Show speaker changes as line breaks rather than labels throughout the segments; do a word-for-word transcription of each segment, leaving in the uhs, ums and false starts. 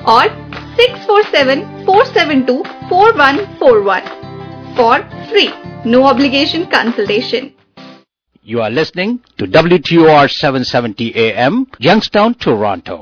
or six four seven, four seven two, four one four one for free, no obligation consultation.
You are listening to W T O R seven seventy A M, Youngstown, Toronto.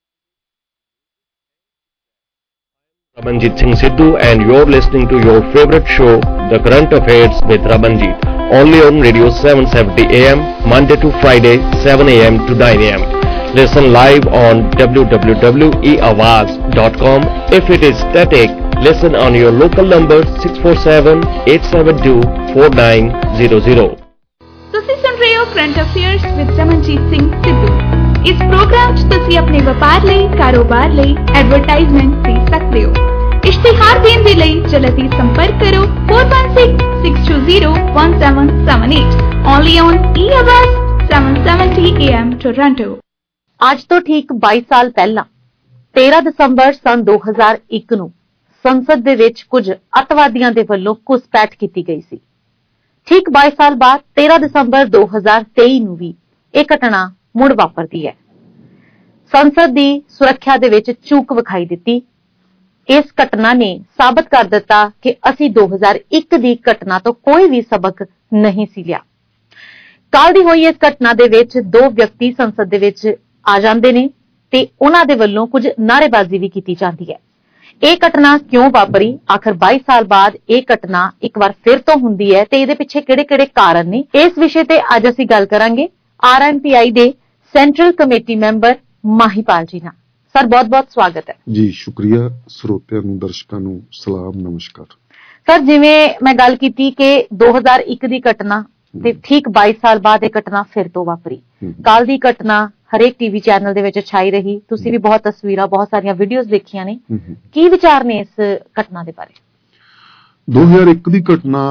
Ramanjit Singh Sidhu, and you're listening to your favorite show, The Current Affairs with Ramanjit, only on Radio seven seventy A M, Monday to Friday, seven A M to nine A M. Listen live on w w w dot e awaz dot com. If it is static, listen on your local number six four seven, eight seven two, four nine zero zero.
ਤੁਸੀਂ ਸੁਣ ਰਹੇ ਹੋ current affairs with Ramanjit Singh Sidhu. ਇਸ program 'ਚ ਤੁਸੀਂ ਆਪਣੇ ਵਪਾਰ ਲਈ, ਕਾਰੋਬਾਰ ਲਈ ਐਡਵਰਟਾਈਜ਼ਮੈਂਟ ਦੇ ਸਕਦੇ ਹੋ। ਇਸ਼ਤਿਹਾਰ ਦੇਣ ਦੇ ਲਈ ਜਲਦੀ ਸੰਪਰਕ ਕਰੋ four one six, six two zero, one seven seven eight, only on E Awaz seven seventy A M Toronto।
ਅੱਜ ਤੋਂ ਠੀਕ ਬਾਈ ਸਾਲ ਪਹਿਲਾਂ ਤੇਰਾਂ ਦਸੰਬਰ ਸੰਨ ਦੋ ਹਜ਼ਾਰ ਇੱਕ ਨੂੰ ਸੰਸਦ ਦੇ ਵਿੱਚ ਕੁਝ ਅੱਤਵਾਦੀਆਂ ਦੇ ਵੱਲੋਂ ਘੁਸਪੈਠ ਕੀਤੀ ਗਈ ਸੀ। ਠੀਕ ਬਾਈ ਸਾਲ ਬਾਅਦ ਤੇਰਾਂ ਦਸੰਬਰ ਦੋ ਹਜ਼ਾਰ ਤੇਈ ਨੂੰ ਵੀ ਇਹ ਘਟਨਾ ਮੁੜ ਵਾਪਰਦੀ ਹੈ। ਸੰਸਦ ਦੀ ਸੁਰੱਖਿਆ ਦੇ ਵਿੱਚ ਚੂਕ ਵਿਖਾਈ ਦਿੱਤੀ। ਇਸ ਘਟਨਾ ਨੇ ਸਾਬਤ ਕਰ ਦਿੱਤਾ ਕਿ ਅਸੀਂ ਦੋ ਹਜ਼ਾਰ ਇੱਕ ਦੀ ਘਟਨਾ ਤੋਂ ਕੋਈ ਵੀ ਸਬਕ ਨਹੀਂ ਸੀ ਲਿਆ। ਕੱਲ੍ਹ ਦੀ ਹੋਈ ਇਸ ਘਟਨਾ ਦੇ ਵਿੱਚ ਦੋ ਵਿਅਕਤੀ ਸੰਸਦ ਦੇ ਵਿੱਚ ਆ ਜਾਂਦੇ ਨੇ ਤੇ ਉਹਨਾਂ ਦੇ ਵੱਲੋਂ ਕੁਝ ਨਾਅਰੇਬਾਜ਼ੀ ਵੀ ਕੀਤੀ ਜਾਂਦੀ ਹੈ। ਇਹ ਘਟਨਾ ਕਿਉਂ ਵਾਪਰੀ, ਆਖਰ ਬਾਈ ਸਾਲ ਬਾਅਦ ਇਹ ਘਟਨਾ ਇੱਕ ਵਾਰ ਫਿਰ ਤੋਂ ਹੁੰਦੀ ਹੈ ਤੇ ਇਹਦੇ ਪਿੱਛੇ ਕਿਹੜੇ-ਕਿਹੜੇ ਕਾਰਨ ਨੇ, ਇਸ ਵਿਸ਼ੇ ਤੇ ਅੱਜ ਅਸੀਂ ਗੱਲ ਕਰਾਂਗੇ ਆਰ ਐਨ ਪੀ ਆਈ ਦੇ ਸੈਂਟਰਲ ਕਮੇਟੀ ਮੈਂਬਰ ਮਾਹੀਪਾਲ ਜੀ ਨਾਲ। ਸਰ, ਬਹੁਤ-ਬਹੁਤ ਸਵਾਗਤ ਹੈ
ਜੀ। ਸ਼ੁਕਰੀਆ। ਸਰੋਤਿਆਂ ਨੂੰ, ਦਰਸ਼ਕਾਂ ਨੂੰ ਸਲਾਮ, ਨਮਸਕਾਰ।
ਸਰ, ਜਿਵੇਂ ਮੈਂ ਗੱਲ ਕੀਤੀ ਕਿ ਦੋ ਹਜ਼ਾਰ ਇੱਕ ਦੀ ਘਟਨਾ ਤੇ ਠੀਕ ਬਾਈ ਸਾਲ ਬਾਅਦ ਇਹ ਘਟਨਾ ਫਿਰ ਤੋਂ ਵਾਪਰੀ। ਕੱਲ ਦੀ ਘਟਨਾ ਹਰੇਕ ਟੀਵੀ ਚੈਨਲ ਦੇ ਵਿੱਚ ਛਾਈ ਰਹੀ। ਤੁਸੀਂ ਵੀ ਬਹੁਤ ਤਸਵੀਰਾਂ, ਬਹੁਤ ਸਾਰੀਆਂ ਵੀਡੀਓਜ਼ ਦੇਖੀਆਂ ਨੇ। ਕੀ ਵਿਚਾਰ ਨੇ ਇਸ ਘਟਨਾ ਦੇ ਬਾਰੇ?
ਦੋ ਹਜ਼ਾਰ ਇੱਕ ਦੀ ਘਟਨਾ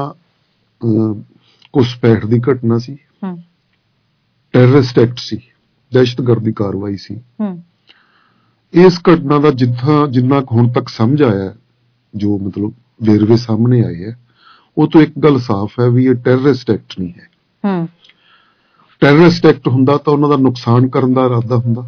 ਘੁਸਪੈਠ ਦੀ ਘਟਨਾ ਸੀ, ਟੈਰਰਿਸਟ ਐਕਟ ਸੀ, ਦਹਿਸ਼ਤਗਰਦੀ ਕਾਰਵਾਈ ਸੀ। ਇਸ ਘਟਨਾ ਦਾ ਜਿੱਥਾਂ ਜਿੰਨਾ ਹੁਣ ਤੱਕ ਸਮਝ ਆਇਆ, ਜੋ ਮਤਲਬ ਵੇਰਵੇ ਸਾਹਮਣੇ ਆਏ ਹੈ, ਉਹ ਤੋਂ ਇੱਕ ਗੱਲ ਸਾਫ਼ ਹੈ ਵੀ ਇਹ ਟੈਰਰਿਸਟ ਐਕਟ ਨਹੀਂ ਹੈ। ਟੈਰਰਿਸਟ ਐਕਟ ਹੁੰਦਾ ਤਾਂ ਉਹਨਾਂ ਦਾ ਨੁਕਸਾਨ ਕਰਨ ਦਾ ਇਰਾਦਾ ਹੁੰਦਾ।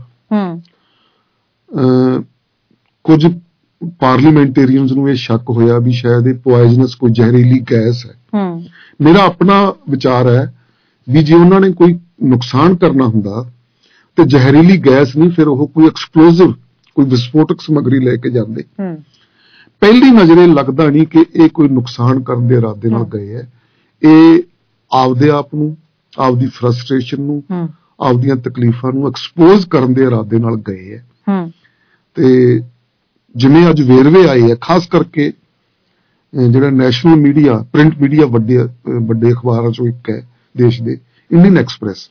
ਕੁਝ ਪਾਰਲੀਮੈਂਟੇਰੀਅਨਸ ਨੂੰ ਇਹ ਸ਼ੱਕ ਹੋਇਆ ਵੀ ਸ਼ਾਇਦ ਇਹ ਪੋਇਜ਼ਨਸ ਕੋਈ ਜ਼ਹਿਰੀਲੀ ਗੈਸ ਹੈ। ਮੇਰਾ ਆਪਣਾ ਵਿਚਾਰ ਹੈ ਵੀ ਜੇ ਉਹਨਾਂ ਨੇ ਕੋਈ ਨੁਕਸਾਨ ਕਰਨਾ ਹੁੰਦਾ ਤੇ ਜ਼ਹਿਰੀਲੀ ਗੈਸ ਨਹੀਂ, ਫਿਰ ਉਹ ਕੋਈ ਐਕਸਪਲੋਸਿਵ, ਕੋਈ ਵਿਸਫੋਟਕ ਸਮੱਗਰੀ ਲੈ ਕੇ ਜਾਂਦੇ। ਪਹਿਲੀ ਨਜ਼ਰੇ ਲੱਗਦਾ ਨਹੀਂ ਕਿ ਇਹ ਕੋਈ ਨੁਕਸਾਨ ਕਰਨ ਦੇ ਇਰਾਦੇ ਨਾਲ ਗਏ ਹੈ। ਇਹ ਆਪਦੇ ਆਪ ਨੂੰ, ਆਪਦੀ ਫਰਸਟ੍ਰੇਸ਼ਨ ਨੂੰ, ਆਪਦੀਆਂ ਤਕਲੀਫਾਂ ਨੂੰ ਐਕਸਪੋਜ਼ ਕਰਨ ਦੇ ਇਰਾਦੇ ਨਾਲ ਗਏ ਹੈ। ਤੇ ਜਿਵੇਂ ਅੱਜ ਵੇਰਵੇ ਆਏ ਹੈ, ਖਾਸ ਕਰਕੇ ਜਿਹੜਾ ਨੈਸ਼ਨਲ ਮੀਡੀਆ, ਪ੍ਰਿੰਟ ਮੀਡੀਆ, ਵੱਡੇ ਵੱਡੇ ਅਖਬਾਰਾਂ ਚੋਂ ਇੱਕ ਹੈ ਦੇਸ਼ ਦੇ, ਇੰਡੀਅਨ ਐਕਸਪ੍ਰੈਸ,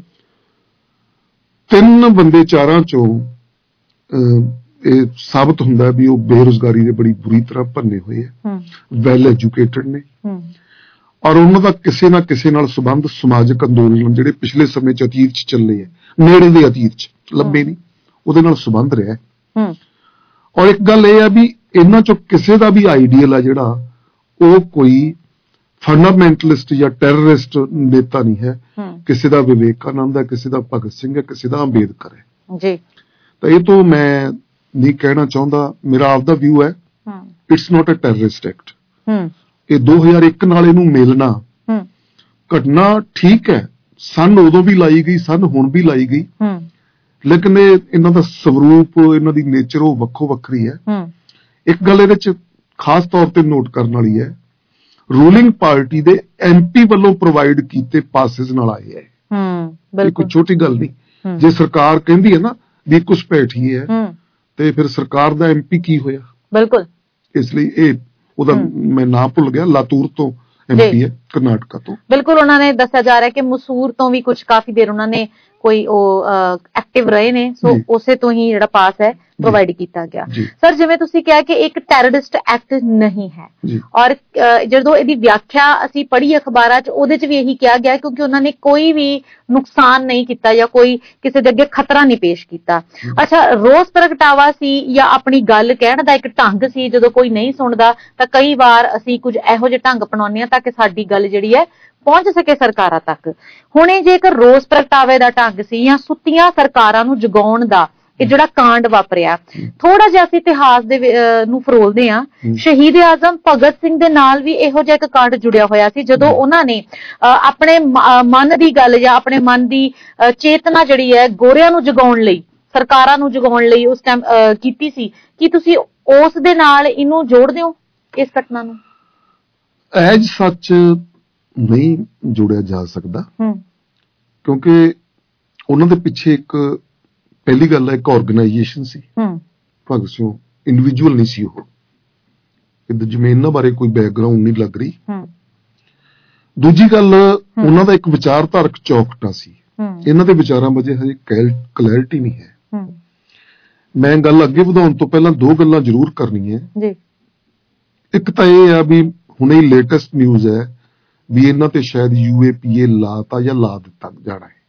ਤਿੰਨ ਬੰਦੇ ਚਾਰਾਂ ਚੋਂ ਇਹ ਸਾਬਤ ਹੁੰਦਾ ਵੀ ਉਹ ਬੇਰੁਜ਼ਗਾਰੀ ਦੇ ਬੜੀ ਬੁਰੀ ਤਰ੍ਹਾਂ ਭੰਨੇ ਹੋਏ ਹੈ, ਵੈਲ ਐਜੂਕੇਟਡ ਨੇ, ਔਰ ਉਹਨਾਂ ਦਾ ਕਿਸੇ ਨਾ ਕਿਸੇ ਨਾਲ ਸੰਬੰਧ ਸਮਾਜਿਕ ਅੰਦੋਲਨ ਜਿਹੜੇ ਪਿਛਲੇ ਸਮੇਂ ਚ ਅਤੀਤ ਚ ਚੱਲੇ ਹੈ, ਨੇੜੇ ਦੇ ਅਤੀਤ ਚ, ਲੰਬੇ ਨਹੀਂ, ਉਹਦੇ ਨਾਲ ਸੰਬੰਧ ਰਿਹਾ। ਔਰ ਇੱਕ ਗੱਲ ਇਹ ਹੈ ਵੀ ਇਹਨਾਂ ਚੋਂ ਕਿਸੇ ਦਾ ਵੀ ਆਈਡੀਅਲ ਆ ਜਿਹੜਾ, ਉਹ ਕੋਈ ਫੰਡਾਮੈਂਟਲਿਸਟ ਜਾਂ ਟੈਰਰਿਸਟ ਨੇਤਾ ਨਹੀਂ ਹੈ। ਕਿਸੇ ਦਾ ਵਿਵੇਕਾਨੰਦ ਹੈ, ਕਿਸੇ ਦਾ ਭਗਤ ਸਿੰਘ ਹੈ, ਕਿਸੇ ਦਾ ਅੰਬੇਦਕਰ ਹੈ ਜੀ। ਤਾਂ ਇਹ ਤੋਂ ਮੈਂ ਨਹੀਂ ਕਹਿਣਾ ਚਾਹੁੰਦਾ, ਮੇਰਾ ਆਪਦਾ ਵਿਊ ਹੈ, it's not a terrorist act. ਇਹ ਦੋ ਹਜ਼ਾਰ ਇੱਕ ਨਾਲ ਇਹਨੂੰ ਮੇਲਣਾ ਘਟਨਾ ਠੀਕ ਹੈ, ਸੰਨ ਉਦੋਂ ਵੀ ਲਾਈ ਗਈ, ਸੰਨ ਹੁਣ ਵੀ ਲਾਈ ਗਈ, ਲੇਕਿਨ ਇਹ ਇਹਨਾਂ ਦਾ ਸਵਰੂਪ, ਇਹਨਾਂ ਦੀ ਨੇਚਰ ਉਹ ਵੱਖੋ ਵੱਖਰੀ ਹੈ। ਇੱਕ ਗੱਲ ਇਹਦੇ ਚ ਖਾਸ ਤੌਰ ਤੇ ਨੋਟ ਕਰਨ ਵਾਲੀ ਹੈ, ਰੂਲਿੰਗ ਪਾਰਟੀ ਦੇ ਐਮ ਪੀ ਵੱਲੋਂ ਪ੍ਰੋਵਾਈਡ ਕੀਤੇ ਪਾਸਿਸ ਨਾਲ ਆਏ ਹੈ। ਇਹ ਕੋਈ ਛੋਟੀ ਗੱਲ ਨਹੀਂ। ਜੇ ਸਰਕਾਰ ਕਹਿੰਦੀ ਹੈ ਨਾ ਵੀ ਘੁਸਪੈਠ ਹੀ ਹੈ, ਤੇ ਫਿਰ ਸਰਕਾਰ ਦਾ ਐਮ ਪੀ ਕੀ ਹੋਇਆ? ਬਿਲਕੁਲ। ਇਸ ਲਈ ਇਹ ਉਹਦਾ ਮੈਂ ਨਾਂ ਭੁੱਲ ਗਿਆ, ਲਾਤੂਰ ਤੋਂ ਐਮ ਪੀ ਹੈ, ਕਰਨਾਟਕਾ ਤੋਂ। ਬਿਲਕੁਲ। ਉਹਨਾਂ ਨੇ ਦੱਸਿਆ ਜਾ ਰਿਹਾ ਕਿ ਮਸੂਰ ਤੋਂ ਵੀ ਕੁਝ ਕਾਫੀ ਦੇਰ ਉਹਨਾਂ ਨੇ ਕੋਈ ਉਹ ਐਕਟਿਵ ਰਹੇ ਨੇ, ਸੋ ਉਸੇ ਤੋਂ ਹੀ ਜਿਹੜਾ ਪਾਸ ਹੈ ਪ੍ਰੋਵਾਈਡ ਕੀਤਾ ਗਿਆ। ਸਰ, ਜਿਵੇਂ ਤੁਸੀਂ ਕਿਹਾ ਕਿ ਇੱਕ ਟੈਰਰਿਸਟ ਐਕਟ ਨਹੀਂ ਹੈ, ਔਰ ਜਦੋਂ ਇਹਦੀ ਵਿਆਖਿਆ ਅਸੀਂ ਪੜ੍ਹੀ ਅਖਬਾਰਾਂ 'ਚ, ਉਹਦੇ 'ਚ ਵੀ ਇਹੀ ਕਿਹਾ ਗਿਆ ਕਿਉਂਕਿ ਉਹਨਾਂ ਨੇ ਕੋਈ ਵੀ ਨੁਕਸਾਨ ਨਹੀਂ ਕੀਤਾ ਜਾਂ ਕੋਈ ਕਿਸੇ ਦੇ ਅੱਗੇ ਖਤਰਾ ਨਹੀਂ ਪੇਸ਼ ਕੀਤਾ। ਅੱਛਾ, ਰੋਸ ਪ੍ਰਗਟਾਵਾ ਸੀ ਜਾਂ ਆਪਣੀ ਗੱਲ ਕਹਿਣ ਦਾ ਇੱਕ ਢੰਗ ਸੀ? ਜਦੋਂ ਕੋਈ ਨਹੀਂ ਸੁਣਦਾ ਤਾਂ ਕਈ ਵਾਰ ਅਸੀਂ ਕੁਝ ਇਹੋ ਜਿਹੇ ਢੰਗ ਅਪਣਾਉਂਦੇ ਹਾਂ ਤਾਂ ਕਿ ਸਾਡੀ ਗੱਲ ਜਿਹੜੀ ਹੈ ਪਹੁੰਚ ਸਕੇ ਸਰਕਾਰਾਂ ਤੱਕ। ਹੁਣ ਇਹ ਜੇਕਰ ਰੋਸ ਪ੍ਰਗਟਾਵੇ ਦਾ ਢੰਗ ਸੀ ਜਾਂ ਸੁੱਤੀਆਂ ਸਰਕਾਰਾਂ ਨੂੰ ਜਗਾਉਣ ਦਾ
ਇਹ ਜਿਹੜਾ ਕਾਂਡ ਵਾਪਰਿਆ। ਥੋੜਾ ਜਿਹਾ ਅਸੀਂ ਇਤਿਹਾਸ ਦੇ ਨੂੰ ਫਰੋਲਦੇ ਹਾਂ। ਸ਼ਹੀਦ ਆਜ਼ਮ ਭਗਤ ਸਿੰਘ ਦੇ ਨਾਲ ਵੀ ਇਹੋ ਜਿਹਾ ਇੱਕ ਕਾਂਡ ਜੁੜਿਆ ਹੋਇਆ ਸੀ, ਜਦੋਂ ਉਹਨਾਂ ਨੇ ਆਪਣੇ ਮਨ ਦੀ ਗੱਲ ਜਾਂ ਆਪਣੇ ਮਨ ਦੀ ਚੇਤਨਾ ਜਿਹੜੀ ਹੈ ਗੋਰਿਆਂ ਨੂੰ ਜਗਾਉਣ ਲਈ, ਸਰਕਾਰਾਂ ਨੂੰ ਜਗਾਉਣ ਲਈ ਉਸ ਟਾਈਮ ਕੀਤੀ ਸੀ। ਕੀ ਤੁਸੀਂ ਉਸ ਦੇ ਨਾਲ ਇਹਨੂੰ ਜੋੜਦੇ ਹੋ, ਇਸ ਘਟਨਾ ਨੂੰ?
ਐਜ ਸੱਚ ਨਹੀਂ ਜੋੜਿਆ ਜਾ ਸਕਦਾ, ਕਿਉਂਕਿ ਉਹਨਾਂ ਦੇ ਪਿੱਛੇ ਇੱਕ ਪਹਿਲੀ ਗੱਲ ਹੈ, ਇੱਕ ਆਰਗੇਨਾਈਜੇਸ਼ਨ ਸੀ। ਭਗਤ ਸਿੰਘ ਇੰਡੀਵਿਜੂਅਲ ਨਹੀਂ ਸੀ, ਉਹ ਜਿਵੇਂ ਇਹਨਾਂ ਬਾਰੇ ਕੋਈ ਬੈਕਗਰਾਉਂਡ ਨਹੀਂ ਲੱਗ ਰਹੀ। ਦੂਜੀ ਗੱਲ, ਉਹਨਾਂ ਦਾ ਇੱਕ ਵਿਚਾਰਧਾਰਕ ਚੌਕਟਾ ਸੀ। ਇਹਨਾਂ ਦੇ ਵਿਚਾਰਾਂ ਵਜੇ ਹਜੇ ਕਲੈਰਿਟੀ ਨਹੀਂ ਹੈ। ਮੈਂ ਗੱਲ ਅੱਗੇ ਵਧਾਉਣ ਤੋਂ ਪਹਿਲਾਂ ਦੋ ਗੱਲਾਂ ਜ਼ਰੂਰ ਕਰਨੀਆਂ। ਇੱਕ ਤਾਂ ਇਹ ਆ ਵੀ ਹੁਣੇ ਲੇਟੈਸਟ ਨਿਊਜ਼ ਹੈ ਵੀ ਇਹਨਾਂ ਤੇ ਸ਼ਾਇਦ ਯੂ ਏ ਪੀ ਏ ਲਾਤਾ ਜਾਂ ਲਾ ਦਿੱਤਾ ਜਾਣਾ ਹੈ।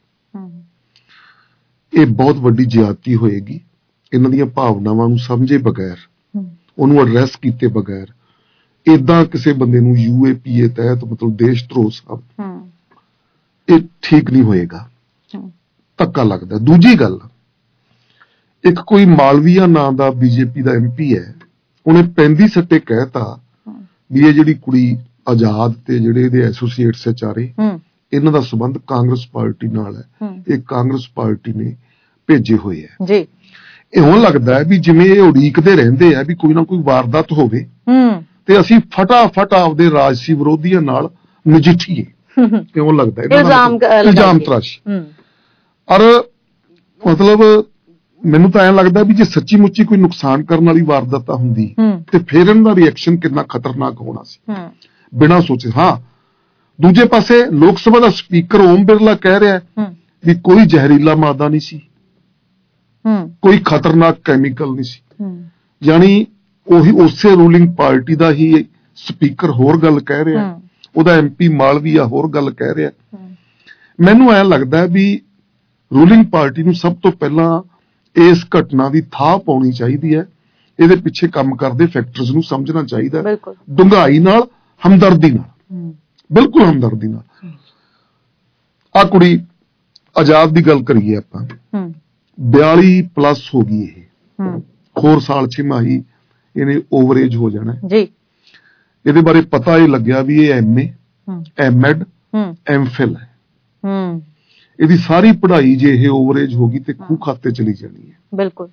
ਇਹ ਬਹੁਤ ਵੱਡੀ ਜ਼ਿਆਦਤੀ ਹੋਏਗੀ। ਇਹਨਾਂ ਦੀਆਂ ਭਾਵਨਾਵਾਂ ਨੂੰ ਸਮਝੇ ਬਗੈਰ, ਉਹਨੂੰ ਐਡਰੈਸ ਕੀਤੇ ਬਗੈਰ ਏਦਾਂ ਕਿਸੇ ਬੰਦੇ ਨੂੰ ਯੂ ਏ ਪੀ ਏ ਤਹਿਤ ਮਤਲਬ ਦੇਸ਼ ਧਰੋਹ ਸਾਹਿਬ, ਇਹ ਠੀਕ ਨਹੀਂ ਹੋਏਗਾ, ਧੱਕਾ ਲੱਗਦਾ। ਦੂਜੀ ਗੱਲ, ਇੱਕ ਕੋਈ ਮਾਲਵੀਆ ਨਾਂ ਦਾ ਬੀਜੇਪੀ ਦਾ ਐਮ ਪੀ ਹੈ, ਉਹਨੇ ਪੈਂਦੀ ਸੱਟੇ ਕਹਿਤਾ ਵੀ ਇਹ ਜਿਹੜੀ ਕੁੜੀ ਆਜ਼ਾਦ ਤੇ ਜਿਹੜੇ ਇਹਦੇ ਐਸੋਸੀਏਟਸ ਚਾਰੇ, ਇਹਨਾਂ ਦਾ ਸੰਬੰਧ ਕਾਂਗਰਸ ਪਾਰਟੀ ਨਾਲ ਹੈ, ਇਹ ਕਾਂਗਰਸ ਪਾਰਟੀ ਨੇ ਭੇਜੇ ਹੋਏ ਹੈ ਜੀ। ਇਉਂ ਲੱਗਦਾ ਹੈ ਵੀ ਜਿਵੇਂ ਇਹ ਉਡੀਕਦੇ ਰਹਿੰਦੇ ਆ ਵੀ ਕੋਈ ਨਾ ਕੋਈ ਵਾਰਦਾਤ ਹੋਵੇ ਤੇ ਅਸੀਂ ਫਟਾਫਟ ਆਪਦੇ ਰਾਜਸੀ ਵਿਰੋਧੀਆਂ ਨਾਲ ਨਜਿੱਠੀਏ। ਇਉਂ ਲੱਗਦਾ ਹੈ ਇਲਜ਼ਾਮ ਤਰਾਸ਼ੀ। ਔਰ ਮਤਲਬ ਮੈਨੂੰ ਤਾਂ ਐਂ ਲੱਗਦਾ ਵੀ ਜੇ ਸੱਚੀ ਮੁੱਚੀ ਕੋਈ ਨੁਕਸਾਨ ਕਰਨ ਵਾਲੀ ਵਾਰਦਾਤ ਹੁੰਦੀ ਤੇ ਫਿਰ ਇਹਨਾਂ ਦਾ ਰਿਐਕਸ਼ਨ ਕਿੰਨਾ ਖਤਰਨਾਕ ਹੋਣਾ ਸੀ, ਬਿਨਾਂ ਸੋਚੇ। ਹਾਂ, ਦੂਜੇ ਪਾਸੇ ਲੋਕ ਸਭਾ ਦਾ ਸਪੀਕਰ ਓਮ ਬਿਰਲਾ ਕਹਿ ਰਿਹਾ ਵੀ ਕੋਈ ਜ਼ਹਿਰੀਲਾ ਮਾਦਾ ਨਹੀਂ ਸੀ, ਕੋਈ ਖਤਰਨਾਕ ਕੈਮੀਕਲ ਨਹੀਂ ਸੀ। ਯਾਨੀ ਉਹੀ ਉਸੇ ਰੂਲਿੰਗ ਪਾਰਟੀ ਦਾ ਹੀ ਸਪੀਕਰ ਹੋਰ ਗੱਲ ਕਹਿ ਰਿਹਾ, ਉਹਦਾ ਐਮ ਪੀ ਮਾਲਵੀਆ ਹੋਰ ਗੱਲ ਕਹਿ ਰਿਹਾ। ਮੈਨੂੰ ਐਂ ਲੱਗਦਾ ਵੀ ਰੂਲਿੰਗ ਪਾਰਟੀ ਨੂੰ ਸਭ ਤੋਂ ਪਹਿਲਾਂ ਇਸ ਘਟਨਾ ਦੀ ਥਾਹ ਪਾਉਣੀ ਚਾਹੀਦੀ ਹੈ, ਇਹਦੇ ਪਿੱਛੇ ਕੰਮ ਕਰਦੇ ਫੈਕਟਰਸ ਨੂੰ ਸਮਝਣਾ ਚਾਹੀਦਾ, ਡੂੰਘਾਈ ਨਾਲ, ਹਮਦਰਦੀ ਨਾਲ, ਬਿਲਕੁਲ ਹਮਦਰਦੀ ਨਾਲ। ਆ ਕੁੜੀ ਆਜ਼ਾਦ ਦੀ ਗੱਲ ਕਰੀਏ ਆਪਾਂ, ਬਿਆਲੀ ਪਲੱਸ ਹੋ ਗਈ, ਇਹ ਹੋਰ ਸਾਲ ਛਿਮਾਹੀ ਇਹਨੇ ਓਵਰਏਜ ਹੋ ਜਾਣਾ ਜੀ। ਇਹਦੇ ਬਾਰੇ ਪਤਾ ਇਹ ਲੱਗਿਆ ਵੀ ਇਹ M A, M Ed, M Phil ਹੈ। ਇਹਦੀ ਸਾਰੀ ਪੜ੍ਹਾਈ ਜੇ ਇਹ ਓਵਰਏਜ ਹੋ ਗਈ ਤੇ ਖੂਹ ਖਾਤੇ ਚਲੀ ਜਾਣੀ ਹੈ। ਬਿਲਕੁਲ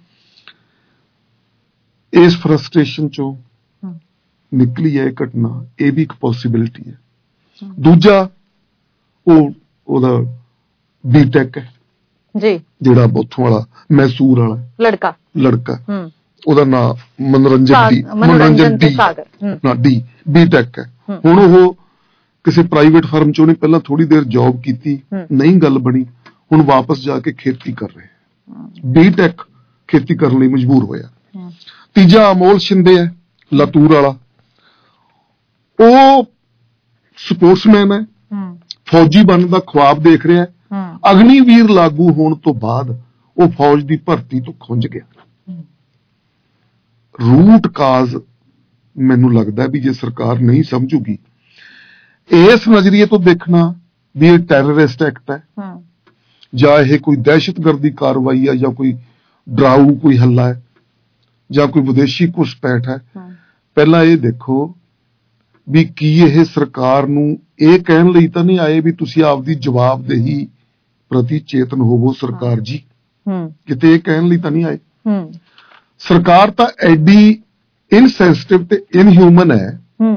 ਇਸ ਫਰਸਟ੍ਰੇਸ਼ਨ ਚੋਂ ਨਿਕਲੀ ਹੈ ਇਹ ਘਟਨਾ, ਇਹ ਵੀ ਇੱਕ ਪੋਸੀਬਿਲਿਟੀ ਹੈ। ਦੂਜਾ, ਉਹ ਉਹਦਾ ਬੀਟੈਕ ਹੈ ਜੀ, ਜਿਹੜਾ ਉੱਥੋਂ ਵਾਲਾ ਮੈਸੂਰ ਵਾਲਾ ਲੜਕਾ ਲੜਕਾ ਉਹਦਾ ਨਾਂ ਮਨੋਰੰਜਨ ਡੀ ਮਨੋਰੰਜਨ ਡੀ ਨਾ ਡੀ ਬੀਟੈਕ ਹੈ। ਹੁਣ ਉਹ ਕਿਸੇ ਪ੍ਰਾਈਵੇਟ ਫਰਮ ਚ ਉਹਨੇ ਪਹਿਲਾਂ ਥੋੜੀ ਦੇਰ ਜੌਬ ਕੀਤੀ, ਨਹੀਂ ਗੱਲ ਬਣੀ, ਹੁਣ ਵਾਪਸ ਜਾ ਕੇ ਖੇਤੀ ਕਰ ਰਿਹਾ। ਬੀਟੈਕ ਖੇਤੀ ਕਰਨ ਲਈ ਮਜਬੂਰ ਹੋਇਆ। ਤੀਜਾ ਅਮੋਲ ਸ਼ਿੰਦੇ ਹੈ, ਲਾਤੂਰ ਵਾਲਾ, ਉਹ ਸਪੋਰਟਸਮੈਨ ਹੈ, ਫੌਜੀ ਬਣਨ ਦਾ ਖੁਆਬ ਦੇਖ ਰਿਹਾ। ਅਗਨੀਵੀਰ ਲਾਗੂ ਹੋਣ ਤੋਂ ਬਾਅਦ ਉਹ ਫੌਜ ਦੀ ਭਰਤੀ ਤੋਂ ਖੁੰਝ ਗਿਆ। ਰੂਟ ਕਾਜ਼ ਮੈਨੂੰ ਲੱਗਦਾ ਵੀ ਜੇ ਸਰਕਾਰ ਨਹੀਂ ਸਮਝੂਗੀ, ਇਸ ਨਜ਼ਰੀਏ ਤੋਂ ਦੇਖਣਾ ਵੀ ਇਹ ਟੈਰਰਿਸਟ ਐਕਟ ਹੈ ਜਾਂ ਇਹ ਕੋਈ ਦਹਿਸ਼ਤਗਰਦੀ ਕਾਰਵਾਈ ਹੈ ਜਾਂ ਕੋਈ ਡਰਾਊ ਕੋਈ ਹੱਲਾ ਹੈ ਜਾਂ ਕੋਈ ਵਿਦੇਸ਼ੀ ਘੁਸਪੈਠ ਹੈ, ਪਹਿਲਾਂ ਇਹ ਦੇਖੋ ਵੀ ਕੀ ਇਹ ਸਰਕਾਰ ਨੂੰ ਇਹ ਕਹਿਣ ਲਈ ਤਾਂ ਨਹੀਂ ਆਏ ਵੀ ਤੁਸੀਂ ਆਪਦੀ ਜਵਾਬਦੇਹੀ ਪ੍ਰਤੀ ਚੇਤਨ ਹੋਵੋ ਸਰਕਾਰ ਜੀ, ਕਿਤੇ ਇਹ ਕਹਿਣ ਲਈ ਤਾਂ ਨਹੀਂ ਆਏ। ਸਰਕਾਰ ਤਾਂ ਐਡੀ ਇਨਸੈਂਸਿਟਿਵ ਤੇ ਇਨਹਿਊਮਨ ਹੈ,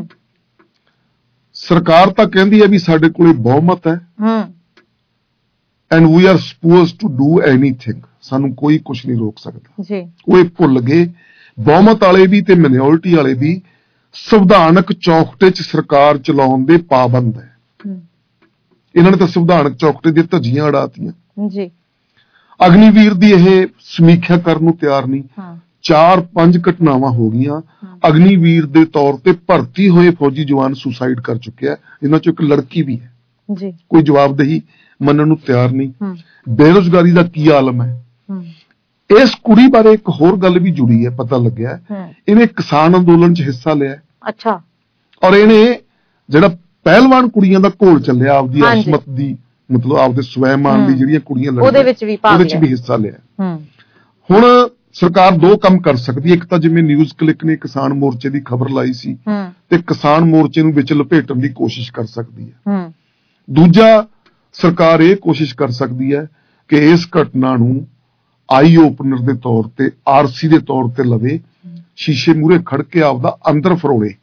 ਸਰਕਾਰ ਤਾਂ ਕਹਿੰਦੀ ਹੈ ਵੀ ਸਾਡੇ ਕੋਲੇ ਬਹੁਮਤ ਹੈ and we are supposed to do anything, ਸਾਨੂੰ ਕੋਈ ਕੁਝ ਨਹੀਂ ਰੋਕ ਸਕਦਾ। ਉਹ ਇਹ ਭੁੱਲ ਗਏ, ਬਹੁਮਤ ਵਾਲੇ ਵੀ ਤੇ ਮਿਨੋਰਿਟੀ ਵਾਲੇ ਵੀ ਸੰਵਿਧਾਨਕ ਚੌਕਟੇ 'ਚ ਸਰਕਾਰ ਚਲਾਉਣ ਦੇ ਪਾਬੰਦ ਹੈ। ਇਹਨਾਂ ਨੇ ਤਾਂ ਸੰਵਿਧਾਨਕ ਚੌਕਟੇ ਦੀਆਂ ਧੱਜੀਆਂ ਉਡਾਤੀਆਂ ਜੀ। ਅਗਨੀਵੀਰ ਦੀ ਇਹ ਸਮੀਖਿਆ ਕਰਨ ਨੂੰ ਤਿਆਰ ਨਹੀਂ। ਚਾਰ ਪੰਜ ਘਟਨਾਵਾਂ ਹੋ ਗਈਆਂ, ਅਗਨੀਵੀਰ ਦੇ ਤੌਰ ਤੇ ਭਰਤੀ ਹੋਏ ਫੌਜੀ ਜਵਾਨ ਸੁਸਾਈਡ ਕਰ ਚੁੱਕਿਆ, ਇਹਨਾਂ ਚੋਂ ਇੱਕ ਲੜਕੀ ਵੀ ਹੈ ਜੀ। ਕੋਈ ਜਵਾਬਦੇਹੀ ਮੰਨਣ ਨੂੰ ਤਿਆਰ ਨਹੀਂ। ਬੇਰੁਜ਼ਗਾਰੀ ਦਾ ਕੀ ਆਲਮ ਹੈ। ਇਸ ਕੁੜੀ ਬਾਰੇ ਇੱਕ ਹੋਰ ਗੱਲ ਵੀ ਜੁੜੀ ਹੈ, ਪਤਾ ਲੱਗਿਆ ਇਹਨੇ ਕਿਸਾਨ ਅੰਦੋਲਨ 'ਚ ਹਿੱਸਾ ਲਿਆ। ਅੱਛਾ। ਔਰ ਇਹਨੇ ਜਿਹੜਾ ਪਹਿਲਵਾਨ ਕੁੜੀਆਂ ਦਾ ਘੋਲ ਚੱਲਿਆ ਆਪਦੀ ਅਸਮਤ ਦੀ, ਮਤਲਬ ਆਪਦੇ ਸਵੈਮਾਨ ਦੀ ਜਿਹੜੀਆਂ ਕੁੜੀਆਂ ਲੜਦੀਆਂ, ਉਹਦੇ ਵਿੱਚ ਵੀ ਹਿੱਸਾ ਲਿਆ। ਹੁਣ ਸਰਕਾਰ ਦੋ ਕੰਮ ਕਰ ਸਕਦੀ ਹੈ। ਇੱਕ ਤਾਂ ਜਿਵੇਂ ਨਿਊਜ਼ ਕਲਿੱਕ ਨੇ ਕਿਸਾਨ ਮੋਰਚੇ ਦੀ ਖਬਰ ਲਾਈ ਸੀ ਤੇ ਕਿਸਾਨ ਮੋਰਚੇ ਨੂੰ ਵਿੱਚ ਲਪੇਟਣ ਦੀ ਕੋਸ਼ਿਸ਼ ਕਰ ਸਕਦੀ ਹੈ। ਦੂਜਾ, ਸਰਕਾਰ ਇਹ ਕੋਸ਼ਿਸ਼ ਕਰ ਸਕਦੀ ਹੈ ਕਿ ਇਸ ਘਟਨਾ ਨੂੰ ਆਈ ਓਪਨਰ ਦੇ ਤੌਰ ਤੇ, ਆਰਸੀ ਦੇ ਤੌਰ ਤੇ ਲਵੇ, ਸ਼ੀਸ਼ੇ ਮੂਹਰੇ ਖੜ ਕੇ ਆਪਦਾ ਅੰਦਰ ਫਰੋਲੇ।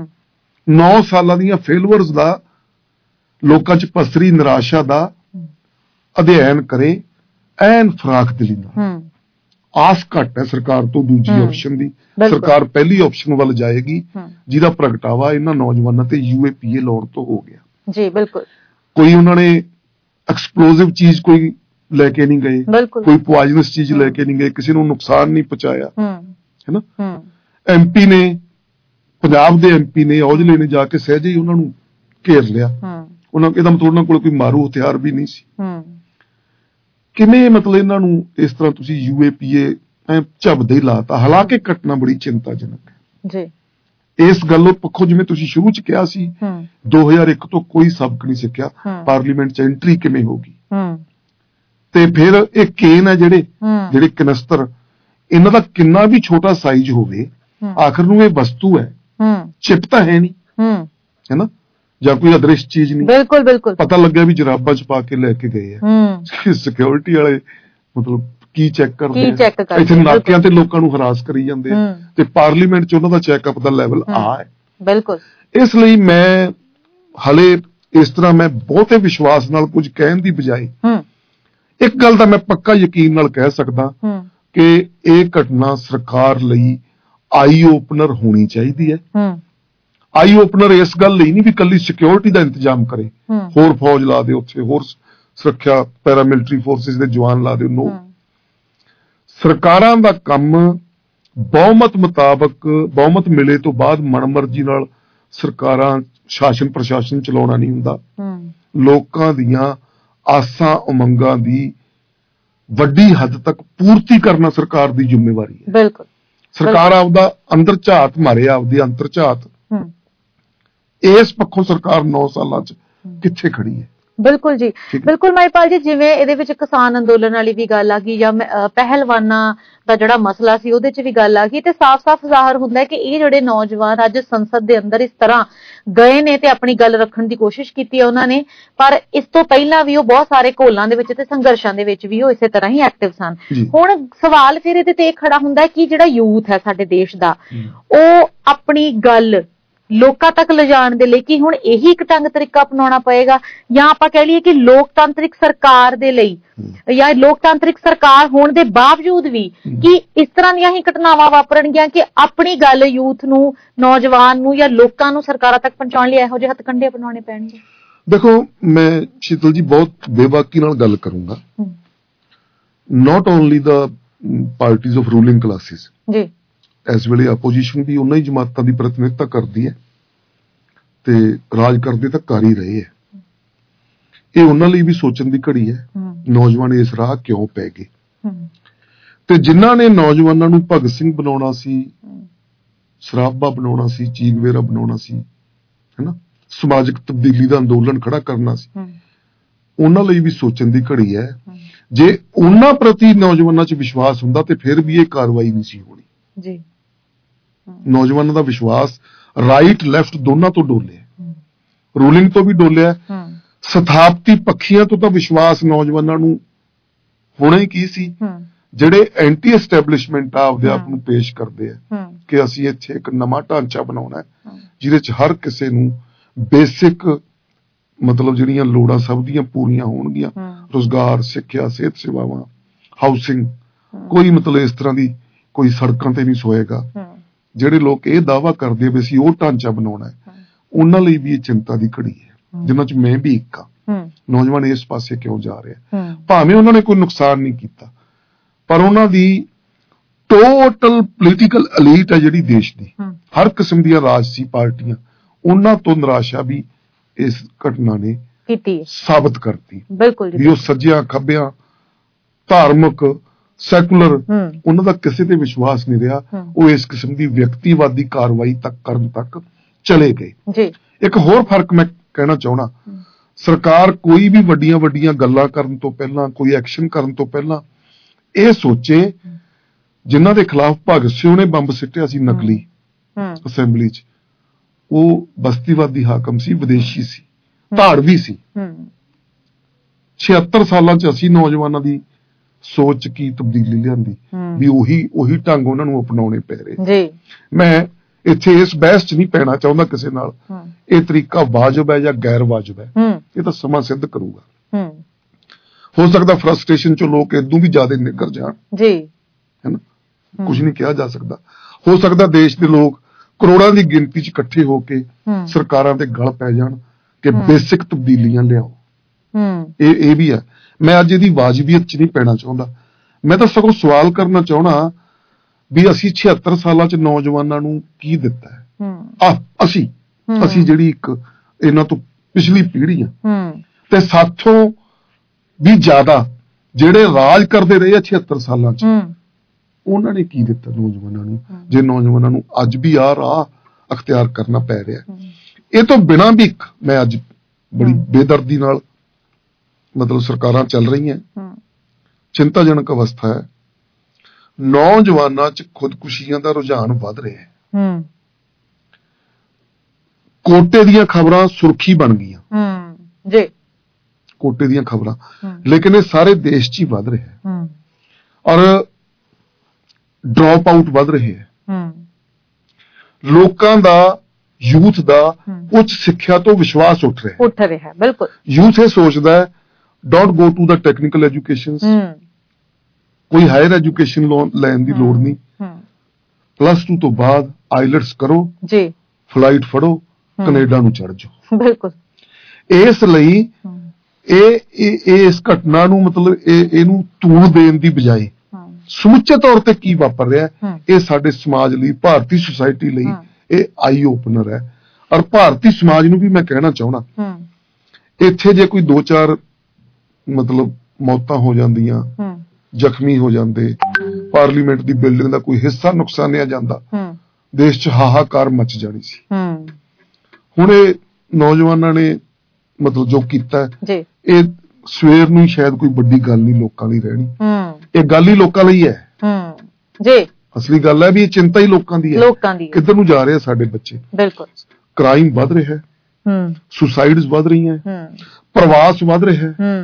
ਨੌ ਸਾਲਾਂ ਦੀਆਂ ਫੇਲਵਰਸ ਦਾ, ਲੋਕਾਂ 'ਚ ਪਸਰੀ ਨਿਰਾਸ਼ਾ ਦਾ ਅਧਿਐਨ ਕਰੇ ਐਨ ਫਰਾਖ ਦਿਲੀ ਨਾਲ। ਆਸ ਘੱਟ ਹੈ ਸਰਕਾਰ ਤੋਂ ਦੂਜੀ ਆਪਸ਼ਨ ਦੀ। ਸਰਕਾਰ ਪਹਿਲੀ ਆਪਸ਼ਨ ਵੱਲ ਜਾਏਗੀ ਜਿਹਦਾ ਪ੍ਰਗਟਾਵਾ ਇਹਨਾਂ ਨੌਜਵਾਨਾਂ ਤੇ ਯੂਏਪੀਏ ਲਾਉਣ ਤੋਂ ਹੋ ਗਿਆ। ਜੀ ਬਿਲਕੁਲ। ਕੋਈ ਉਹਨਾਂ ਨੇ ਐਕਸਪਲੋਸਿਵ ਚੀਜ਼ ਕੋਈ ਲੈ ਕੇ ਨਹੀਂ ਗਏ, ਕੋਈ ਪੋਇਜ਼ਨਸ ਚੀਜ਼ ਲੈ ਕੇ ਨਹੀਂ ਗਏ, ਕਿਸੇ ਨੂੰ ਨੁਕਸਾਨ ਨਹੀਂ ਪਹੁੰਚਾਇਆ, ਹੈ ਨਾ। ਐਮਪੀ ਨੇ, ਪੰਜਾਬ ਦੇ ਐਮਪੀ ਨੇ, ਔਜਲੇ ਨੇ ਜਾ ਕੇ ਸਹਿਜੇ ਹੀ ਉਹਨਾਂ ਨੂੰ ਘੇਰ ਲਿਆ। ਉਹਨਾਂ ਇਹਦਾ ਮਤਲਬ ਉਹਨਾਂ ਕੋਲ ਕੋਈ ਮਾਰੂ ਹਥਿਆਰ ਵੀ ਨਹੀਂ ਸੀ। ਕਿਵੇਂ ਮਤਲਬ ਇਹਨਾਂ ਨੂੰ ਇਸ ਤਰ੍ਹਾਂ ਤੁਸੀਂ ਯੂਏਪੀਏ ਝਬਦੇ ਹੀ ਲਾਤਾ। ਹਾਲਾਂਕਿ ਘਟਨਾ ਬੜੀ ਚਿੰਤਾਜਨਕ ਹੈ ਜੀ। ਇਸ ਗੱਲ ਪੱਖੋਂ ਜਿਵੇਂ ਤੁਸੀਂ ਸ਼ੁਰੂ 'ਚ ਕਿਹਾ ਸੀ, ਦੋ ਹਜ਼ਾਰ ਇੱਕ ਤੋਂ ਕੋਈ ਸਬਕ ਨਹੀਂ ਸਿੱਖਿਆ, ਪਾਰਲੀਮੈਂਟ 'ਚ ਐਂਟਰੀ ਕਿਵੇਂ ਹੋ ਗਈ। ਤੇ ਫਿਰ ਇਹ ਕੇਨ ਹੈ ਜਿਹੜੇ ਜਿਹੜੇ ਕਨਸਤਰ, ਇਹਨਾਂ ਦਾ ਕਿੰਨਾ ਵੀ ਛੋਟਾ ਸਾਈਜ਼ ਹੋਵੇ, ਆਖਰ ਨੂੰ ਇਹ ਵਸਤੂ ਹੈ, ਚਿਪ ਤਾਂ ਹੈ ਨਹੀਂ, ਹੈ ਨਾ, ਜਾਂ ਕੋਈ ਅਦ੍ਰਿਸ਼ ਚੀਜ਼ ਨਹੀਂ। ਬਿਲਕੁਲ ਬਿਲਕੁਲ। ਪਤਾ ਲੱਗਿਆ ਵੀ ਜਰਾਬਾਂ 'ਚ ਪਾ ਕੇ ਲੈ ਕੇ ਗਏ ਆ। ਸਿਕਿਉਰਿਟੀ ਵਾਲੇ ਮਤਲਬ ਕੀ ਚੈੱਕ ਕਰਦੇ ਆ, ਇੱਥੇ ਨਾਕਿਆਂ ਤੇ ਲੋਕਾਂ ਨੂੰ ਹਰਾਸ ਕਰੀ ਜਾਂਦੇ ਆ, ਤੇ ਪਾਰਲੀਮੈਂਟ 'ਚ ਉਹਨਾਂ ਦਾ ਚੈੱਕਅਪ ਦਾ ਲੈਵਲ ਆ ਹੈ। ਬਿਲਕੁਲ। ਇਸ ਲਈ ਮੈਂ ਹਲੇ ਇਸ ਤਰ੍ਹਾਂ ਮੈਂ ਬਹੁਤੇ ਵਿਸ਼ਵਾਸ ਨਾਲ ਕੁਝ ਕਹਿਣ ਦੀ ਬਜਾਏ ਇੱਕ ਗੱਲ ਤਾਂ ਮੈਂ ਪੱਕਾ ਯਕੀਨ ਨਾਲ ਕਹਿ ਸਕਦਾ ਕਿ ਇਹ ਘਟਨਾ ਸਰਕਾਰ ਲਈ ਆਈ ਓਪਨਰ ਹੋਣੀ ਚਾਹੀਦੀ ਹੈ। ਆਈ ਓਪਨਰ ਇਸ ਗੱਲ ਲਈ ਨਹੀਂ ਵੀ ਕੱਲੀ ਸਿਕਿਉਰਿਟੀ ਦਾ ਇੰਤਜ਼ਾਮ ਕਰੇ, ਹੋਰ ਫੌਜ ਲਾ ਦੇ ਉੱਥੇ, ਹੋਰ ਸੁਰੱਖਿਆ ਪੈਰਾਮਿਲਟਰੀ ਫੋਰਸਿਸ ਦੇ ਜਵਾਨ ਲਾ ਦੇ। ਨੋ, ਸਰਕਾਰਾਂ ਦਾ ਕੰਮ ਬਹੁਮਤ ਮੁਤਾਬਕ, ਬਹੁਮਤ ਮਿਲੇ ਤੋਂ ਬਾਅਦ ਮਨਮਰਜ਼ੀ ਨਾਲ ਸਰਕਾਰਾਂ ਸ਼ਾਸਨ ਪ੍ਰਸ਼ਾਸਨ ਚਲਾਉਣਾ ਨਹੀਂ ਹੁੰਦਾ। ਲੋਕਾਂ ਦੀਆਂ ਆਸਾਂ ਉਮੰਗਾਂ ਦੀ ਵੱਡੀ ਹੱਦ ਤੱਕ ਪੂਰਤੀ ਕਰਨਾ ਸਰਕਾਰ ਦੀ ਜ਼ਿੰਮੇਵਾਰੀ ਹੈ। ਬਿਲਕੁਲ। ਸਰਕਾਰ ਆਪਦਾ ਅੰਦਰ ਝਾਤ ਮਾਰੇ, ਆਪਦੀ ਅੰਤਰ ਝਾਤ। ਇਸ ਪੱਖੋਂ ਸਰਕਾਰ ਨੌ ਸਾਲਾਂ 'ਚ ਕਿੱਥੇ ਖੜੀ ਹੈ। ਬਿਲਕੁਲ ਜੀ, ਬਿਲਕੁਲ ਮਹਿਪਾਲ ਜੀ। ਜਿਵੇਂ ਇਹਦੇ ਵਿੱਚ ਕਿਸਾਨ ਅੰਦੋਲਨ ਵਾਲੀ ਵੀ ਗੱਲ ਆ ਗਈ, ਜਾਂ ਪਹਿਲਵਾਨਾਂ ਦਾ ਜਿਹੜਾ ਮਸਲਾ ਸੀ ਉਹਦੇ 'ਚ ਵੀ ਗੱਲ ਆ ਗਈ, ਤੇ ਸਾਫ਼-ਸਾਫ਼ ਜ਼ਾਹਰ ਹੁੰਦਾ ਕਿ ਇਹ ਜਿਹੜੇ ਨੌਜਵਾਨ ਅੱਜ ਸੰਸਦ ਦੇ ਅੰਦਰ ਇਸ ਤਰ੍ਹਾਂ ਗਏ ਨੇ ਤੇ ਆਪਣੀ ਗੱਲ ਰੱਖਣ ਦੀ ਕੋਸ਼ਿਸ਼ ਕੀਤੀ ਹੈ ਉਹਨਾਂ ਨੇ, ਪਰ ਇਸ ਤੋਂ ਪਹਿਲਾਂ ਵੀ ਉਹ ਬਹੁਤ ਸਾਰੇ ਘੋਲਾਂ ਦੇ ਵਿੱਚ ਤੇ ਸੰਘਰਸ਼ਾਂ ਦੇ ਵਿੱਚ ਵੀ ਉਹ ਇਸੇ ਤਰ੍ਹਾਂ ਹੀ ਐਕਟਿਵ ਸਨ। ਹੁਣ ਸਵਾਲ ਫਿਰ ਇਹਦੇ ਤੇ ਇਹ ਖੜਾ ਹੁੰਦਾ ਕਿ ਜਿਹੜਾ ਯੂਥ ਹੈ ਸਾਡੇ ਦੇਸ਼ ਦਾ, ਉਹ ਆਪਣੀ ਗੱਲ ਲੋਕਾਂ ਤੱਕ ਲਿਜਾਣ ਦੇ ਲਈ ਕੀ ਹੁਣ ਇਹੀ ਇੱਕ ਢੰਗ ਤਰੀਕਾ ਅਪਣਾਉਣਾ ਪਏਗਾ, ਜਾਂ ਆਪਾਂ ਕਹਿ ਲਈਏ ਕਿ ਲੋਕਤਾਂਤਰਿਕ ਸਰਕਾਰ ਦੇ ਲਈ ਜਾਂ ਲੋਕਤਾਂਤਰਿਕ ਸਰਕਾਰ ਹੋਣ ਦੇ ਬਾਵਜੂਦ ਵੀ ਕਿ ਇਸ ਤਰ੍ਹਾਂ ਦੀਆਂ ਹੀ ਘਟਨਾਵਾਂ ਵਾਪਰਨਗੀਆਂ ਕਿ ਆਪਣੀ ਗੱਲ ਯੂਥ ਨੂੰ, ਨੌਜਵਾਨ ਨੂੰ ਜਾਂ ਲੋਕਾਂ ਨੂੰ ਸਰਕਾਰਾਂ ਤੱਕ ਪਹੁੰਚਾਉਣ ਲਈ ਇਹੋ ਜਿਹੇ ਹੱਥਕੰਡੇ ਅਪਣਾਉਣੇ ਪੈਣਗੇ। ਦੇਖੋ, ਮੈਂ ਸ਼ੀਤਲ ਜੀ ਬਹੁਤ ਬੇਬਾਕੀ ਨਾਲ ਗੱਲ ਕਰੂੰਗਾ। Not only the parties of ruling classes ਜੀ, ਇਸ ਵੇਲੇ ਆਪੋਜੀਸ਼ਨ ਵੀ ਉਹਨਾਂ ਹੀ ਜਮਾਤਾਂ ਦੀ ਪ੍ਰਤੀਨਿਧਤਾ ਕਰਦੀ ਹੈ ਤੇ ਰਾਜ ਕਰਦੇ ਤਾਂ ਕਰ ਹੀ ਰਹੇ ਹੈ। ਇਹ ਉਹਨਾਂ ਲਈ ਵੀ ਸੋਚਣ ਦੀ ਘੜੀ ਹੈ, ਨੌਜਵਾਨ ਇਸ ਰਾਹ ਕਿਉਂ ਪੈ ਗਏ। ਤੇ ਜਿਨ੍ਹਾਂ ਨੇ ਨੌਜਵਾਨਾਂ ਨੂੰ ਭਗਤ ਸਿੰਘ ਬਣਾਉਣਾ ਸੀ, ਸਰਾਭਾ ਬਣਾਉਣਾ ਸੀ, ਚੀਗਵੇਰਾ ਬਣਾਉਣਾ ਸੀ, ਹੈਨਾ, ਸਮਾਜਿਕ ਤਬਦੀਲੀ ਦਾ ਅੰਦੋਲਨ ਖੜਾ ਕਰਨਾ ਸੀ, ਉਹਨਾਂ ਲਈ ਵੀ ਸੋਚਣ ਦੀ ਘੜੀ ਹੈ। ਜੇ ਉਹਨਾਂ ਪ੍ਰਤੀ ਨੌਜਵਾਨਾਂ 'ਚ ਵਿਸ਼ਵਾਸ ਹੁੰਦਾ ਤੇ ਫਿਰ ਵੀ ਇਹ ਕਾਰਵਾਈ ਨਹੀਂ ਸੀ ਹੋਣੀ ਜੀ। ਨੌਜਵਾਨਾਂ ਦਾ ਵਿਸ਼ਵਾਸ ਰਾਈਟ ਲੈਫਟ ਦੋਨਾਂ ਤੋਂ ਡੋਲਿਆ, ਰੂਲਿੰਗ ਤੋਂ ਵੀ ਡੋਲਿਆ, ਸਥਾਪਤੀ ਪੱਖੀਆਂ ਤੋਂ ਤਾਂ ਵਿਸ਼ਵਾਸ ਨੌਜਵਾਨਾਂ ਨੂੰ ਹੋਣਾ ਹੀ ਕੀ ਸੀ, ਜਿਹੜੇ ਐਂਟੀ ਐਸਟੈਬਲਿਸ਼ਮੈਂਟ ਆਪਦੇ ਆਪ ਨੂੰ ਪੇਸ਼ ਕਰਦੇ ਆ ਕਿ ਅਸੀਂ ਇੱਥੇ ਇੱਕ ਨਵਾਂ ਢਾਂਚਾ ਬਣਾਉਣਾ ਹੈ ਜਿਹਦੇ 'ਚ ਹਰ ਕਿਸੇ ਨੂੰ ਬੇਸਿਕ ਮਤਲਬ ਜਿਹੜੀਆਂ ਲੋੜਾਂ ਸਭ ਦੀਆਂ ਪੂਰੀਆਂ ਹੋਣਗੀਆਂ, ਰੁਜ਼ਗਾਰ, ਸਿੱਖਿਆ, ਸਿਹਤ ਸੇਵਾਵਾਂ, ਹਾਊਸਿੰਗ, ਕੋਈ ਮਤਲਬ ਇਸ ਤਰ੍ਹਾਂ ਦੀ ਕੋਈ ਸੜਕਾਂ ਤੇ ਨਹੀਂ ਸੋਏਗਾ। ਜਿਹੜੇ ਲੋਕ ਇਹ ਦਾਅਵਾ ਕਰਦੇ ਵੀ ਅਸੀਂ ਉਹ ਢਾਂਚਾ ਬਣਾਉਣਾ ਹੈ, ਉਹਨਾਂ ਲਈ ਵੀ ਇਹ ਚਿੰਤਾ ਦੀ ਘੜੀ ਹੈ, ਜਿਨ੍ਹਾਂ 'ਚ ਮੈਂ ਵੀ ਇੱਕ ਹਾਂ। ਨੌਜਵਾਨ ਇਸ ਪਾਸੇ ਕਿਉਂ ਜਾ ਰਿਹਾ, ਭਾਵੇਂ ਉਹਨਾਂ ਨੇ ਕੋਈ ਨੁਕਸਾਨ ਨਹੀਂ ਕੀਤਾ, ਪਰ ਉਹਨਾਂ ਦੀ ਟੋਟਲ ਪੋਲੀਟੀਕਲ ਐਲੀਟ ਹੈ ਜਿਹੜੀ ਦੇਸ਼ ਦੀ, ਹਰ ਕਿਸਮ ਦੀਆਂ ਰਾਜਸੀ ਪਾਰਟੀਆਂ, ਉਹਨਾਂ ਤੋਂ ਨਿਰਾਸ਼ਾ ਵੀ ਇਸ ਘਟਨਾ ਨੇ ਕੀਤੀ, ਸਾਬਤ ਕਰਤੀ। ਬਿਲਕੁਲ ਵੀ ਉਹ ਸੱਜਿਆਂ ਖੱਬਿਆਂ, ਧਾਰਮਿਕ, ਸੈਕੂਲਰ, ਉਹਨਾਂ ਦਾ ਕਿਸੇ ਤੇ ਵਿਸ਼ਵਾਸ ਨਹੀਂ ਰਿਹਾ। ਉਹ ਇਸ ਕਿਸਮ ਦੀ ਵਿਅਕਤੀਵਾਦੀ ਕਾਰਵਾਈ ਤੱਕ ਕਰਨ ਤੱਕ ਚਲੇ ਗਏ ਜੀ। ਇੱਕ ਹੋਰ ਫਰਕ ਮੈਂ ਕਹਿਣਾ ਚਾਹੁੰਦਾ, ਸਰਕਾਰ ਕੋਈ ਵੀ ਵੱਡੀਆਂ ਵੱਡੀਆਂ ਗੱਲਾਂ ਕਰਨ ਤੋਂ ਪਹਿਲਾਂ, ਕੋਈ ਐਕਸ਼ਨ ਕਰਨ ਤੋਂ ਪਹਿਲਾਂ ਇਹ ਸੋਚੇ ਜਿਨ੍ਹਾਂ ਦੇ ਖਿਲਾਫ ਭਗਤ ਸਿੰਘ ਨੇ ਬੰਬ ਸਿੱਟਿਆ ਸੀ ਨਕਲੀ ਅਸੈਂਬਲੀ 'ਚ, ਉਹ ਬਸਤੀਵਾਦੀ ਹਾਕਮ ਸੀ, ਵਿਦੇਸ਼ੀ ਸੀ, ਧਾੜਵੀ ਸੀ। ਛਿਅੱਤਰ ਸਾਲਾਂ 'ਚ ਅਸੀਂ ਨੌਜਵਾਨਾਂ ਦੀ ਸੋਚ 'ਚ ਕੀ ਤਬਦੀਲੀ ਲਿਆਂਦੀ ਵੀ ਉਹੀ ਉਹੀ ਢੰਗ ਉਹਨਾਂ ਨੂੰ ਅਪਣਾਉਣੇ ਪੈ ਰਹੇ। ਮੈਂ ਇੱਥੇ ਇਸ ਬਹਿਸ 'ਚ ਨਹੀਂ ਪੈਣਾ ਚਾਹੁੰਦਾ ਕਿਸੇ ਨਾਲ, ਇਹ ਤਰੀਕਾ ਵਾਜਬ ਹੈ ਜਾਂ ਗੈਰ ਵਾਜਬ ਹੈ, ਇਹ ਤਾਂ ਸਮਾਂ ਸਿੱਧ ਕਰੂਗਾ। ਹੋ ਸਕਦਾ ਫਰਸਟ੍ਰੇਸ਼ਨ 'ਚੋਂ ਲੋਕ ਇਦੋਂ ਵੀ ਜ਼ਿਆਦਾ ਨਿਕਲ ਜਾਣ, ਹੈਨਾ, ਕੁਝ ਨਹੀਂ ਕਿਹਾ ਜਾ ਸਕਦਾ। ਹੋ ਸਕਦਾ ਦੇਸ਼ ਦੇ ਲੋਕ ਕਰੋੜਾਂ ਦੀ ਗਿਣਤੀ 'ਚ ਇਕੱਠੇ ਹੋ ਕੇ ਸਰਕਾਰਾਂ ਦੇ ਗਲ ਪੈ ਜਾਣ ਕਿ ਬੇਸਿਕ ਤਬਦੀਲੀਆਂ ਲਿਆਓ। ਇਹ ਇਹ ਵੀ ਹੈ। ਮੈਂ ਅੱਜ ਇਹਦੀ ਵਾਜਬੀਅਤ 'ਚ ਨਹੀਂ ਪੈਣਾ ਚਾਹੁੰਦਾ, ਮੈਂ ਤਾਂ ਸਗੋਂ ਸਵਾਲ ਕਰਨਾ ਚਾਹਣਾ ਵੀ ਅਸੀਂ ਛਿਅੱਤਰ ਸਾਲਾਂ 'ਚ ਨੌਜਵਾਨਾਂ ਨੂੰ ਕੀ ਦਿੱਤਾ ਹੈ। ਆ ਅਸੀਂ ਅਸੀਂ ਜਿਹੜੀ ਇੱਕ ਇਹਨਾਂ ਤੋਂ ਪਿਛਲੀ ਪੀੜ੍ਹੀ ਆ, ਤੇ ਸਾਥੋਂ ਵੀ ਜ਼ਿਆਦਾ ਜਿਹੜੇ ਰਾਜ ਕਰਦੇ ਰਹੇ ਆ ਛਿਅੱਤਰ ਸਾਲਾਂ 'ਚ, ਉਹਨਾਂ ਨੇ ਕੀ ਦਿੱਤਾ ਨੌਜਵਾਨਾਂ ਨੂੰ, ਜੇ ਨੌਜਵਾਨਾਂ ਨੂੰ ਅੱਜ ਵੀ ਆਹ ਰਾਹ ਅਖਤਿਆਰ ਕਰਨਾ ਪੈ ਰਿਹਾ। ਇਹ ਤੋਂ ਬਿਨਾਂ ਵੀ ਇੱਕ ਮੈਂ ਅੱਜ ਬੜੀ ਬੇਦਰਦੀ ਨਾਲ ਮਤਲਬ ਸਰਕਾਰਾਂ ਚੱਲ ਰਹੀਆਂ, ਚਿੰਤਾਜਨਕ ਅਵਸਥਾ ਹੈ। ਨੌਜਵਾਨਾਂ 'ਚ ਖੁਦਕੁਸ਼ੀਆਂ ਦਾ ਰੁਝਾਨ ਵੱਧ ਰਿਹਾ ਹੈ। ਕੋਟੇ ਦੀਆਂ ਖਬਰਾਂ ਸੁਰਖੀ ਬਣ ਗਈਆਂ, ਜੀ ਕੋਟੇ ਦੀਆਂ ਖਬਰਾਂ, ਲੇਕਿਨ ਇਹ ਸਾਰੇ ਦੇਸ਼ 'ਚ ਹੀ ਵੱਧ ਰਿਹਾ ਹੈ। ਔਰ ਡ੍ਰੌਪ ਆਊਟ ਵੱਧ ਰਹੇ ਹੈ। ਲੋਕਾਂ ਦਾ, ਯੂਥ ਦਾ ਉੱਚ ਸਿੱਖਿਆ ਤੋਂ ਵਿਸ਼ਵਾਸ ਉੱਠ ਰਿਹਾ ਉੱਠ ਰਿਹਾ ਬਿਲਕੁਲ। ਯੂਥ ਇਹ ਸੋਚਦਾ ਹੈ don't go to the technical education, ਕੋਈ ਹਾਇਰ ਐਜੂਕੇਸ਼ਨ ਲੈਣ ਦੀ ਲੋੜ ਨਹੀਂ, ਪਲੱਸ ਟੂ ਤੋਂ ਬਾਅਦ ਆਈਲੈਟਸ ਕਰੋ ਜੀ, ਫਲਾਈਟ ਫੜੋ, ਕੈਨੇਡਾ ਨੂੰ ਚੜ ਜਾਓ। ਬਿਲਕੁਲ। ਇਸ ਲਈ ਇਹ ਇਸ ਘਟਨਾ ਨੂੰ ਮਤਲਬ ਇਹਨੂੰ ਧੂੜ ਦੇਣ ਦੀ ਬਜਾਏ ਸਮੁੱਚੇ ਤੌਰ ਤੇ ਕੀ ਵਾਪਰ ਰਿਹਾ, ਇਹ ਸਾਡੇ ਸਮਾਜ ਲਈ, ਭਾਰਤੀ ਸੁਸਾਇਟੀ ਲਈ ਇਹ ਆਈ ਓਪਨਰ ਹੈ। ਔਰ ਭਾਰਤੀ ਸਮਾਜ ਨੂੰ ਵੀ ਮੈਂ ਕਹਿਣਾ ਚਾਹਣਾ, ਇੱਥੇ ਜੇ ਕੋਈ ਦੋ ਚਾਰ ਮਤਲਬ ਮੌਤਾਂ ਹੋ ਜਾਂਦੀਆਂ, ਜ਼ਖਮੀ ਹੋ ਜਾਂਦੇ, ਪਾਰਲੀਮੈਂਟ ਦੀ ਬਿਲਡਿੰਗ ਦਾ ਕੋਈ ਹਿੱਸਾ ਨੁਕਸਾਨਿਆ ਜਾਂਦਾ, ਦੇਸ਼ 'ਚ ਹਾਹਾਕਾਰ ਮਚ ਜਾਣੀ ਸੀ। ਹੁਣ ਇਹ ਨੌਜਵਾਨਾਂ ਨੇ ਮਤਲਬ ਜੋ ਕੀਤਾ, ਇਹ ਸਵੇਰ ਨੂੰ ਸ਼ਾਇਦ ਕੋਈ ਵੱਡੀ ਗੱਲ ਨਹੀਂ ਲੋਕਾਂ ਲਈ ਰਹਿਣੀ, ਇਹ ਗੱਲ ਹੀ ਲੋਕਾਂ ਲਈ ਹੈ ਜੀ। ਅਸਲੀ ਗੱਲ ਹੈ ਵੀ ਇਹ ਚਿੰਤਾ ਹੀ ਲੋਕਾਂ ਦੀ ਹੈ, ਕਿੱਧਰ ਨੂੰ ਜਾ ਰਹੇ ਆ ਸਾਡੇ ਬੱਚੇ। ਬਿਲਕੁਲ। ਕ੍ਰਾਈਮ ਵੱਧ ਰਿਹਾ ਹੈ, ਸੁਸਾਈਡਸ ਵੱਧ ਰਹੀਆਂ, ਪ੍ਰਵਾਸ ਵੱਧ ਰਿਹਾ ਹੈ,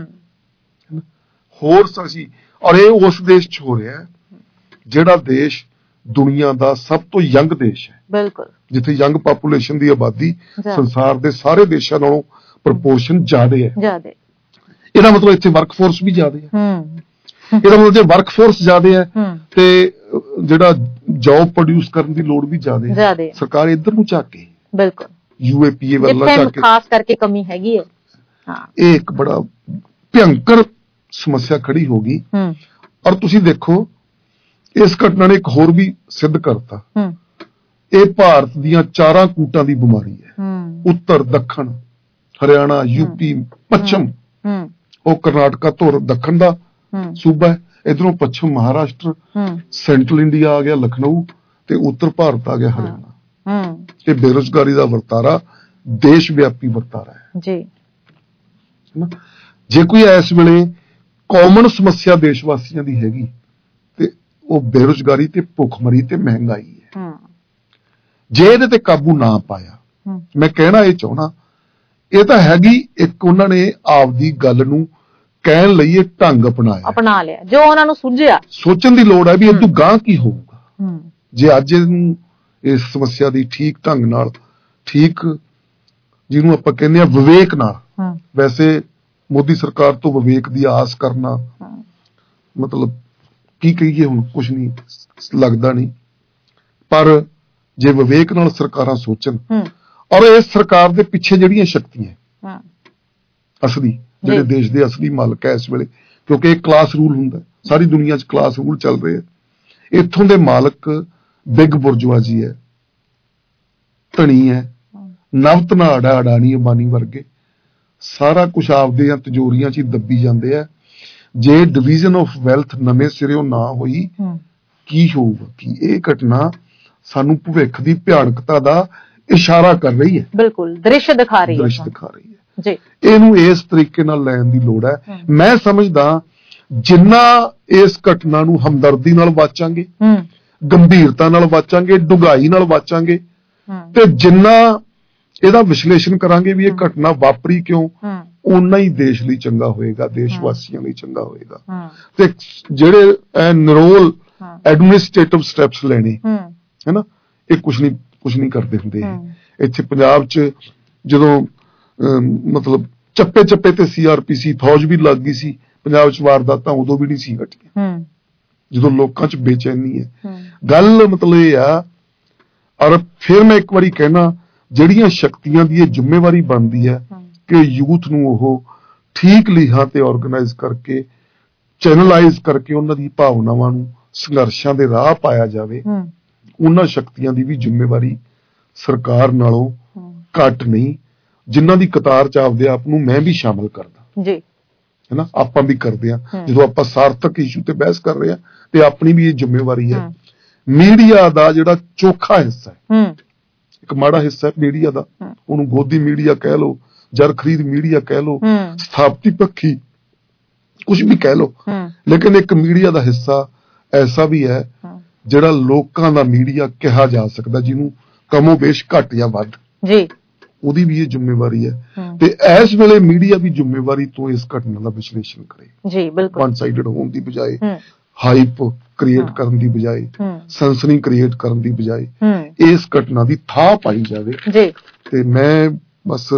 ਹੋਰ ਸਾਸੀ। ਔਰ ਇਹ ਉਸ ਦੇਸ਼ 'ਚ ਹੋ ਰਿਹਾ ਜਿਹੜਾ ਦੇਸ਼ ਦੁਨੀਆ ਦਾ ਸਭ ਤੋਂ ਯੰਗ ਦੇਸ਼ ਹੈ। ਬਿਲਕੁਲ। ਜਿੱਥੇ ਯੰਗ ਪਾਪੂਲੇਸ਼ਨ ਦੀ ਆਬਾਦੀ ਸੰਸਾਰ ਦੇ ਸਾਰੇ ਦੇਸ਼ਾਂ ਨਾਲੋਂ ਪ੍ਰਪੋਰਸ਼ਨ ਜ਼ਿਆਦਾ ਹੈ। ਜ਼ਿਆਦਾ। ਇਹਦਾ ਮਤਲਬ ਇੱਥੇ ਵਰਕਫੋਰਸ ਵੀ ਜ਼ਿਆਦਾ ਹੈ। ਇਹਦਾ ਮਤਲਬ ਜੇ ਵਰਕਫੋਰਸ ਜ਼ਿਆਦਾ ਹੈ ਤੇ ਜਿਹੜਾ ਜੌਬ ਪ੍ਰੋਡਿਊਸ ਕਰਨ ਦੀ ਲੋੜ ਵੀ ਜ਼ਿਆਦਾ ਹੈ। ਸਰਕਾਰ ਇੱਧਰ ਨੂੰ ਝਾਕੇ। ਬਿਲਕੁਲ। ਯੂਏਪੀਏ ਵੱਲ ਝਾਕੇ, ਖਾਸ ਕਰਕੇ ਕਮੀ ਹੈਗੀ ਹੈ। ਇਹ ਇੱਕ ਬੜਾ ਭਿਅੰਕਰ ਸਮੱਸਿਆ ਖੜੀ ਹੋ ਗਈ। ਔਰ ਤੁਸੀਂ ਦੇਖੋ ਇਸ ਘਟਨਾ ਨੇ ਇੱਕ ਹੋਰ ਵੀ ਸਿੱਧ ਕਰਤਾ, ਇਹ ਭਾਰਤ ਦੀਆਂ ਚਾਰਾਂ ਕੂਟਾਂ ਦੀ ਬਿਮਾਰੀ ਹੈ। ਉੱਤਰ, ਦੱਖਣ, ਹਰਿਆਣਾ, ਯੂਪੀ, ਪੱਛਮ। ਉਹ ਕਰਨਾਟਕਾ ਧੁਰ ਦੱਖਣ ਦਾ ਸੂਬਾ ਹੈ, ਇਧਰੋਂ ਪੱਛਮ ਮਹਾਰਾਸ਼ਟਰ, ਸੈਂਟਰਲ ਇੰਡੀਆ ਆ ਗਿਆ ਲਖਨਊ, ਤੇ ਉੱਤਰ ਭਾਰਤ ਆ ਗਿਆ ਹਰਿਆਣਾ। ਇਹ ਬੇਰੁਜ਼ਗਾਰੀ ਦਾ ਵਰਤਾਰਾ ਦੇਸ਼ ਵਿਆਪੀ ਵਰਤਾਰਾ ਹੈ ਜੀ। ਜੇ ਕੋਈ ਇਸ ਵੇਲੇ ਕਾਮਨ ਸਮੱਸਿਆ ਦੇਸ਼ ਵਾਸੀਆਂ ਦੀ ਹੈਗੀ ਤੇ ਉਹ ਬੇਰੁਜ਼ਗਾਰੀ ਤੇ ਭੁੱਖਮਰੀ ਤੇ ਮਹਿੰਗਾਈ ਹੈ। ਜੇ ਇਹਦੇ ਤੇ ਕਾਬੂ ਨਾ ਪਾਇਆ, ਮੈਂ ਕਹਿਣਾ ਇਹ ਚਾਹਣਾ, ਇਹ ਤਾਂ ਹੈਗੀ ਇੱਕ ਉਹਨਾਂ ਨੇ ਆਪਦੀ ਗੱਲ ਨੂੰ ਕਹਿਣ ਲਈ ਇਹ ਢੰਗ ਅਪਣਾਇਆ, ਅਪਣਾ ਲਿਆ ਜੋ ਉਹਨਾਂ ਨੂੰ ਸੁਝਿਆ। ਸੋਚਣ ਦੀ ਲੋੜ ਹੈ ਵੀ ਇਹ ਤੋਂ ਗਾਂਹ ਕੀ ਹੋਊਗਾ ਜੇ ਅੱਜ ਇਹਨੂੰ ਇਸ ਸਮੱਸਿਆ ਦੀ ਠੀਕ ਢੰਗ ਨਾਲ, ਠੀਕ ਜਿਹਨੂੰ ਆਪਾਂ ਕਹਿੰਦੇ ਆ ਵਿਵੇਕ ਨਾਲ, ਵੈਸੇ ਮੋਦੀ ਸਰਕਾਰ ਤੋਂ ਵਿਵੇਕ ਦੀ ਆਸ ਕਰਨਾ ਮਤਲਬ ਕੀ ਕਹੀਏ, ਹੁਣ ਕੁਛ ਨਹੀਂ ਲੱਗਦਾ ਨਹੀਂ, ਪਰ ਜੇ ਵਿਵੇਕ ਨਾਲ ਸਰਕਾਰਾਂ ਸੋਚਣ, ਔਰ ਇਸ ਸਰਕਾਰ ਦੇ ਪਿੱਛੇ ਜਿਹੜੀਆਂ ਸ਼ਕਤੀਆਂ ਅਸਲੀ, ਜਿਹੜੇ ਦੇਸ਼ ਦੇ ਅਸਲੀ ਮਾਲਕ ਹੈ ਇਸ ਵੇਲੇ, ਕਿਉਂਕਿ ਇਹ ਕਲਾਸ ਰੂਲ ਹੁੰਦਾ, ਸਾਰੀ ਦੁਨੀਆ 'ਚ ਕਲਾਸ ਰੂਲ ਚੱਲ ਰਹੇ ਹੈ। ਇੱਥੋਂ ਦੇ ਮਾਲਕ ਬਿਗ ਬੁਰਜਵਾਜੀ ਹੈ, ਧਨੀ ਹੈ, ਨਵਤ ਨਾੜਾ, ਅਡਾਨੀ, ਅੰਬਾਨੀ ਵਰਗੇ ਸਾਰਾ ਕੁਝ ਆਪਦੇ ਤਿਜੋਰੀਆਂ 'ਚ ਹੀ ਦੱਬੀ ਜਾਂਦੇ ਆ। ਜੇ ਡਿਵੀਜ਼ਨ ਆਫ ਵੈਲਥ ਨਵੇਂ ਸਿਰਿਓਂ ਨਾ ਹੋਈ, ਕੀ ਹੋਊਗਾ? ਕੀ ਇਹ ਘਟਨਾ ਸਾਨੂੰ ਭਵਿੱਖ ਦੀ ਭਿਆਨਕਤਾ ਦਾ ਇਸ਼ਾਰਾ ਕਰ ਰਹੀ ਹੈ। ਬਿਲਕੁਲ, ਦ੍ਰਿਸ਼ ਦਿਖਾ ਰਹੀ ਹੈ, ਦ੍ਰਿਸ਼ ਦਿਖਾ ਰਹੀ ਹੈ ਜੀ। ਇਹਨੂੰ ਇਸ ਤਰੀਕੇ ਨਾਲ ਲੈਣ ਦੀ ਲੋੜ ਹੈ। ਮੈਂ ਸਮਝਦਾ ਜਿੰਨਾ ਇਸ ਘਟਨਾ ਨੂੰ ਹਮਦਰਦੀ ਨਾਲ ਵਾਚਾਂਗੇ, ਗੰਭੀਰਤਾ ਨਾਲ ਵਾਚਾਂਗੇ, ਡੂੰਘਾਈ ਨਾਲ ਵਾਚਾਂਗੇ, ਤੇ ਜਿੰਨਾ ਇਹਦਾ ਵਿਸ਼ਲੇਸ਼ਣ ਕਰਾਂਗੇ ਵੀ ਇਹ ਘਟਨਾ ਵਾਪਰੀ ਕਿਉਂ, ਓਨਾ ਹੀ ਦੇਸ਼ ਲਈ ਚੰਗਾ ਹੋਏਗਾ, ਦੇਸ਼ ਵਾਸੀਆਂ ਲਈ ਚੰਗਾ ਹੋਏਗਾ। ਤੇ ਜਿਹੜੇ ਨਿਰੋਲ ਐਡਮਿਨਿਸਟ੍ਰੇਟਿਵ ਸਟੈਪਸ ਲੈਣੇ ਹੈ ਨਾ, ਇਹ ਕੁਛ ਨਹੀਂ ਕੁਛ ਨਹੀਂ ਕਰਦੇ ਹੁੰਦੇ। ਇੱਥੇ ਪੰਜਾਬ 'ਚ ਜਦੋਂ ਮਤਲਬ ਚੱਪੇ ਚੱਪੇ ਤੇ ਸੀ ਆਰ ਪੀ ਸੀ ਫੌਜ ਵੀ ਲੱਗ ਗਈ ਸੀ, ਪੰਜਾਬ 'ਚ ਵਾਰਦਾਤਾਂ ਉਦੋਂ ਵੀ ਨਹੀਂ ਸੀ ਘਟੀਆਂ, ਜਦੋਂ ਲੋਕਾਂ 'ਚ ਬੇਚੈਨੀ ਹੈ। ਗੱਲ ਮਤਲਬ ਇਹ ਆ, ਔਰ ਫਿਰ ਮੈਂ ਇੱਕ ਵਾਰੀ ਕਹਿਣਾ, ਜਿਹੜੀਆਂ ਸ਼ਕਤੀਆਂ ਦੀ ਇਹ ਜ਼ਿੰਮੇਵਾਰੀ ਬਣਦੀ ਹੈ ਕਿ ਯੂਥ ਨੂੰ ਉਹ ਠੀਕ ਲੀਹਾਂ ਤੇ ਆਰਗੇਨਾਈਜ਼ ਕਰਕੇ, ਚੈਨਲਾਈਜ਼ ਕਰਕੇ ਉਹਨਾਂ ਦੀ ਭਾਵਨਾਵਾਂ ਨੂੰ ਸੰਘਰਸ਼ਾਂ ਦੇ ਰਾਹ ਪਾਇਆ ਜਾਵੇ, ਉਹਨਾਂ ਸ਼ਕਤੀਆਂ ਦੀ ਵੀ ਜ਼ਿੰਮੇਵਾਰੀ ਸਰਕਾਰ ਨਾਲੋਂ ਘੱਟ ਨਹੀਂ, ਜਿਨ੍ਹਾਂ ਦੀ ਕਤਾਰ 'ਚ ਆਪਦੇ ਆਪ ਨੂੰ ਮੈਂ ਵੀ ਸ਼ਾਮਲ ਕਰਦਾ ਜੀ, ਹੈ ਨਾ, ਆਪਾਂ ਵੀ ਕਰਦੇ ਹਾਂ। ਜਦੋਂ ਆਪਾਂ ਸਾਰਥਕ ਇਸ਼ੂ ਤੇ ਬਹਿਸ ਕਰ ਰਹੇ ਹਾਂ ਤੇ ਆਪਣੀ ਵੀ ਇਹ ਜ਼ਿੰਮੇਵਾਰੀ ਹੈ। ਮੀਡੀਆ ਦਾ ਜਿਹੜਾ ਚੋਖਾ ਹਿੱਸਾ ਹੈ, ਇੱਕ ਮਾੜਾ ਹਿੱਸਾ ਹੈ ਮੀਡੀਆ ਦਾ, ਉਹਨੂੰ ਗੋਦੀ ਮੀਡੀਆ ਕਹਿ ਲਓ, ਜਰ ਖਰੀਦ ਮੀਡੀਆ ਕਹਿ ਲਓ, ਸਥਾਪਤੀ ਪੱਖੀ ਕੁਝ ਵੀ ਕਹਿ ਲਓ, ਲੇਕਿਨ ਇੱਕ ਮੀਡੀਆ ਦਾ ਹਿੱਸਾ ਐਸਾ ਵੀ ਹੈ ਜਿਹੜਾ ਲੋਕਾਂ ਦਾ ਮੀਡੀਆ ਕਿਹਾ ਜਾ ਸਕਦਾ, ਜਿਹਨੂੰ ਕਮੋ ਬੇਸ਼ ਘੱਟ ਜਾਂ ਵੱਧ ਜੀ, ਉਹਦੀ ਵੀ ਇਹ ਜ਼ਿੰਮੇਵਾਰੀ ਹੈ। ਤੇ ਇਸ ਵੇਲੇ ਮੀਡੀਆ ਵੀ ਜ਼ਿੰਮੇਵਾਰੀ ਤੋਂ ਇਸ ਘਟਨਾ ਦਾ ਵਿਸ਼ਲੇਸ਼ਣ ਕਰੇ ਜੀ, ਬਿਲਕੁਲ ਵਨ ਸਾਈਡਡ ਹੋਣ ਦੀ ਬਜਾਏ, ਹਾਈਪ ਕ੍ਰੀਏਟ ਕਰਨ ਦੀ ਬਜਾਏ, ਸਨਸਨੀ ਕ੍ਰੀਏਟ ਕਰਨ ਦੀ ਬਜਾਏ ਇਸ ਘਟਨਾ ਦੀ ਥਾਂ ਪਾਈ ਜਾਵੇ ਜੀ। ਤੇ ਮੈਂ ਬਸ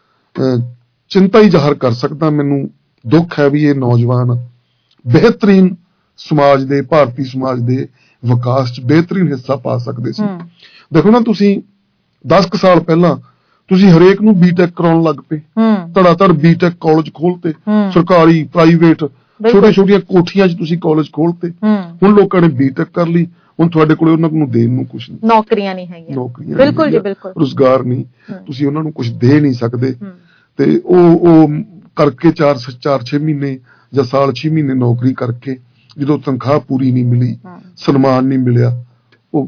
ਚਿੰਤਾ ਹੀ ਜ਼ਾਹਰ ਕਰ ਸਕਦਾ, ਮੈਨੂੰ ਦੁੱਖ ਹੈ ਵੀ ਇਹ ਨੌਜਵਾਨ ਬਿਹਤਰੀਨ ਸਮਾਜ ਦੇ, ਭਾਰਤੀ ਸਮਾਜ ਦੇ ਵਿਕਾਸ 'ਚ ਬਿਹਤਰੀਨ ਹਿੱਸਾ ਪਾ ਸਕਦੇ ਸੀ। ਦੇਖੋ ਨਾ, ਤੁਸੀਂ ਦਸ ਕੁ ਸਾਲ ਪਹਿਲਾਂ ਤੁਸੀਂ ਹਰੇਕ ਨੂੰ ਬੀਟੈਕ ਕਰਾਉਣ ਲੱਗ ਪਏ, ਧੜਾ ਧੜ ਬੀਟੈਕ ਕਾਲਜ ਖੋਲਤੇ, ਸਰਕਾਰੀ ਪ੍ਰਾਈਵੇਟ ਛੋਟੇ ਛੋਟੀਆਂ ਕੋਠੀਆਂ 'ਚ ਤੁਸੀਂ ਕਾਲਜ ਖੋਲਤੇ। ਹੁਣ ਲੋਕਾਂ ਨੇ ਬੀਟੈਕ ਕਰ ਲਈ, ਹੁਣ ਤੁਹਾਡੇ ਕੋਲੇ ਉਹਨਾਂ ਨੂੰ ਦੇਣ ਨੂੰ ਕੁਛ ਨਹੀਂ, ਨੌਕਰੀਆਂ ਨਹੀਂ ਹੈਗੀਆਂ, ਨੌਕਰੀਆਂ ਬਿਲਕੁਲ ਜੀ ਬਿਲਕੁਲ, ਰੁਜ਼ਗਾਰ ਨਹੀਂ, ਤੁਸੀਂ ਉਹਨਾਂ ਨੂੰ ਕੁਛ ਦੇ ਨਹੀਂ ਸਕਦੇ। ਤੇ ਉਹ ਉਹ ਕਰਕੇ ਚਾਰ ਚਾਰ ਛੇ ਮਹੀਨੇ ਜਾਂ ਸਾਲ ਛੇ ਮਹੀਨੇ ਨੌਕਰੀ ਕਰਕੇ ਜਦੋਂ ਤਨਖਾਹ ਪੂਰੀ ਨਹੀਂ ਮਿਲੀ, ਸਨਮਾਨ ਨਹੀਂ ਮਿਲਿਆ, ਉਹ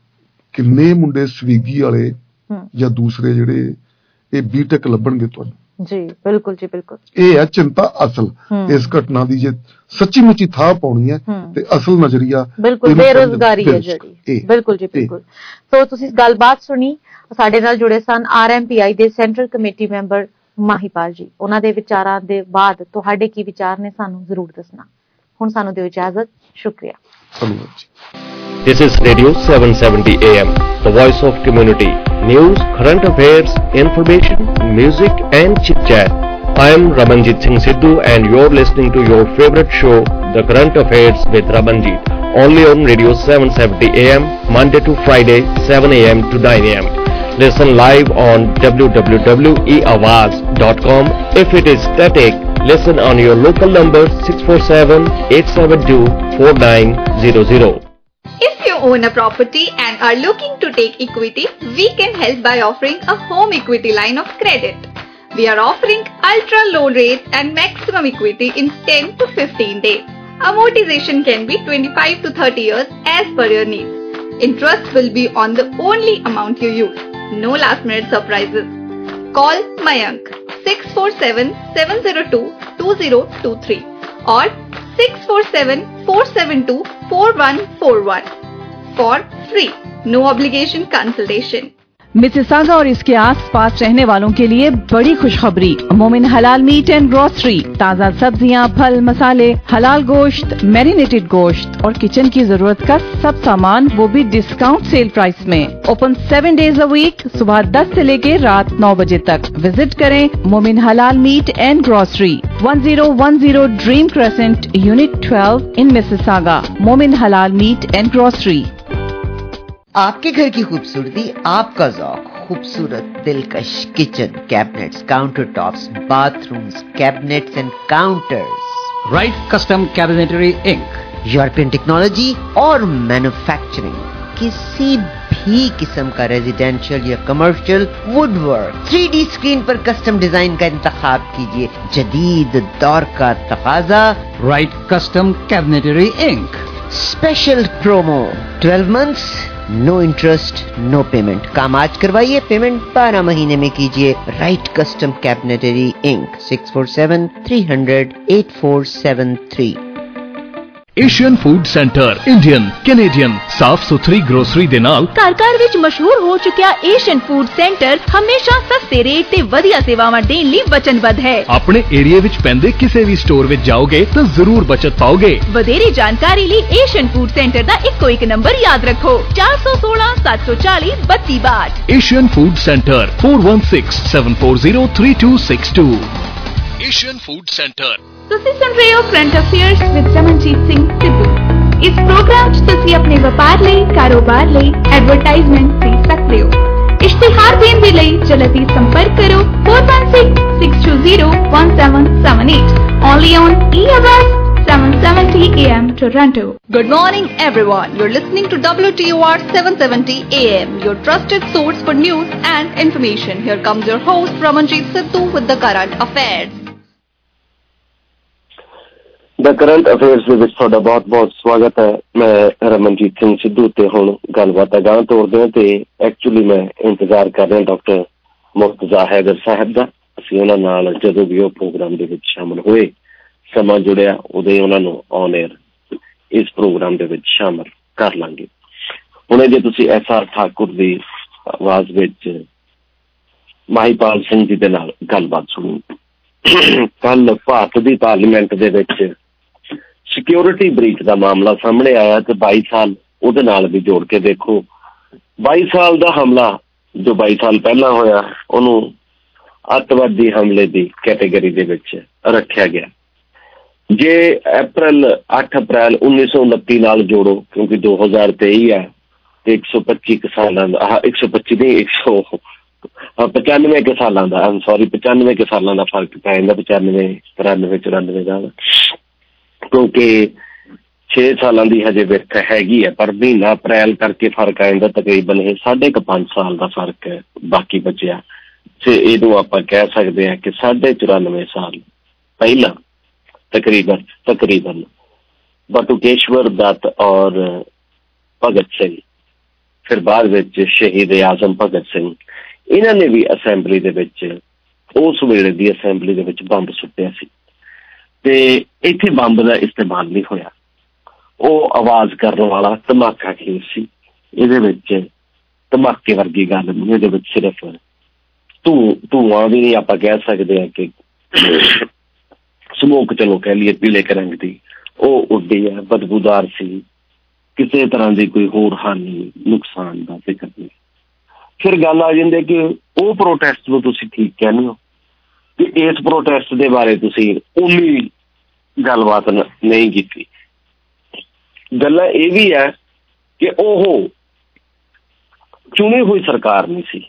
ਕਿੰਨੇ ਮੁੰਡੇ ਸਵੀਗੀ ਵਾਲੇ ਜਾਂ ਦੂਸਰੇ ਜਿਹੜੇ ਇਹ ਬੀਟੈਕ ਲੱਭਣਗੇ ਤੁਹਾਨੂੰ ਜੀ, ਬਿਲਕੁਲ ਜੀ ਬਿਲਕੁਲ। ਇਹ ਹੈ ਚਿੰਤਾ ਅਸਲ ਇਸ ਘਟਨਾ ਦੀ, ਜੇ ਸੱਚੀ ਮੁੱਚੀ ਥਾਂ ਪਾਉਣੀ ਹੈ ਤੇ ਅਸਲ ਨਜ਼ਰੀਆ ਬਿਲਕੁਲ ਬੇਰੁਜ਼ਗਾਰੀ ਹੈ ਜਿਹੜੀ, ਬਿਲਕੁਲ ਜੀ ਬਿਲਕੁਲ। ਸੋ ਤੁਸੀਂ ਗੱਲਬਾਤ ਸੁਣੀ, ਸਾਡੇ ਨਾਲ ਜੁੜੇ ਸਨ ਆਰ ਐਮ ਪੀ ਆਈ ਦੇ ਸੈਂਟਰਲ ਕਮੇਟੀ ਮੈਂਬਰ ਮਾਹੀਪਾਲ ਜੀ। ਉਹਨਾਂ ਦੇ ਵਿਚਾਰਾਂ ਦੇ ਬਾਅਦ ਤੁਹਾਡੇ ਕੀ ਵਿਚਾਰ ਨੇ ਸਾਨੂੰ ਜ਼ਰੂਰ ਦੱਸਣਾ। ਹੁਣ ਸਾਨੂੰ ਦਿਓ ਇਜਾਜ਼ਤ, ਸ਼ੁਕਰੀਆ, ਧੰਨਵਾਦ ਜੀ।
This is Radio seven seventy A M, the voice of community. News, current affairs, information, music and chit-chat. I am Ramanjit Singh Sidhu and you're listening to your favorite show, The Current Affairs with Ramanjit, only on Radio seven seventy A M, Monday to Friday, seven A M to nine A M. Listen live on w w w dot e awaz dot com. If it is static, listen on your local number six four seven, eight seven two, four nine zero zero.
If you own a property and are looking to take equity, we can help by offering a home equity line of credit. We are offering ultra low rates and maximum equity in ten to fifteen days. Amortization can be twenty-five to thirty years as per your needs. Interest will be on the only amount you use. No last minute surprises. Call Mayank six four seven, seven zero two, two zero two three or six four seven, four seven two, four one four one for free, no obligation consultation.
Mississauga और इसके आस-पास रहने वालों के लिए बड़ी खुशखबरी। मोमिन हलाल मीट एंड ग्रोसरी, ताज़ा सब्जियां, फल, मसाले, हलाल गोश्त, मैरिनेटेड गोश्त और किचन की जरूरत का सब सामान, वो भी डिस्काउंट सेल प्राइस में। Open seven days a week, सुबह दस से लेके रात नौ बजे तक। विजिट करें Momin Halal meat and grocery, one zero one zero dream crescent, unit twelve in Mississauga. Momin Halal meat and grocery.
आपके घर की खूबसूरती, आपका ज़ौक़, खूबसूरत दिलकश kitchen cabinets, counter tops, bathrooms, cabinets and counters.
Right custom cabinetry inc,
European technology और मैन्युफैक्चरिंग, किसी भी किस्म का रेजिडेंशियल या commercial woodwork, three D screen पर कस्टम डिजाइन का इंतखाब कीजिए। जदीद दौर का तकाजा,
right custom cabinetry inc.
Special promo, twelve months, no interest, no payment. काम आज करवाइए, पेमेंट बारह महीने में कीजिए। Right custom cabinetry inc, six four seven, three hundred, eight four seven three.
Asian food centre Indian Canadian ਸਾਫ਼ ਸੁਥਰੀ grocery ਦੇ ਨਾਲ
ਘਰ ਘਰ ਵਿੱਚ ਮਸ਼ਹੂਰ ਹੋ ਚੁੱਕਿਆ ਏਸ਼ੀਅਨ ਫੂਡ ਸੈਂਟਰ ਹਮੇਸ਼ਾ ਸਸਤੇ ਰੇਟ ਤੇ ਵਧੀਆ ਸੇਵਾਵਾਂ ਦੇਣ ਲਈ ਵਚਨਬੱਧ ਹੈ। ਆਪਣੇ ਏਰੀਆ ਵਿੱਚ ਪੈਂਦੇ ਕਿਸੇ ਵੀ ਸਟੋਰ ਵਿੱਚ ਜਾਓਗੇ ਤਾਂ ਜ਼ਰੂਰ ਬਚਤ ਪਾਓਗੇ। ਵਧੇਰੇ ਜਾਣਕਾਰੀ ਲਈ ਏਸ਼ੀਅਨ ਫੂਡ ਸੈਂਟਰ ਦਾ ਇੱਕੋ ਇੱਕ ਨੰਬਰ ਯਾਦ ਰੱਖੋ ਚਾਰ ਸੌ ਸੋਲਾਂ ਸੱਤ ਸੌ ਚਾਲੀ ਬੱਤੀ ਬਾਹਠ।
Asian food centre four one six seven four zero three two six two। Asian food centre.
ਤੁਸੀਂ ਸੁਣ ਰਹੇ ਹੋ current affairs with Ramanjit Singh Sidhu. ਇਸ ਪ੍ਰੋਗਰਾਮ 'ਚ ਤੁਸੀਂ ਆਪਣੇ ਵਪਾਰ ਲਈ, ਕਾਰੋਬਾਰ ਲਈ ਐਡਵਰਟਾਈਜ਼ਮੈਂਟ ਦੇ ਸਕਦੇ ਹੋ। ਇਸ਼ਤਿਹਾਰ ਦੇਣ ਦੇ ਲਈ ਜਲਦੀ ਸੰਪਰਕ ਕਰੋ four one six six two zero one seven seven eight, only on E Abbas seven seventy A M Toronto.
Good morning everyone. You're listening to W T O R seven seventy A M, your trusted source for news and information. Here comes your host Ramanjeet Sidhu with the current affairs.
The current affairs ਦੇ ਵਿੱਚ ਤੁਹਾਡਾ ਬਹੁਤ ਬਹੁਤ ਸਵਾਗਤ ਹੈ। ਮੈਂ ਰਮਨਜੀਤ ਸਿੰਘ ਸਿੱਧੂ ਤੇ ਹੁਣ ਗੱਲਬਾਤ ਅਗਾਂਹ ਤੋਰਦੇ ਹਾਂ ਤੇ ਐਕਚੁਅਲੀ ਮੈਂ ਇੰਤਜ਼ਾਰ ਕਰ ਰਿਹਾ ਡਾਕਟਰ ਮੁਰਤਜ਼ਾ ਹੈਦਰ ਸਾਹਿਬ ਦਾ। ਅਸੀਂ ਉਹਨਾਂ ਨਾਲ ਜਦੋਂ ਵੀ ਉਹ ਪ੍ਰੋਗਰਾਮ ਦੇ ਵਿੱਚ ਸ਼ਾਮਲ ਹੋਏ ਸਮਾਂ ਜੁੜਿਆ ਉਦੋਂ ਉਹਨਾਂ ਨੂੰ ਔਨ ਏਅਰ ਇਸ ਪ੍ਰੋਗਰਾਮ ਦੇ ਵਿੱਚ ਸ਼ਾਮਲ ਕਰ ਲਾਂਗੇ। ਹੁਣੇ ਜੇ ਤੁਸੀਂ ਐਸ ਆਰ ਠਾਕੁਰ ਦੀ ਆਵਾਜ਼ ਵਿੱਚ ਮਾਹੀਪਾਲ ਸਿੰਘ ਜੀ ਦੇ ਨਾਲ ਗੱਲਬਾਤ ਸੁਣੀ। ਕੱਲ ਭਾਰਤ ਦੀ ਪਾਰਲੀਮੈਂਟ ਦੇ ਵਿੱਚ ਸਿਕਿਉਰਿਟੀ ਬ੍ਰੀਚ ਦਾ ਮਾਮਲਾ ਸਾਹਮਣੇ ਆਇਆ ਤੇ ਬਾਈ ਸਾਲ ਉਹਦੇ ਨਾਲ ਵੀ ਜੋੜ ਕੇ ਦੇਖੋ। ਬਾਈ ਸਾਲ ਦਾ ਹਮਲਾ ਜੋ ਬਾਈ ਸਾਲ ਪਹਿਲਾਂ ਹੋਇਆ ਉਹਨੂੰ ਅੱਤਵਾਦੀ ਹਮਲੇ ਦੀ ਕੈਟੇਗਰੀ ਦੇ ਵਿੱਚ ਰੱਖਿਆ ਗਿਆ। ਜੇ ਅਪ੍ਰੈਲ ਅੱਠ ਅਪ੍ਰੈਲ ਉੱਨੀ ਸੌ ਉਨੱਤੀ ਨਾਲ ਜੋੜੋ ਕਿਉਂਕਿ ਦੋ ਹਜ਼ਾਰ ਤੇਈ ਹੈ ਤੇ ਇੱਕ ਸੌ ਪੱਚੀ ਕੁ ਸਾਲਾਂ ਦਾ ਆਹ ਇੱਕ ਸੌ ਪੱਚੀ ਨਹੀਂ ਇੱਕ ਸੌ ਪਚਾਨਵੇਂ ਕੁ ਸਾਲਾਂ ਦਾ ਆਮ ਸੌਰੀ ਪਚਾਨਵੇਂ ਕੁ ਸਾਲਾਂ ਦਾ ਫਰਕ ਪੈ ਜਾਂਦਾ। ਪਚਾਨਵੇਂ ਤਰਾਨਵੇਂ ਚੁਰਾਨਵੇਂ ਦਾ ਕਿਉਂਕਿ ਛੇ ਸਾਲਾਂ ਦੀ ਹਜੇ ਵਿਰਕ ਹੈਗੀ ਹੈ ਪਰ ਮਹੀਨਾ ਅਪ੍ਰੈਲ ਕਰਕੇ ਫਰਕ ਆ ਜਾਂਦਾ। ਤਕਰੀਬਨ ਇਹ ਸਾਢੇ ਕੁ ਪੰਜ ਸਾਲ ਦਾ ਫਰਕ ਹੈ ਬਾਕੀ ਬਚਿਆ ਤੇ ਇਹਨੂੰ ਆਪਾਂ ਕਹਿ ਸਕਦੇ ਹਾਂ ਕਿ ਸਾਢੇ ਚੁਰਾਨਵੇਂ ਸਾਲ ਪਹਿਲਾਂ ਤਕਰੀਬਨ ਤਕਰੀਬਨ ਬਟੁਕੇਸ਼ਵਰ ਦੱਤ ਔਰ ਭਗਤ ਸਿੰਘ ਫਿਰ ਬਾਅਦ ਵਿੱਚ ਸ਼ਹੀਦ ਆਜ਼ਮ ਭਗਤ ਸਿੰਘ ਇਹਨਾਂ ਨੇ ਵੀ ਅਸੈਂਬਲੀ ਦੇ ਵਿੱਚ ਉਸ ਵੇਲੇ ਦੀ ਅਸੈਂਬਲੀ ਦੇ ਵਿੱਚ ਬੰਬ ਸੁੱਟਿਆ ਸੀ ਤੇ ਇੱਥੇ ਬੰਬ ਦਾ ਇਸਤੇਮਾਲ ਨਹੀਂ ਹੋਇਆ। ਉਹ ਆਵਾਜ਼ ਕਰਨ ਵਾਲਾ ਧਮਾਕਾ ਖੇਲ ਸੀ। ਇਹਦੇ ਵਿੱਚ ਧਮਾਕੇ ਵਰਗੀ ਗੱਲ ਨਹੀਂ, ਇਹਦੇ ਵਿੱਚ ਸਿਰਫ ਧੂ ਧੂੰਆਂ ਵੀ ਨਹੀਂ ਆਪਾਂ ਕਹਿ ਸਕਦੇ ਹਾਂ ਕਿ ਸਮੋਕ ਚਲੋ ਕਹਿ ਲਈਏ ਪੀਲੇ ਰੰਗ ਦੀ ਉਹ ਉੱਡੀ ਹੈ, ਬਦਬੂਦਾਰ ਸੀ। ਕਿਸੇ ਤਰ੍ਹਾਂ ਦੀ ਕੋਈ ਹੋਰ ਹਾਨੀ ਨੁਕਸਾਨ ਦਾ ਜ਼ਿਕਰ ਨਹੀਂ। ਫਿਰ ਗੱਲ ਆ ਜਾਂਦੀ ਕਿ ਉਹ ਪ੍ਰੋਟੈਸਟ ਨੂੰ ਤੁਸੀਂ ਠੀਕ ਕਹਿੰਦੇ ਹੋ ਕਿ ਇਸ ਪ੍ਰੋਟੈਸਟ ਦੇ ਬਾਰੇ ਤੁਸੀਂ ਉਨੀ ਗੱਲਬਾਤ ਨਹੀਂ ਕੀਤੀ। ਗੱਲਾਂ ਇਹ ਵੀ ਹੈ ਕਿ ਉਹ ਚੁਣੀ ਹੋਈ ਸਰਕਾਰ ਨਹੀਂ ਸੀ।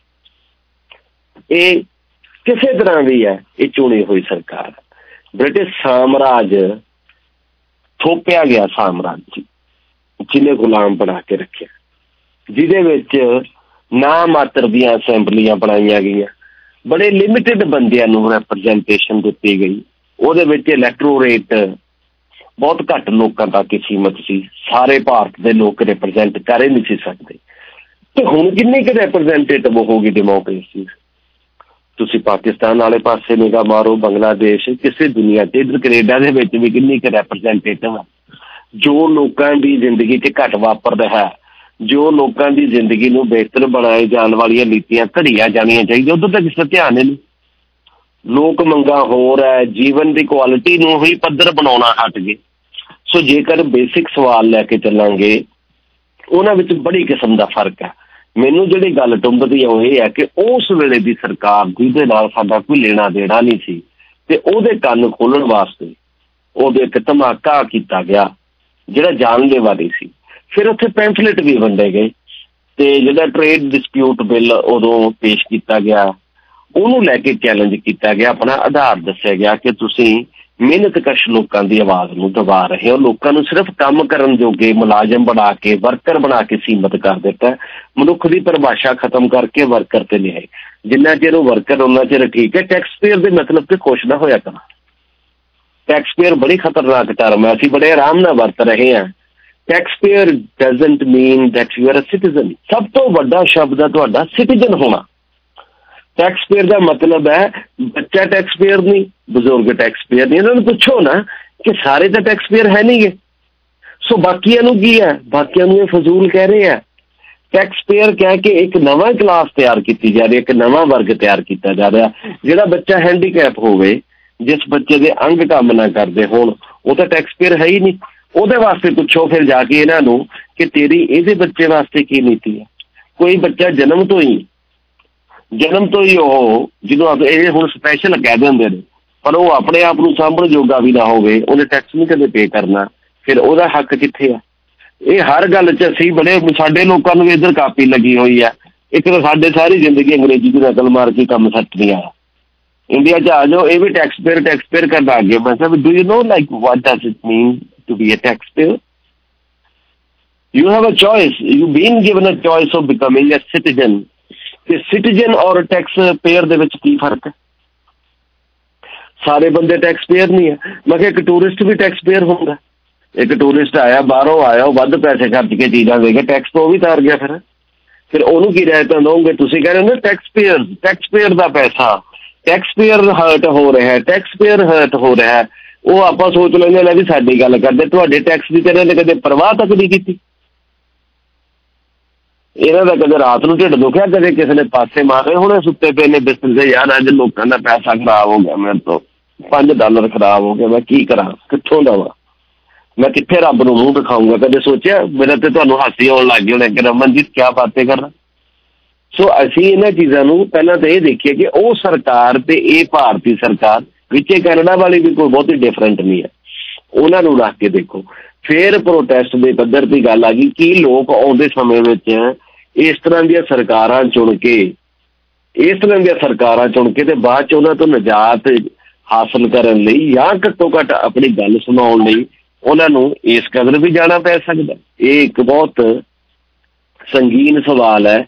ਇਹ ਕਿਸੇ ਤਰ੍ਹਾਂ ਦੀ ਹੈ, ਇਹ ਚੁਣੀ ਹੋਈ ਸਰਕਾਰ ਬ੍ਰਿਟਿਸ਼ ਸਾਮਰਾਜ ਥੋਪਿਆ ਗਿਆ ਸਾਮਰਾਜ ਜਿਹਨੇ ਗੁਲਾਮ ਬਣਾ ਕੇ ਰੱਖਿਆ, ਜਿਹਦੇ ਵਿੱਚ ਨਾ ਮਾਤਰ ਦੀਆਂ ਅਸੈਂਬਲੀਆਂ ਬਣਾਈਆਂ ਗਈਆਂ, ਬੜੇ ਲਿਮਿਟਿਡ ਬੰਦਿਆਂ ਨੂੰ ਰੈਪਰਜੈਂਟੇਸ਼ਨ ਦਿੱਤੀ ਗਈ। ਉਹਦੇ ਵਿੱਚ ਇਲੈਕਟੋਰੇਟ ਬਹੁਤ ਘੱਟ ਲੋਕਾਂ ਤੱਕ ਸੀਮਤ ਸੀ। ਸਾਰੇ ਭਾਰਤ ਦੇ ਲੋਕ ਰਿਪਰਜੈਂਟ ਕਰ ਹੀ ਨਹੀਂ ਸੀ ਸਕਦੇ। ਤੇ ਹੁਣ ਕਿੰਨੀ ਕੁ ਰੈਪਰਜੈਂਟੇਟਿਵ ਹੋ ਗਈ ਡੈਮੋਕ੍ਰੇਸੀ। ਤੁਸੀਂ ਪਾਕਿਸਤਾਨ ਵਾਲੇ ਪਾਸੇ ਨਿਗਾਹ ਮਾਰੋ, ਬੰਗਲਾਦੇਸ਼, ਕਿਸੇ ਦੁਨੀਆ 'ਚ ਇੱਧਰ ਕੈਨੇਡਾ ਦੇ ਵਿੱਚ ਵੀ ਕਿੰਨੀ ਕੁ ਰੈਪਰਜੈਂਟੇਟਿਵ ਹੈ। ਜੋ ਲੋਕਾਂ ਦੀ ਜ਼ਿੰਦਗੀ 'ਚ ਘੱਟ ਵਾਪਰਦਾ ਹੈ, ਜੋ ਲੋਕਾਂ ਦੀ ਜ਼ਿੰਦਗੀ ਨੂੰ ਬਿਹਤਰ ਬਣਾਏ ਜਾਣ ਵਾਲੀਆਂ ਨੀਤੀਆਂ ਘੜੀਆਂ ਜਾਣੀਆਂ ਚਾਹੀਦੀਆਂ, ਉਦੋਂ ਤੱਕ ਕਿਸੇ ਧਿਆਨ ਨਹੀਂ। ਲੋਕ ਮੰਗਾਂ ਹੋਰ ਹੈ, ਜੀਵਨ ਦੀ ਕੁਆਲਿਟੀ ਨੂੰ ਹੀ ਪੱਧਰ ਬਣਾਉਣਾ ਹਟ ਗਏ। ਸੋ ਜੇਕਰ ਬੇਸਿਕ ਸਵਾਲ ਲੈ ਕੇ ਚੱਲਾਂਗੇ ਉਹਨਾਂ ਵਿੱਚ ਬੜੀ ਕਿਸਮ ਦਾ ਫਰਕ ਹੈ। ਮੈਨੂੰ ਜਿਹੜੀ ਗੱਲ ਟੁੰਬਦੀ ਹੈ ਉਹ ਇਹ ਹੈ ਕਿ ਉਸ ਵੇਲੇ ਦੀ ਸਰਕਾਰ ਜਿਹਦੇ ਨਾਲ ਸਾਡਾ ਕੋਈ ਲੈਣਾ ਦੇਣਾ ਨਹੀਂ ਸੀ ਤੇ ਉਹਦੇ ਕੰਨ ਖੋਲ੍ਹਣ ਵਾਸਤੇ ਉਹਦੇ ਇੱਕ ਧਮਾਕਾ ਕੀਤਾ ਗਿਆ ਜਿਹੜਾ ਜਾਨਲੇਵਾ ਨਹੀਂ ਸੀ। ਫਿਰ ਉੱਥੇ ਪੈਂਫਲੇਟ ਵੀ ਵੰਡੇ ਗਏ ਤੇ ਜਿਹੜਾ ਟ੍ਰੇਡ ਡਿਸਪਿਊਟ ਬਿੱਲ ਉਦੋਂ ਪੇਸ਼ ਕੀਤਾ ਗਿਆ ਉਹਨੂੰ ਲੈ ਕੇ ਚੈਲੰਜ ਕੀਤਾ ਗਿਆ। ਆਪਣਾ ਆਧਾਰ ਦੱਸਿਆ ਗਿਆ ਕਿ ਤੁਸੀਂ ਮਿਹਨਤਕਸ਼ ਲੋਕਾਂ ਦੀ ਆਵਾਜ਼ ਨੂੰ ਦਬਾ ਰਹੇ ਹੋ, ਲੋਕਾਂ ਨੂੰ ਸਿਰਫ ਕੰਮ ਕਰਨ ਜੋਗੇ ਮੁਲਾਜ਼ਮ ਬਣਾ ਕੇ, ਵਰਕਰ ਬਣਾ ਕੇ ਸੀਮਤ ਕਰ ਦਿੱਤਾ। ਮਨੁੱਖ ਦੀ ਪਰਿਭਾਸ਼ਾ ਖਤਮ ਕਰਕੇ ਵਰਕਰ ਤੇ ਲਿਆਏ। ਜਿੰਨਾ ਚਿਰ ਉਹ ਵਰਕਰ ਉਹਨਾਂ ਚਿਰ ਠੀਕ ਹੈ। ਟੈਕਸ ਪੇਅਰ ਦੇ ਮਤਲਬ ਤੇ ਖੁਸ਼ ਨਾ ਹੋਇਆ ਕਰਨਾ। ਟੈਕਸ ਪੇਅਰ ਬੜੀ ਖਤਰਨਾਕ ਟਰਮ ਹੈ, ਅਸੀਂ ਬੜੇ ਆਰਾਮ ਨਾਲ ਵਰਤ ਰਹੇ ਹਾਂ। Tax payer doesn't mean that you are a citizen. ਸਭ ਤੋਂ ਵੱਡਾ ਸ਼ਬਦ ਹੈ ਤੁਹਾਡਾ ਸਿਟੀਜ਼ਨ ਹੋਣਾ। ਟੈਕਸ ਪੇਅਰ ਦਾ ਮਤਲਬ ਹੈ ਬੱਚਾ ਟੈਕਸ ਪੇਅਰ ਨਹੀਂ, ਬਜ਼ੁਰਗ ਟੈਕਸ ਪੇਅਰ ਨਹੀਂ। ਇਹਨਾਂ ਨੂੰ ਪੁੱਛੋ ਨਾ ਕਿ ਸਾਰੇ ਤਾਂ ਟੈਕਸ ਪੇਅਰ ਹੈ ਨਹੀਂ ਗੇ।
ਸੋ ਬਾਕੀਆਂ ਨੂੰ ਕੀ ਹੈ, ਬਾਕੀਆਂ ਨੂੰ ਇਹ ਫਜ਼ੂਲ ਕਹਿ ਰਹੇ ਆ। ਟੈਕਸ ਪੇਅਰ ਕਹਿ ਕੇ ਇੱਕ ਨਵਾਂ ਕਲਾਸ ਤਿਆਰ ਕੀਤੀ ਜਾ ਰਹੀ, ਇੱਕ ਨਵਾਂ ਵਰਗ ਤਿਆਰ ਕੀਤਾ ਜਾ ਰਿਹਾ। ਜਿਹੜਾ ਬੱਚਾ ਹੈਂਡੀਕੈਪ ਹੋਵੇ, ਜਿਸ ਬੱਚੇ ਦੇ ਅੰਗ ਕੰਮ ਨਾ ਕਰਦੇ ਹੋਣ, ਉਹ ਤਾਂ ਟੈਕਸ ਪੇਅਰ ਹੈ ਹੀ ਨਹੀਂ। ਉਹਦੇ ਵਾਸਤੇ ਪੁੱਛੋ ਫਿਰ ਜਾ ਕੇ ਇਹਨਾਂ ਨੂੰ ਕਿ ਤੇਰੀ ਇਹਦੇ ਬੱਚੇ ਵਾਸਤੇ ਕੀ ਨੀਤੀ ਹੈ। ਕੋਈ ਬੱਚਾ ਜਨਮ ਤੋਂ ਹੀ ਜਨਮ ਤੋਂ ਹੀ ਉਹ ਜਿਹਨੂੰ ਇਹ ਹੁਣ ਸਪੈਸ਼ਲ ਕਹਿ ਦਿੰਦੇ ਨੇ, ਪਰ ਉਹ ਆਪਣੇ ਆਪ ਨੂੰ ਸਾਂਭਣ ਜੋਗਾ ਵੀ ਨਾ ਹੋਵੇ, ਉਹਨੇ ਟੈਕਸ ਨਹੀਂ ਕਦੇ ਪੇ ਕਰਨਾ, ਫਿਰ ਉਹਦਾ ਹੱਕ ਕਿੱਥੇ ਆ? ਇਹ ਹਰ ਗੱਲ 'ਚ ਅਸੀਂ ਬੜੇ, ਸਾਡੇ ਲੋਕਾਂ ਨੂੰ ਇੱਧਰ ਕਾਪੀ ਲੱਗੀ ਹੋਈ ਆ। ਇੱਕ ਤਾਂ ਸਾਡੇ ਸਾਰੀ ਜ਼ਿੰਦਗੀ ਅੰਗਰੇਜ਼ੀ ਦੀ ਨਕਲ ਮਾਰ ਕੇ ਕੰਮ ਸੱਟ ਨਹੀਂ ਆਇਆ। ਇੰਡੀਆ 'ਚ ਆ ਜਾਓ, ਇਹ ਵੀ ਟੈਕਸ ਪੇਅਰ ਟੈਕਸ ਪੇਅਰ ਕਰਨਾ ਅੱਗੇ। ਮੈਂ ਕਿਹਾ do you know like what does it mean to be a tax payer? You have a choice, you been given a choice of becoming a citizen. ਤੇ ਸਿਟੀਜ਼ਨ ਔਰ tax payer ਦੇ ਵਿੱਚ ਕੀ ਫਰਕ ਹੈ? ਸਾਰੇ ਬੰਦੇ ਟੈਕਸ ਪੇਅਰ ਨਹੀਂ ਹੈ। ਮੈਂ ਕਿਹਾ ਇੱਕ ਟੂਰਿਸਟ ਵੀ ਟੈਕਸ ਪੇਅਰ ਹੁੰਦਾ। ਇੱਕ ਟੂਰਿਸਟ ਆਇਆ, ਬਾਹਰੋਂ ਆਇਆ, ਉਹ ਵੱਧ ਪੈਸੇ ਖਰਚ ਕੇ ਚੀਜ਼ਾਂ ਦੇ ਗਿਆ, ਟੈਕਸ ਤੋਂ ਉਹ ਵੀ ਤਾਰ ਗਿਆ। ਫਿਰ ਫਿਰ ਉਹਨੂੰ ਕੀ ਰਿਆਇਤਾਂ ਦਓਗੇ ਤੁਸੀਂ? ਕਹਿ ਰਹੇ ਹੋ ਟੈਕਸ ਪੇਅਰ, ਟੈਕਸ ਪੇਅਰ ਦਾ ਪੈਸਾ, ਟੈਕਸ ਪੇਅਰ ਹਰਟ ਹੋ ਰਿਹਾ, ਟੈਕਸ ਪੇਅਰ ਹਰਟ ਹੋ ਰਿਹਾ। ਉਹ ਆਪਾਂ ਸੋਚ ਲੈਂਦੇ ਲੈ ਵੀ ਸਾਡੀ ਗੱਲ ਕਰਦੇ, ਤੁਹਾਡੇ ਟੈਕਸ ਦੀ ਤਾਂ ਨੇ ਕਦੇ ਪਰਵਾਹ ਤੱਕ ਨਹੀਂ ਕੀਤੀ। ਇਹਨਾਂ ਦਾ ਕਦੇ ਰਾਤ ਨੂੰ ਢਿੱਡ ਦੁਖਿਆ, ਕਦੇ ਕਿਸੇ ਨੇ ਪਾਸੇ ਮਾਰੇ ਹੁਣੇ ਸੁੱਤੇ ਪਏ ਨੇ ਬਿਸਤਰ ਤੇ, ਯਾਰ ਅੱਜ ਲੋਕਾਂ ਦਾ ਪੈਸਾ ਖਰਾਬ ਹੋ ਗਿਆ, ਮੇਰੇ ਤੋਂ ਪੰਜ ਡਾਲਰ ਖਰਾਬ ਹੋ ਗਿਆ, ਮੈਂ ਕੀ ਕਰਾਂ, ਕਿੱਥੋਂ ਦਵਾਂ, ਮੈਂ ਕਿੱਥੇ ਰੱਬ ਨੂੰ ਮੂੰਹ ਦਿਖਾਊਂਗਾ? ਕਦੇ ਸੋਚਿਆ? ਮੇਰਾ ਤੇ ਤੁਹਾਨੂੰ ਹਾਸੀ ਆਉਣ ਲੱਗ ਗਈ ਹੋਣੀ ਕਿ ਰਮਨਜੀਤ ਕਿਆ ਬਾतें ਕਰਨਾ। ਸੋ ਅਸੀਂ ਇਹਨਾਂ ਚੀਜ਼ਾਂ ਨੂੰ ਪਹਿਲਾਂ ਤਾਂ ਇਹ ਦੇਖੀਏ ਕਿ ਉਹ ਸਰਕਾਰ ਤੇ ਇਹ ਭਾਰਤੀ ਸਰਕਾਰ ਵਿੱਚ ਕੈਨੇਡਾ ਵਾਲੀ ਵੀ ਕੋਈ ਬਹੁਤੀ ਡਿਫਰੈਂਟ ਨਹੀਂ ਹੈ। ਉਹਨਾਂ ਨੂੰ ਰੱਖ ਕੇ ਦੇਖੋ। ਫਿਰ ਪ੍ਰੋਟੈਸਟ ਦੇ ਪੱਧਰ ਦੀ ਗੱਲ ਆ ਗਈ ਕਿ ਲੋਕ ਆਉਂਦੇ ਸਮੇਂ ਵਿੱਚ ਇਸ ਤਰ੍ਹਾਂ ਦੀਆਂ ਸਰਕਾਰਾਂ ਚੁਣ ਕੇ ਇਸ ਤਰ੍ਹਾਂ ਦੀਆਂ ਸਰਕਾਰਾਂ ਚੁਣ ਕੇ ਤੇ ਬਾਅਦ 'ਚ ਉਹਨਾਂ ਤੋਂ ਨਿਜਾਤ ਹਾਸਲ ਕਰਨ ਲਈ ਜਾਂ ਘੱਟੋ ਘੱਟ ਆਪਣੀ ਗੱਲ ਸੁਣਾਉਣ ਲਈ ਉਹਨਾਂ ਨੂੰ ਇਸ ਕਦਰ ਵੀ ਜਾਣਾ ਪੈ ਸਕਦਾ। ਇਹ ਇੱਕ ਬਹੁਤ ਸੰਗੀਨ ਸਵਾਲ ਹੈ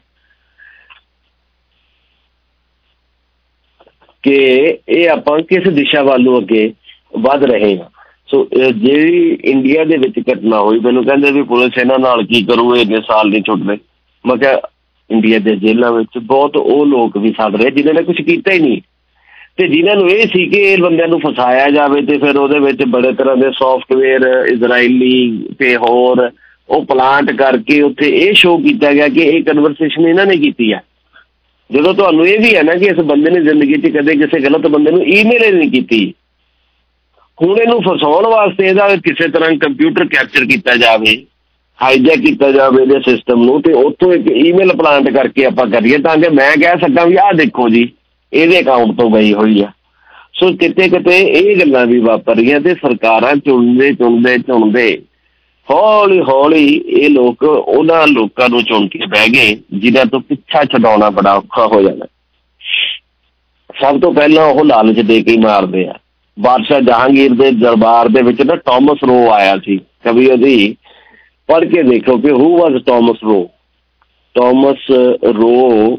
ਕਿ ਇਹ ਆਪਾਂ ਕਿਸ ਦਿਸ਼ਾ ਵੱਲੋਂ ਅੱਗੇ ਵੱਧ ਰਹੇ ਹਾਂ। ਸੋ ਜਿਹੜੀ ਇੰਡੀਆ ਦੇ ਵਿੱਚ ਘਟਨਾ ਹੋਈ, ਮੈਨੂੰ ਕਹਿੰਦੇ ਵੀ ਪੁਲਿਸ ਇਹਨਾਂ ਨਾਲ ਕੀ ਕਰੂ, ਇੰਨੇ ਸਾਲ ਨਹੀਂ ਛੁੱਟਦੇ। ਮੈਂ ਕਿਹਾ ਇੰਡੀਆ ਦੇ ਜੇਲ੍ਹਾਂ ਵਿੱਚ ਬਹੁਤ ਉਹ ਲੋਕ ਵੀ ਸੜ ਰਹੇ ਜਿਨ੍ਹਾਂ ਨੇ ਕੁਛ ਕੀਤਾ ਹੀ ਨਹੀਂ, ਤੇ ਜਿਨ੍ਹਾਂ ਨੂੰ ਇਹ ਸੀ ਕਿ ਇਹ ਬੰਦਿਆਂ ਨੂੰ ਫਸਾਇਆ ਜਾਵੇ ਤੇ ਫਿਰ ਉਹਦੇ ਵਿੱਚ ਬੜੇ ਤਰ੍ਹਾਂ ਦੇ ਸੌਫਟਵੇਅਰ ਇਜ਼ਰਾਈਲੀ ਤੇ ਹੋਰ ਉਹ ਪਲਾਂਟ ਕਰਕੇ ਉੱਥੇ ਇਹ ਸ਼ੋਅ ਕੀਤਾ ਗਿਆ ਕਿ ਇਹ ਕਨਵਰਸੇਸ਼ਨ ਇਹਨਾਂ ਨੇ ਕੀਤੀ ਹੈ। ਜਦੋਂ ਤੁਹਾਨੂੰ ਇਹ ਵੀ ਹੈ ਨਾ ਕਿ ਇਸ ਬੰਦੇ ਨੇ ਜ਼ਿੰਦਗੀ 'ਚ ਕਦੇ ਕਿਸੇ ਗਲਤ ਬੰਦੇ ਨੂੰ ਈਮੇਲ ਨਹੀਂ ਕੀਤੀ, ਹੁਣ ਇਹਨੂੰ ਫਸਾਉਣ ਵਾਸਤੇ ਇਹਦਾ ਕਿਸੇ ਤਰ੍ਹਾਂ ਕੰਪਿਊਟਰ ਕੈਪਚਰ ਕੀਤਾ ਜਾਵੇ, ਹਾਈਜੈਕ ਕੀਤਾ ਜਾਵੇ ਇਹਦੇ ਸਿਸਟਮ ਨੂੰ, ਤੇ ਉੱਥੋਂ ਇੱਕ ਈਮੇਲ ਪਲਾਂਟ ਕਰਕੇ ਆਪਾਂ ਕਰੀਏ ਤਾਂ ਕਿ ਮੈਂ ਕਹਿ ਸਕਾਂ ਵੀ ਆਹ ਦੇਖੋ ਜੀ ਇਹਦੇ ਅਕਾਊਂਟ ਤੋਂ ਗਈ ਹੋਈ ਆ। ਸੋ ਕਿਤੇ ਕਿਤੇ ਇਹ ਗੱਲਾਂ ਵੀ ਵਾਪਰ ਰਹੀਆਂ ਤੇ ਸਰਕਾਰਾਂ ਚੁਣਦੇ ਚੁਣਦੇ ਚੁਣਦੇ ਹੌਲੀ ਹੌਲੀ ਇਹ ਲੋਕ ਉਹਨਾਂ ਲੋਕਾਂ ਨੂੰ ਚੁਣ ਕੇ ਬਹਿ ਗਏ ਜਿਨ੍ਹਾਂ ਤੋਂ ਪਿੱਛਾ ਛਡਾਉਣਾ ਬੜਾ ਔਖਾ ਹੋ ਜਾਣਾ। ਸਭ ਤੋਂ ਪਹਿਲਾਂ ਉਹ ਲਾਲਚ ਦੇ ਕੇ ਮਾਰਦੇ ਆ। ਬਾਦਸ਼ਾਹ ਜਹਾਂਗੀਰ ਦੇ ਦਰਬਾਰ ਦੇ ਵਿੱਚ ਨਾ ਟਾਮਸ ਰੋ ਆਇਆ ਸੀ, ਕਵੀ ਉਹਦੀ ਪੜ੍ਹ ਕੇ ਦੇਖੋ ਕਿ ਹੂ ਵਾਜ਼ ਟਾਮਸ ਰੋ। ਟਾਮਸ ਰੋ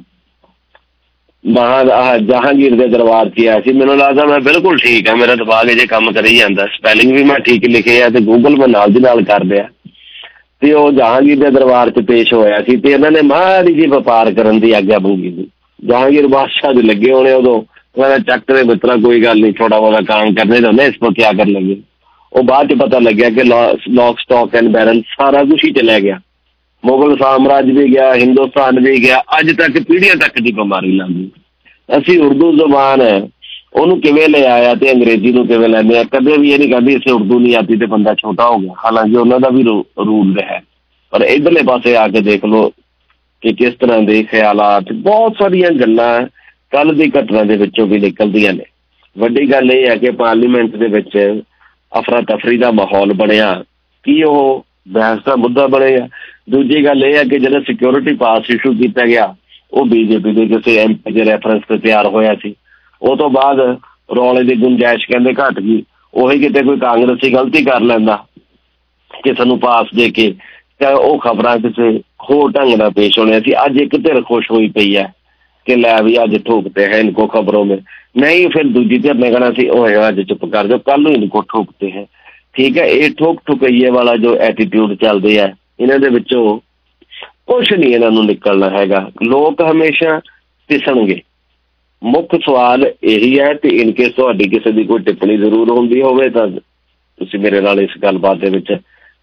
ਮਹਾ ਜਹਾਂਗੀਰ ਦੇ ਦਰਬਾਰ 'ਚ ਆਇਆ ਸੀ। ਮੈਨੂੰ ਲੱਗਦਾ ਮੈਂ ਬਿਲਕੁਲ ਠੀਕ ਆ, ਮੇਰਾ ਦਿਮਾਗ ਅਜੇ ਕੰਮ ਕਰੀ ਜਾਂਦਾ, ਸਪੈਲਿੰਗ ਵੀ ਮੈਂ ਠੀਕ ਲਿਖੇ ਆ ਤੇ ਗੂਗਲ ਮੈਂ ਨਾਲ ਦੀ ਨਾਲ ਕਰ ਲਿਆ। ਤੇ ਉਹ ਜਹਾਂਗੀਰ ਦੇ ਦਰਬਾਰ 'ਚ ਪੇਸ਼ ਹੋਇਆ ਸੀ ਤੇ ਇਹਨਾਂ ਨੇ ਮਾੜੀ ਜਿਹੀ ਵਪਾਰ ਕਰਨ ਦੀ ਆਗਿਆ ਮੰਗੀ ਸੀ। ਜਹਾਂਗੀਰ ਬਾਦਸ਼ਾਹ ਦੇ ਲੱਗੇ ਹੋਣੇ ਉਦੋਂ, ਉਹਨਾਂ ਚੱਕ ਦੇ ਮਿੱਤਰਾ ਕੋਈ ਗੱਲ ਨਹੀਂ, ਥੋੜਾ ਬਹੁਤਾ ਕੰਮ ਕਰਨੇ ਚਾਹੁੰਦੇ, ਇਸ ਤੋਂ ਕਿਆ ਕਰ ਲਗੇ। ਉਹ ਬਾਅਦ 'ਚ ਪਤਾ ਲੱਗਿਆ ਕਿ ਲੌਕ ਸਟੌਕ ਐਂਡ ਬੈਰਲ ਸਾਰਾ ਕੁਛ ਹੀ ਚਲਿਆ ਗਿਆ। ਮੁਗਲ ਸਾਮਰਾਜ ਵੀ ਗਿਆ, ਹਿੰਦੁਸਤਾਨ ਵੀ ਗਿਆ, ਅੱਜ ਤੱਕ ਪੀੜ੍ਹੀਆਂ ਤੱਕ ਦੀ ਬਿਮਾਰੀ ਲੱਗ ਗਈ। ਅਸੀਂ ਉਰਦੂ ਜ਼ਬਾਨ ਹੈ ਉਹਨੂੰ ਕਿਵੇਂ ਲੈ ਆਇਆ ਤੇ ਅੰਗਰੇਜ਼ੀ ਨੂੰ ਕਿਵੇਂ ਲੈਂਦੇ ਆ। ਕਦੇ ਵੀ ਇਹ ਨਹੀਂ ਕਹਿੰਦੀ ਇਸੇ ਉਰਦੂ ਨਹੀਂ ਆਤੀ ਤੇ ਬੰਦਾ ਛੋਟਾ ਹੋ ਗਿਆ, ਹਾਲਾਂਕਿ ਉਹਨਾਂ ਦਾ ਵੀ ਰੂਲ ਹੈ। ਪਰ ਇੱਧਰਲੇ ਪਾਸੇ ਆ ਕੇ ਦੇਖ ਲਓ ਕਿ ਕਿਸ ਤਰ੍ਹਾਂ ਦੇ ਖਿਆਲਾਤ, ਬਹੁਤ ਸਾਰੀਆਂ ਗੱਲਾਂ ਕੱਲ੍ਹ ਦੀ ਘਟਨਾ ਦੇ ਵਿੱਚੋਂ ਵੀ ਨਿਕਲਦੀਆਂ ਨੇ। ਵੱਡੀ ਗੱਲ ਇਹ ਹੈ ਕਿ ਪਾਰਲੀਮੈਂਟ ਦੇ ਵਿੱਚ ਅਫਰਾ ਤਫਰੀ ਦਾ ਮਾਹੌਲ ਬਣਿਆ, ਕੀ ਉਹ ਬਹਿਸ ਦਾ ਮੁੱਦਾ ਬਣੇਗਾ। ਦੂਜੀ ਗੱਲ ਇਹ ਹੈ ਕਿ ਜਿਹੜਾ ਸਿਕਿਉਰਿਟੀ ਪਾਸ ਇਸ਼ੂ ਕੀਤਾ ਗਿਆ ਉਹ ਬੀਜੇਪੀ ਦੇ ਕਿਸੇ ਐਮ ਪੀ ਦੇ ਰੈਫਰੈਂਸ ਤੇ ਤਿਆਰ ਹੋਇਆ ਸੀ। ਉਹ ਤੋਂ ਬਾਅਦ ਰੌਲੇ ਦੀ ਗੁੰਜਾਇਸ਼ ਕਹਿੰਦੇ ਘੱਟ ਗਈ। ਉਹੀ ਕਿਤੇ ਕੋਈ ਕਾਂਗਰਸੀ ਗਲਤੀ ਕਰ ਲੈਂਦਾ ਕਿਸੇ ਨੂੰ ਪਾਸ ਦੇ ਕੇ ਤਾਂ ਉਹ ਖਬਰਾਂ ਕਿਸੇ ਹੋਰ ਢੰਗ ਨਾਲ ਪੇਸ਼ ਹੋਣੀਆਂ ਸੀ। ਅੱਜ ਇੱਕ ਧਿਰ ਖੁਸ਼ ਹੋਈ ਪਈ ਹੈ ਕਿ ਲੈ ਵੀ ਅੱਜ ਠੋਕਤੇ ਹੈ ਇनको ਖਬਰੋਂ में, ਨਹੀਂ ਫਿਰ ਦੂਜੀ ਧਿਰ ਨੇ ਕਹਿਣਾ ਸੀ ਉਹ ਅੱਜ ਚੁੱਪ ਕਰ ਜਾਓ, ਕੱਲ ਨੂੰ ਇनको ਠੋਕਤੇ ਹੈ। ਠੀਕ ਹੈ, ਇਹ ਠੋਕ ਠੁਕਈਏ ਵਾਲਾ ਜੋ ਐਟੀਟਿਊਡ ਚੱਲਦੇ ਆ ਇਹਨਾਂ ਦੇ ਵਿੱਚੋਂ ਕੁਛ ਨਹੀਂ ਇਹਨਾਂ ਨੂੰ ਨਿਕਲਣਾ ਹੈਗਾ। ਲੋਕ ਹਮੇਸ਼ਾ ਪਿਸਣਗੇ। ਮੁੱਖ ਸਵਾਲ ਇਹੀ ਹੈ ਤੇ ਇਨਕੇਸ ਤੁਹਾਡੀ ਕਿਸੇ ਦੀ ਕੋਈ ਟਿੱਪਣੀ ਜ਼ਰੂਰ ਹੁੰਦੀ ਹੋਵੇ ਤਾਂ ਤੁਸੀਂ ਮੇਰੇ ਨਾਲ ਇਸ ਗੱਲਬਾਤ ਦੇ ਵਿੱਚ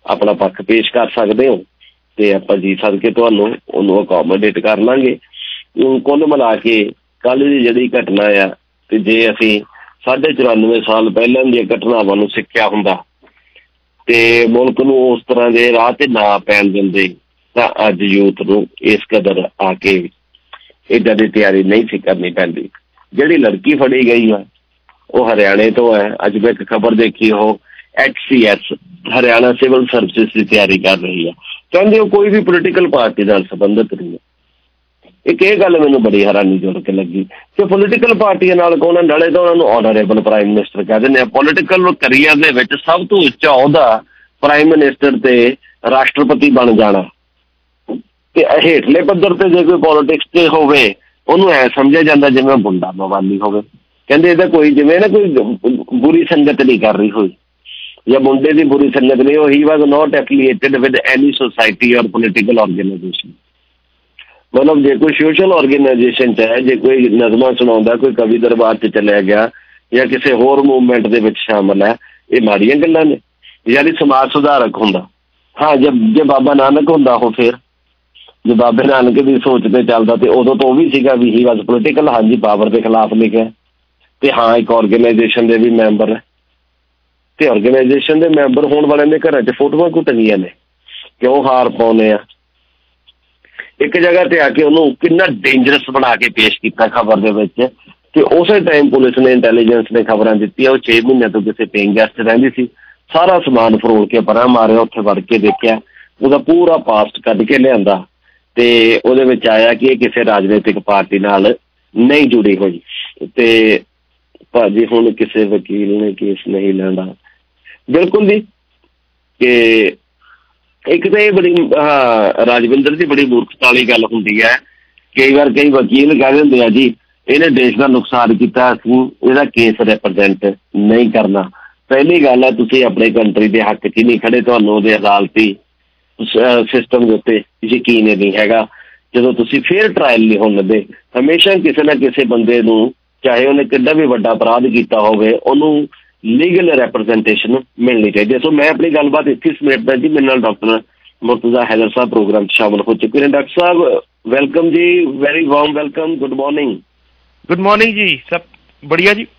ਆਪਣਾ ਪੱਖ ਪੇਸ਼ ਕਰ ਸਕਦੇ ਹੋ ਤੇ ਆਪਾਂ ਜੀ ਸਦਕੇ ਤੁਹਾਨੂੰ ਉਹਨੂੰ ਅਕੋਮੋਡੇਟ ਕਰ ਲਾਂਗੇ। ਕੁੱਲ ਮਿਲਾ ਕੇ ਕੱਲ੍ਹ ਦੀ ਜਿਹੜੀ ਘਟਨਾ ਆ ਤੇ ਜੇ ਅਸੀਂ ਸਾਢੇ ਚੁਰਾਨਵੇਂ ਸਾਲ ਪਹਿਲਾਂ ਦੀਆਂ ਘਟਨਾਵਾਂ ਨੂੰ ਸਿੱਖਿਆ ਹੁੰਦਾ ਤੇ ਮੁਲਕ ਨੂੰ ਉਸ ਤਰ੍ਹਾਂ ਦੇ ਰਾਹ ਤੇ ਨਾ ਪੈਣ ਦਿੰਦੇ ਤਾਂ ਅੱਜ ਯੂਥ ਨੂੰ ਇਸ ਕਦਰ ਆ ਕੇ ਇੱਦਾਂ ਦੀ ਤਿਆਰੀ ਨਹੀਂ ਸੀ ਕਰਨੀ ਪੈਂਦੀ। ਜਿਹੜੀ ਲੜਕੀ ਫੜੀ ਗਈ ਆ ਉਹ ਹਰਿਆਣੇ ਤੋਂ ਹੈ। ਅੱਜ ਮੈਂ ਇੱਕ ਖਬਰ ਦੇਖੀ, ਉਹ H C S Haryana civil services ਦੀ ਤਿਆਰੀ ਕਰ ਰਹੀ ਆ। ਕਹਿੰਦੇ ਉਹ ਕੋਈ ਵੀ ਪੋਲੀਟੀਕਲ ਪਾਰਟੀ ਨਾਲ ਸੰਬੰਧਿਤ ਨਹੀਂ ਹੈ। ਇੱਕ ਇਹ ਗੱਲ ਮੈਨੂੰ ਬੜੀ ਹੈਰਾਨੀ ਜੋੜ ਕੇ ਲੱਗੀ ਕਿ ਪੋਲੀਟੀਕਲ ਪਾਰਟੀਆਂ ਨਾਲ ਕੌਣ ਨਾਲੇ ਤਾਂ ਉਹਨਾਂ ਨੂੰ ਆਨਰੇਬਲ ਪ੍ਰਾਈਮ ਮਿਨਿਸਟਰ ਕਹਿ ਦਿੰਦੇ ਆ। ਪੋਲੀਟੀਕਲ ਕਰੀਅਰ ਦੇ ਵਿੱਚ ਸਭ ਤੋਂ ਉੱਚਾ ਅਹੁਦਾ ਪ੍ਰਾਈਮ ਮਿਨਿਸਟਰ ਤੇ ਰਾਸ਼ਟਰਪਤੀ ਬਣ ਜਾਣਾ, ਤੇ ਹੇਠਲੇ ਪੱਧਰ ਤੇ ਜੇ ਕੋਈ ਪੋਲੀਟਿਕਸ ਤੇ ਹੋਵੇ ਉਹਨੂੰ ਐ ਸਮਝਿਆ ਜਾਂਦਾ ਜਿਵੇਂ ਬੁੰਡਾ ਮਵਾਲੀ ਹੋਵੇ। ਕਹਿੰਦੇ ਇਹਦਾ ਕੋਈ ਜਿਵੇਂ ਨਾ ਕੋਈ ਬੁਰੀ ਸੰਗਤ ਨਹੀਂ ਕਰ ਰਹੀ ਹੋਈ ਜਾਂ ਮੁੰਡੇ ਦੀ ਬੁਰੀ ਸੰਗਤ ਨਹੀਂ। ਉਹ ਹੀ was not affiliated with any society or political organisation. ਮਤਲਬ ਜੇ ਕੋਈ ਸੋਸ਼ਲ ਔਰਗੇਨਾਈਜੇਸ਼ਨ 'ਚ ਹੈ, ਜੇ ਕੋਈ ਨਜ਼ਮਾਂ ਸੁਣਾਉਂਦਾ, ਕੋਈ ਕਵੀ ਦਰਬਾਰ 'ਚ ਚਲਿਆ ਗਿਆ ਜਾਂ ਕਿਸੇ ਹੋਰ ਮੂਵਮੈਂਟ ਦੇ ਵਿੱਚ ਸ਼ਾਮਲ ਹੈ, ਇਹ ਮਾੜੀਆਂ ਗੱਲਾਂ ਨੇ। ਯਾਨੀ ਸਮਾਜ ਸੁਧਾਰਕ ਹੁੰਦਾ, ਹਾਂ ਜੇ ਜੇ ਬਾਬਾ ਨਾਨਕ ਹੁੰਦਾ ਉਹ ਫਿਰ ਜੇ ਬਾਬੇ ਨਾਨਕ ਦੀ ਸੋਚ ਤੇ ਚੱਲਦਾ ਤੇ ਉਦੋਂ ਤੋਂ ਉਹ ਵੀ ਸੀਗਾ ਵੀ ਹੀ ਵਾਜ਼ ਪੋਲੀਟੀਕਲ, ਹਾਂਜੀ ਪਾਵਰ ਦੇ ਖਿਲਾਫ ਲਿਖਿਆ ਤੇ ਹਾਂ ਇੱਕ ਔਰਗੇਨਾਈਜੇਸ਼ਨ ਦੇ ਵੀ ਮੈਂਬਰ ਹੈ ਤੇ ਔਰਗੇਨਾਈਜੇਸ਼ਨ ਦੇ ਮੈਂਬਰ ਹੋਣ ਵਾਲਿਆਂ ਦੇ ਘਰਾਂ 'ਚ ਫੋਟੋਆਂ ਘੁੱਟਣੀਆਂ ਨੇ, ਕਿਉਂ ਹਾਰ ਪਾਉਂਦੇ ਆ। ਇੱਕ ਜਗ੍ਹਾ ਤੇ ਆ ਕੇ ਉਹਨੂੰ ਕਿੰਨਾ ਡੇਂਜਰਸ ਬਣਾ ਕੇ ਪੇਸ਼ ਕੀਤਾ ਖਬਰ ਦੇ ਵਿੱਚ ਤੇ ਉਸੇ ਟਾਈਮ ਪੁਲਿਸ ਨੇ ਇੰਟੈਲੀਜੈਂਸ ਨੇ ਖਬਰਾਂ ਦਿੱਤੀਆਂ ਉਹ ਛੇ ਮਹੀਨਿਆਂ ਤੋਂ ਕਿਸੇ ਪੇਇੰਗ ਗੈਸਟ ਰਹਿੰਦੀ ਸੀ। ਸਾਰਾ ਸਮਾਨ ਫਰੋਲ ਕੇ ਪਰਾਂ ਮਾਰਿਆ, ਉੱਥੇ ਵੜ ਕੇ ਦੇਖਿਆ, ਉਹਦਾ ਪੂਰਾ ਪਾਸਟ ਕੱਢ ਕੇ ਲਿਆਂਦਾ ਤੇ ਉਹਦੇ ਵਿੱਚ ਆਇਆ ਕਿ ਇਹ ਕਿਸੇ ਰਾਜਨੀਤਿਕ ਪਾਰਟੀ ਨਾਲ ਨਹੀਂ ਜੁੜੀ ਹੋਈ। ਤੇ ਭਾਜੀ ਹੁਣ ਕਿਸੇ ਵਕੀਲ ਨੇ ਕੇਸ ਨਹੀਂ ਲੈਣਾ। ਬਿਲਕੁਲ ਜੀ, ਕਿ ਇੱਕ ਤਾਂ ਇਹ ਬੜੀ ਹਾਂ ਰਾਜਵਿੰਦਰ ਦੀ ਬੜੀ ਮੂਰਖਤਾ ਵਾਲੀ ਗੱਲ ਹੁੰਦੀ ਹੈ। ਕਈ ਵਾਰ ਕਈ ਵਕੀਲ ਕਹਿ ਦਿੰਦੇ ਆ ਜੀ ਇਹਨੇ ਦੇਸ਼ ਦਾ ਨੁਕਸਾਨ ਕੀਤਾ, ਅਸੀਂ ਇਹਦਾ ਕੇਸ ਰਿਪਰਜੈਂਟ ਨਹੀਂ ਕਰਨਾ। ਪਹਿਲੀ ਗੱਲ ਹੈ ਤੁਸੀਂ ਆਪਣੇ ਕੰਟਰੀ ਦੇ ਹੱਕ 'ਚ ਨਹੀਂ ਖੜੇ, ਤੁਹਾਨੂੰ ਉਹਦੇ ਅਦਾਲਤੀ ਸਿਸਟਮ ਦੇ ਉੱਤੇ ਯਕੀਨ ਨਹੀਂ ਹੈਗਾ। ਜਦੋਂ ਤੁਸੀਂ ਫੇਰ ਟਰਾਇਲ ਨਹੀਂ ਹੋਣ ਦਿੰਦੇ, ਹਮੇਸ਼ਾ ਕਿਸੇ ਨਾ ਕਿਸੇ ਬੰਦੇ ਨੂੰ ਚਾਹੇ ਉਹਨੇ ਕਿੱਡਾ ਵੀ ਵੱਡਾ ਅਪਰਾਧ ਕੀਤਾ ਹੋਵੇ ਉਹਨੂੰ ਲੀਗਲ ਰੈਪਰਜੈਂਟੇਸ਼ਨ ਮਿਲਣੀ ਚਾਹੀਦੀ ਹੈ। ਸੋ ਮੈਂ ਆਪਣੀ ਗੱਲਬਾਤ ਇੱਥੇ ਸਮੇਟਦਾ ਜੀ। ਮੇਰੇ ਨਾਲ ਡਾਕਟਰ ਮੁਰਤਜ਼ਾ ਹੈਦਰ ਸਾਹਿਬ ਪ੍ਰੋਗਰਾਮ 'ਚ ਸ਼ਾਮਲ ਹੋ ਚੁੱਕੇ ਨੇ। ਡਾਕਟਰ ਸਾਹਿਬ ਵੈਲਕਮ ਜੀ, very warm welcome, good morning.
Good morning ਜੀ, ਸਭ ਬੜੀਆ ਜੀ।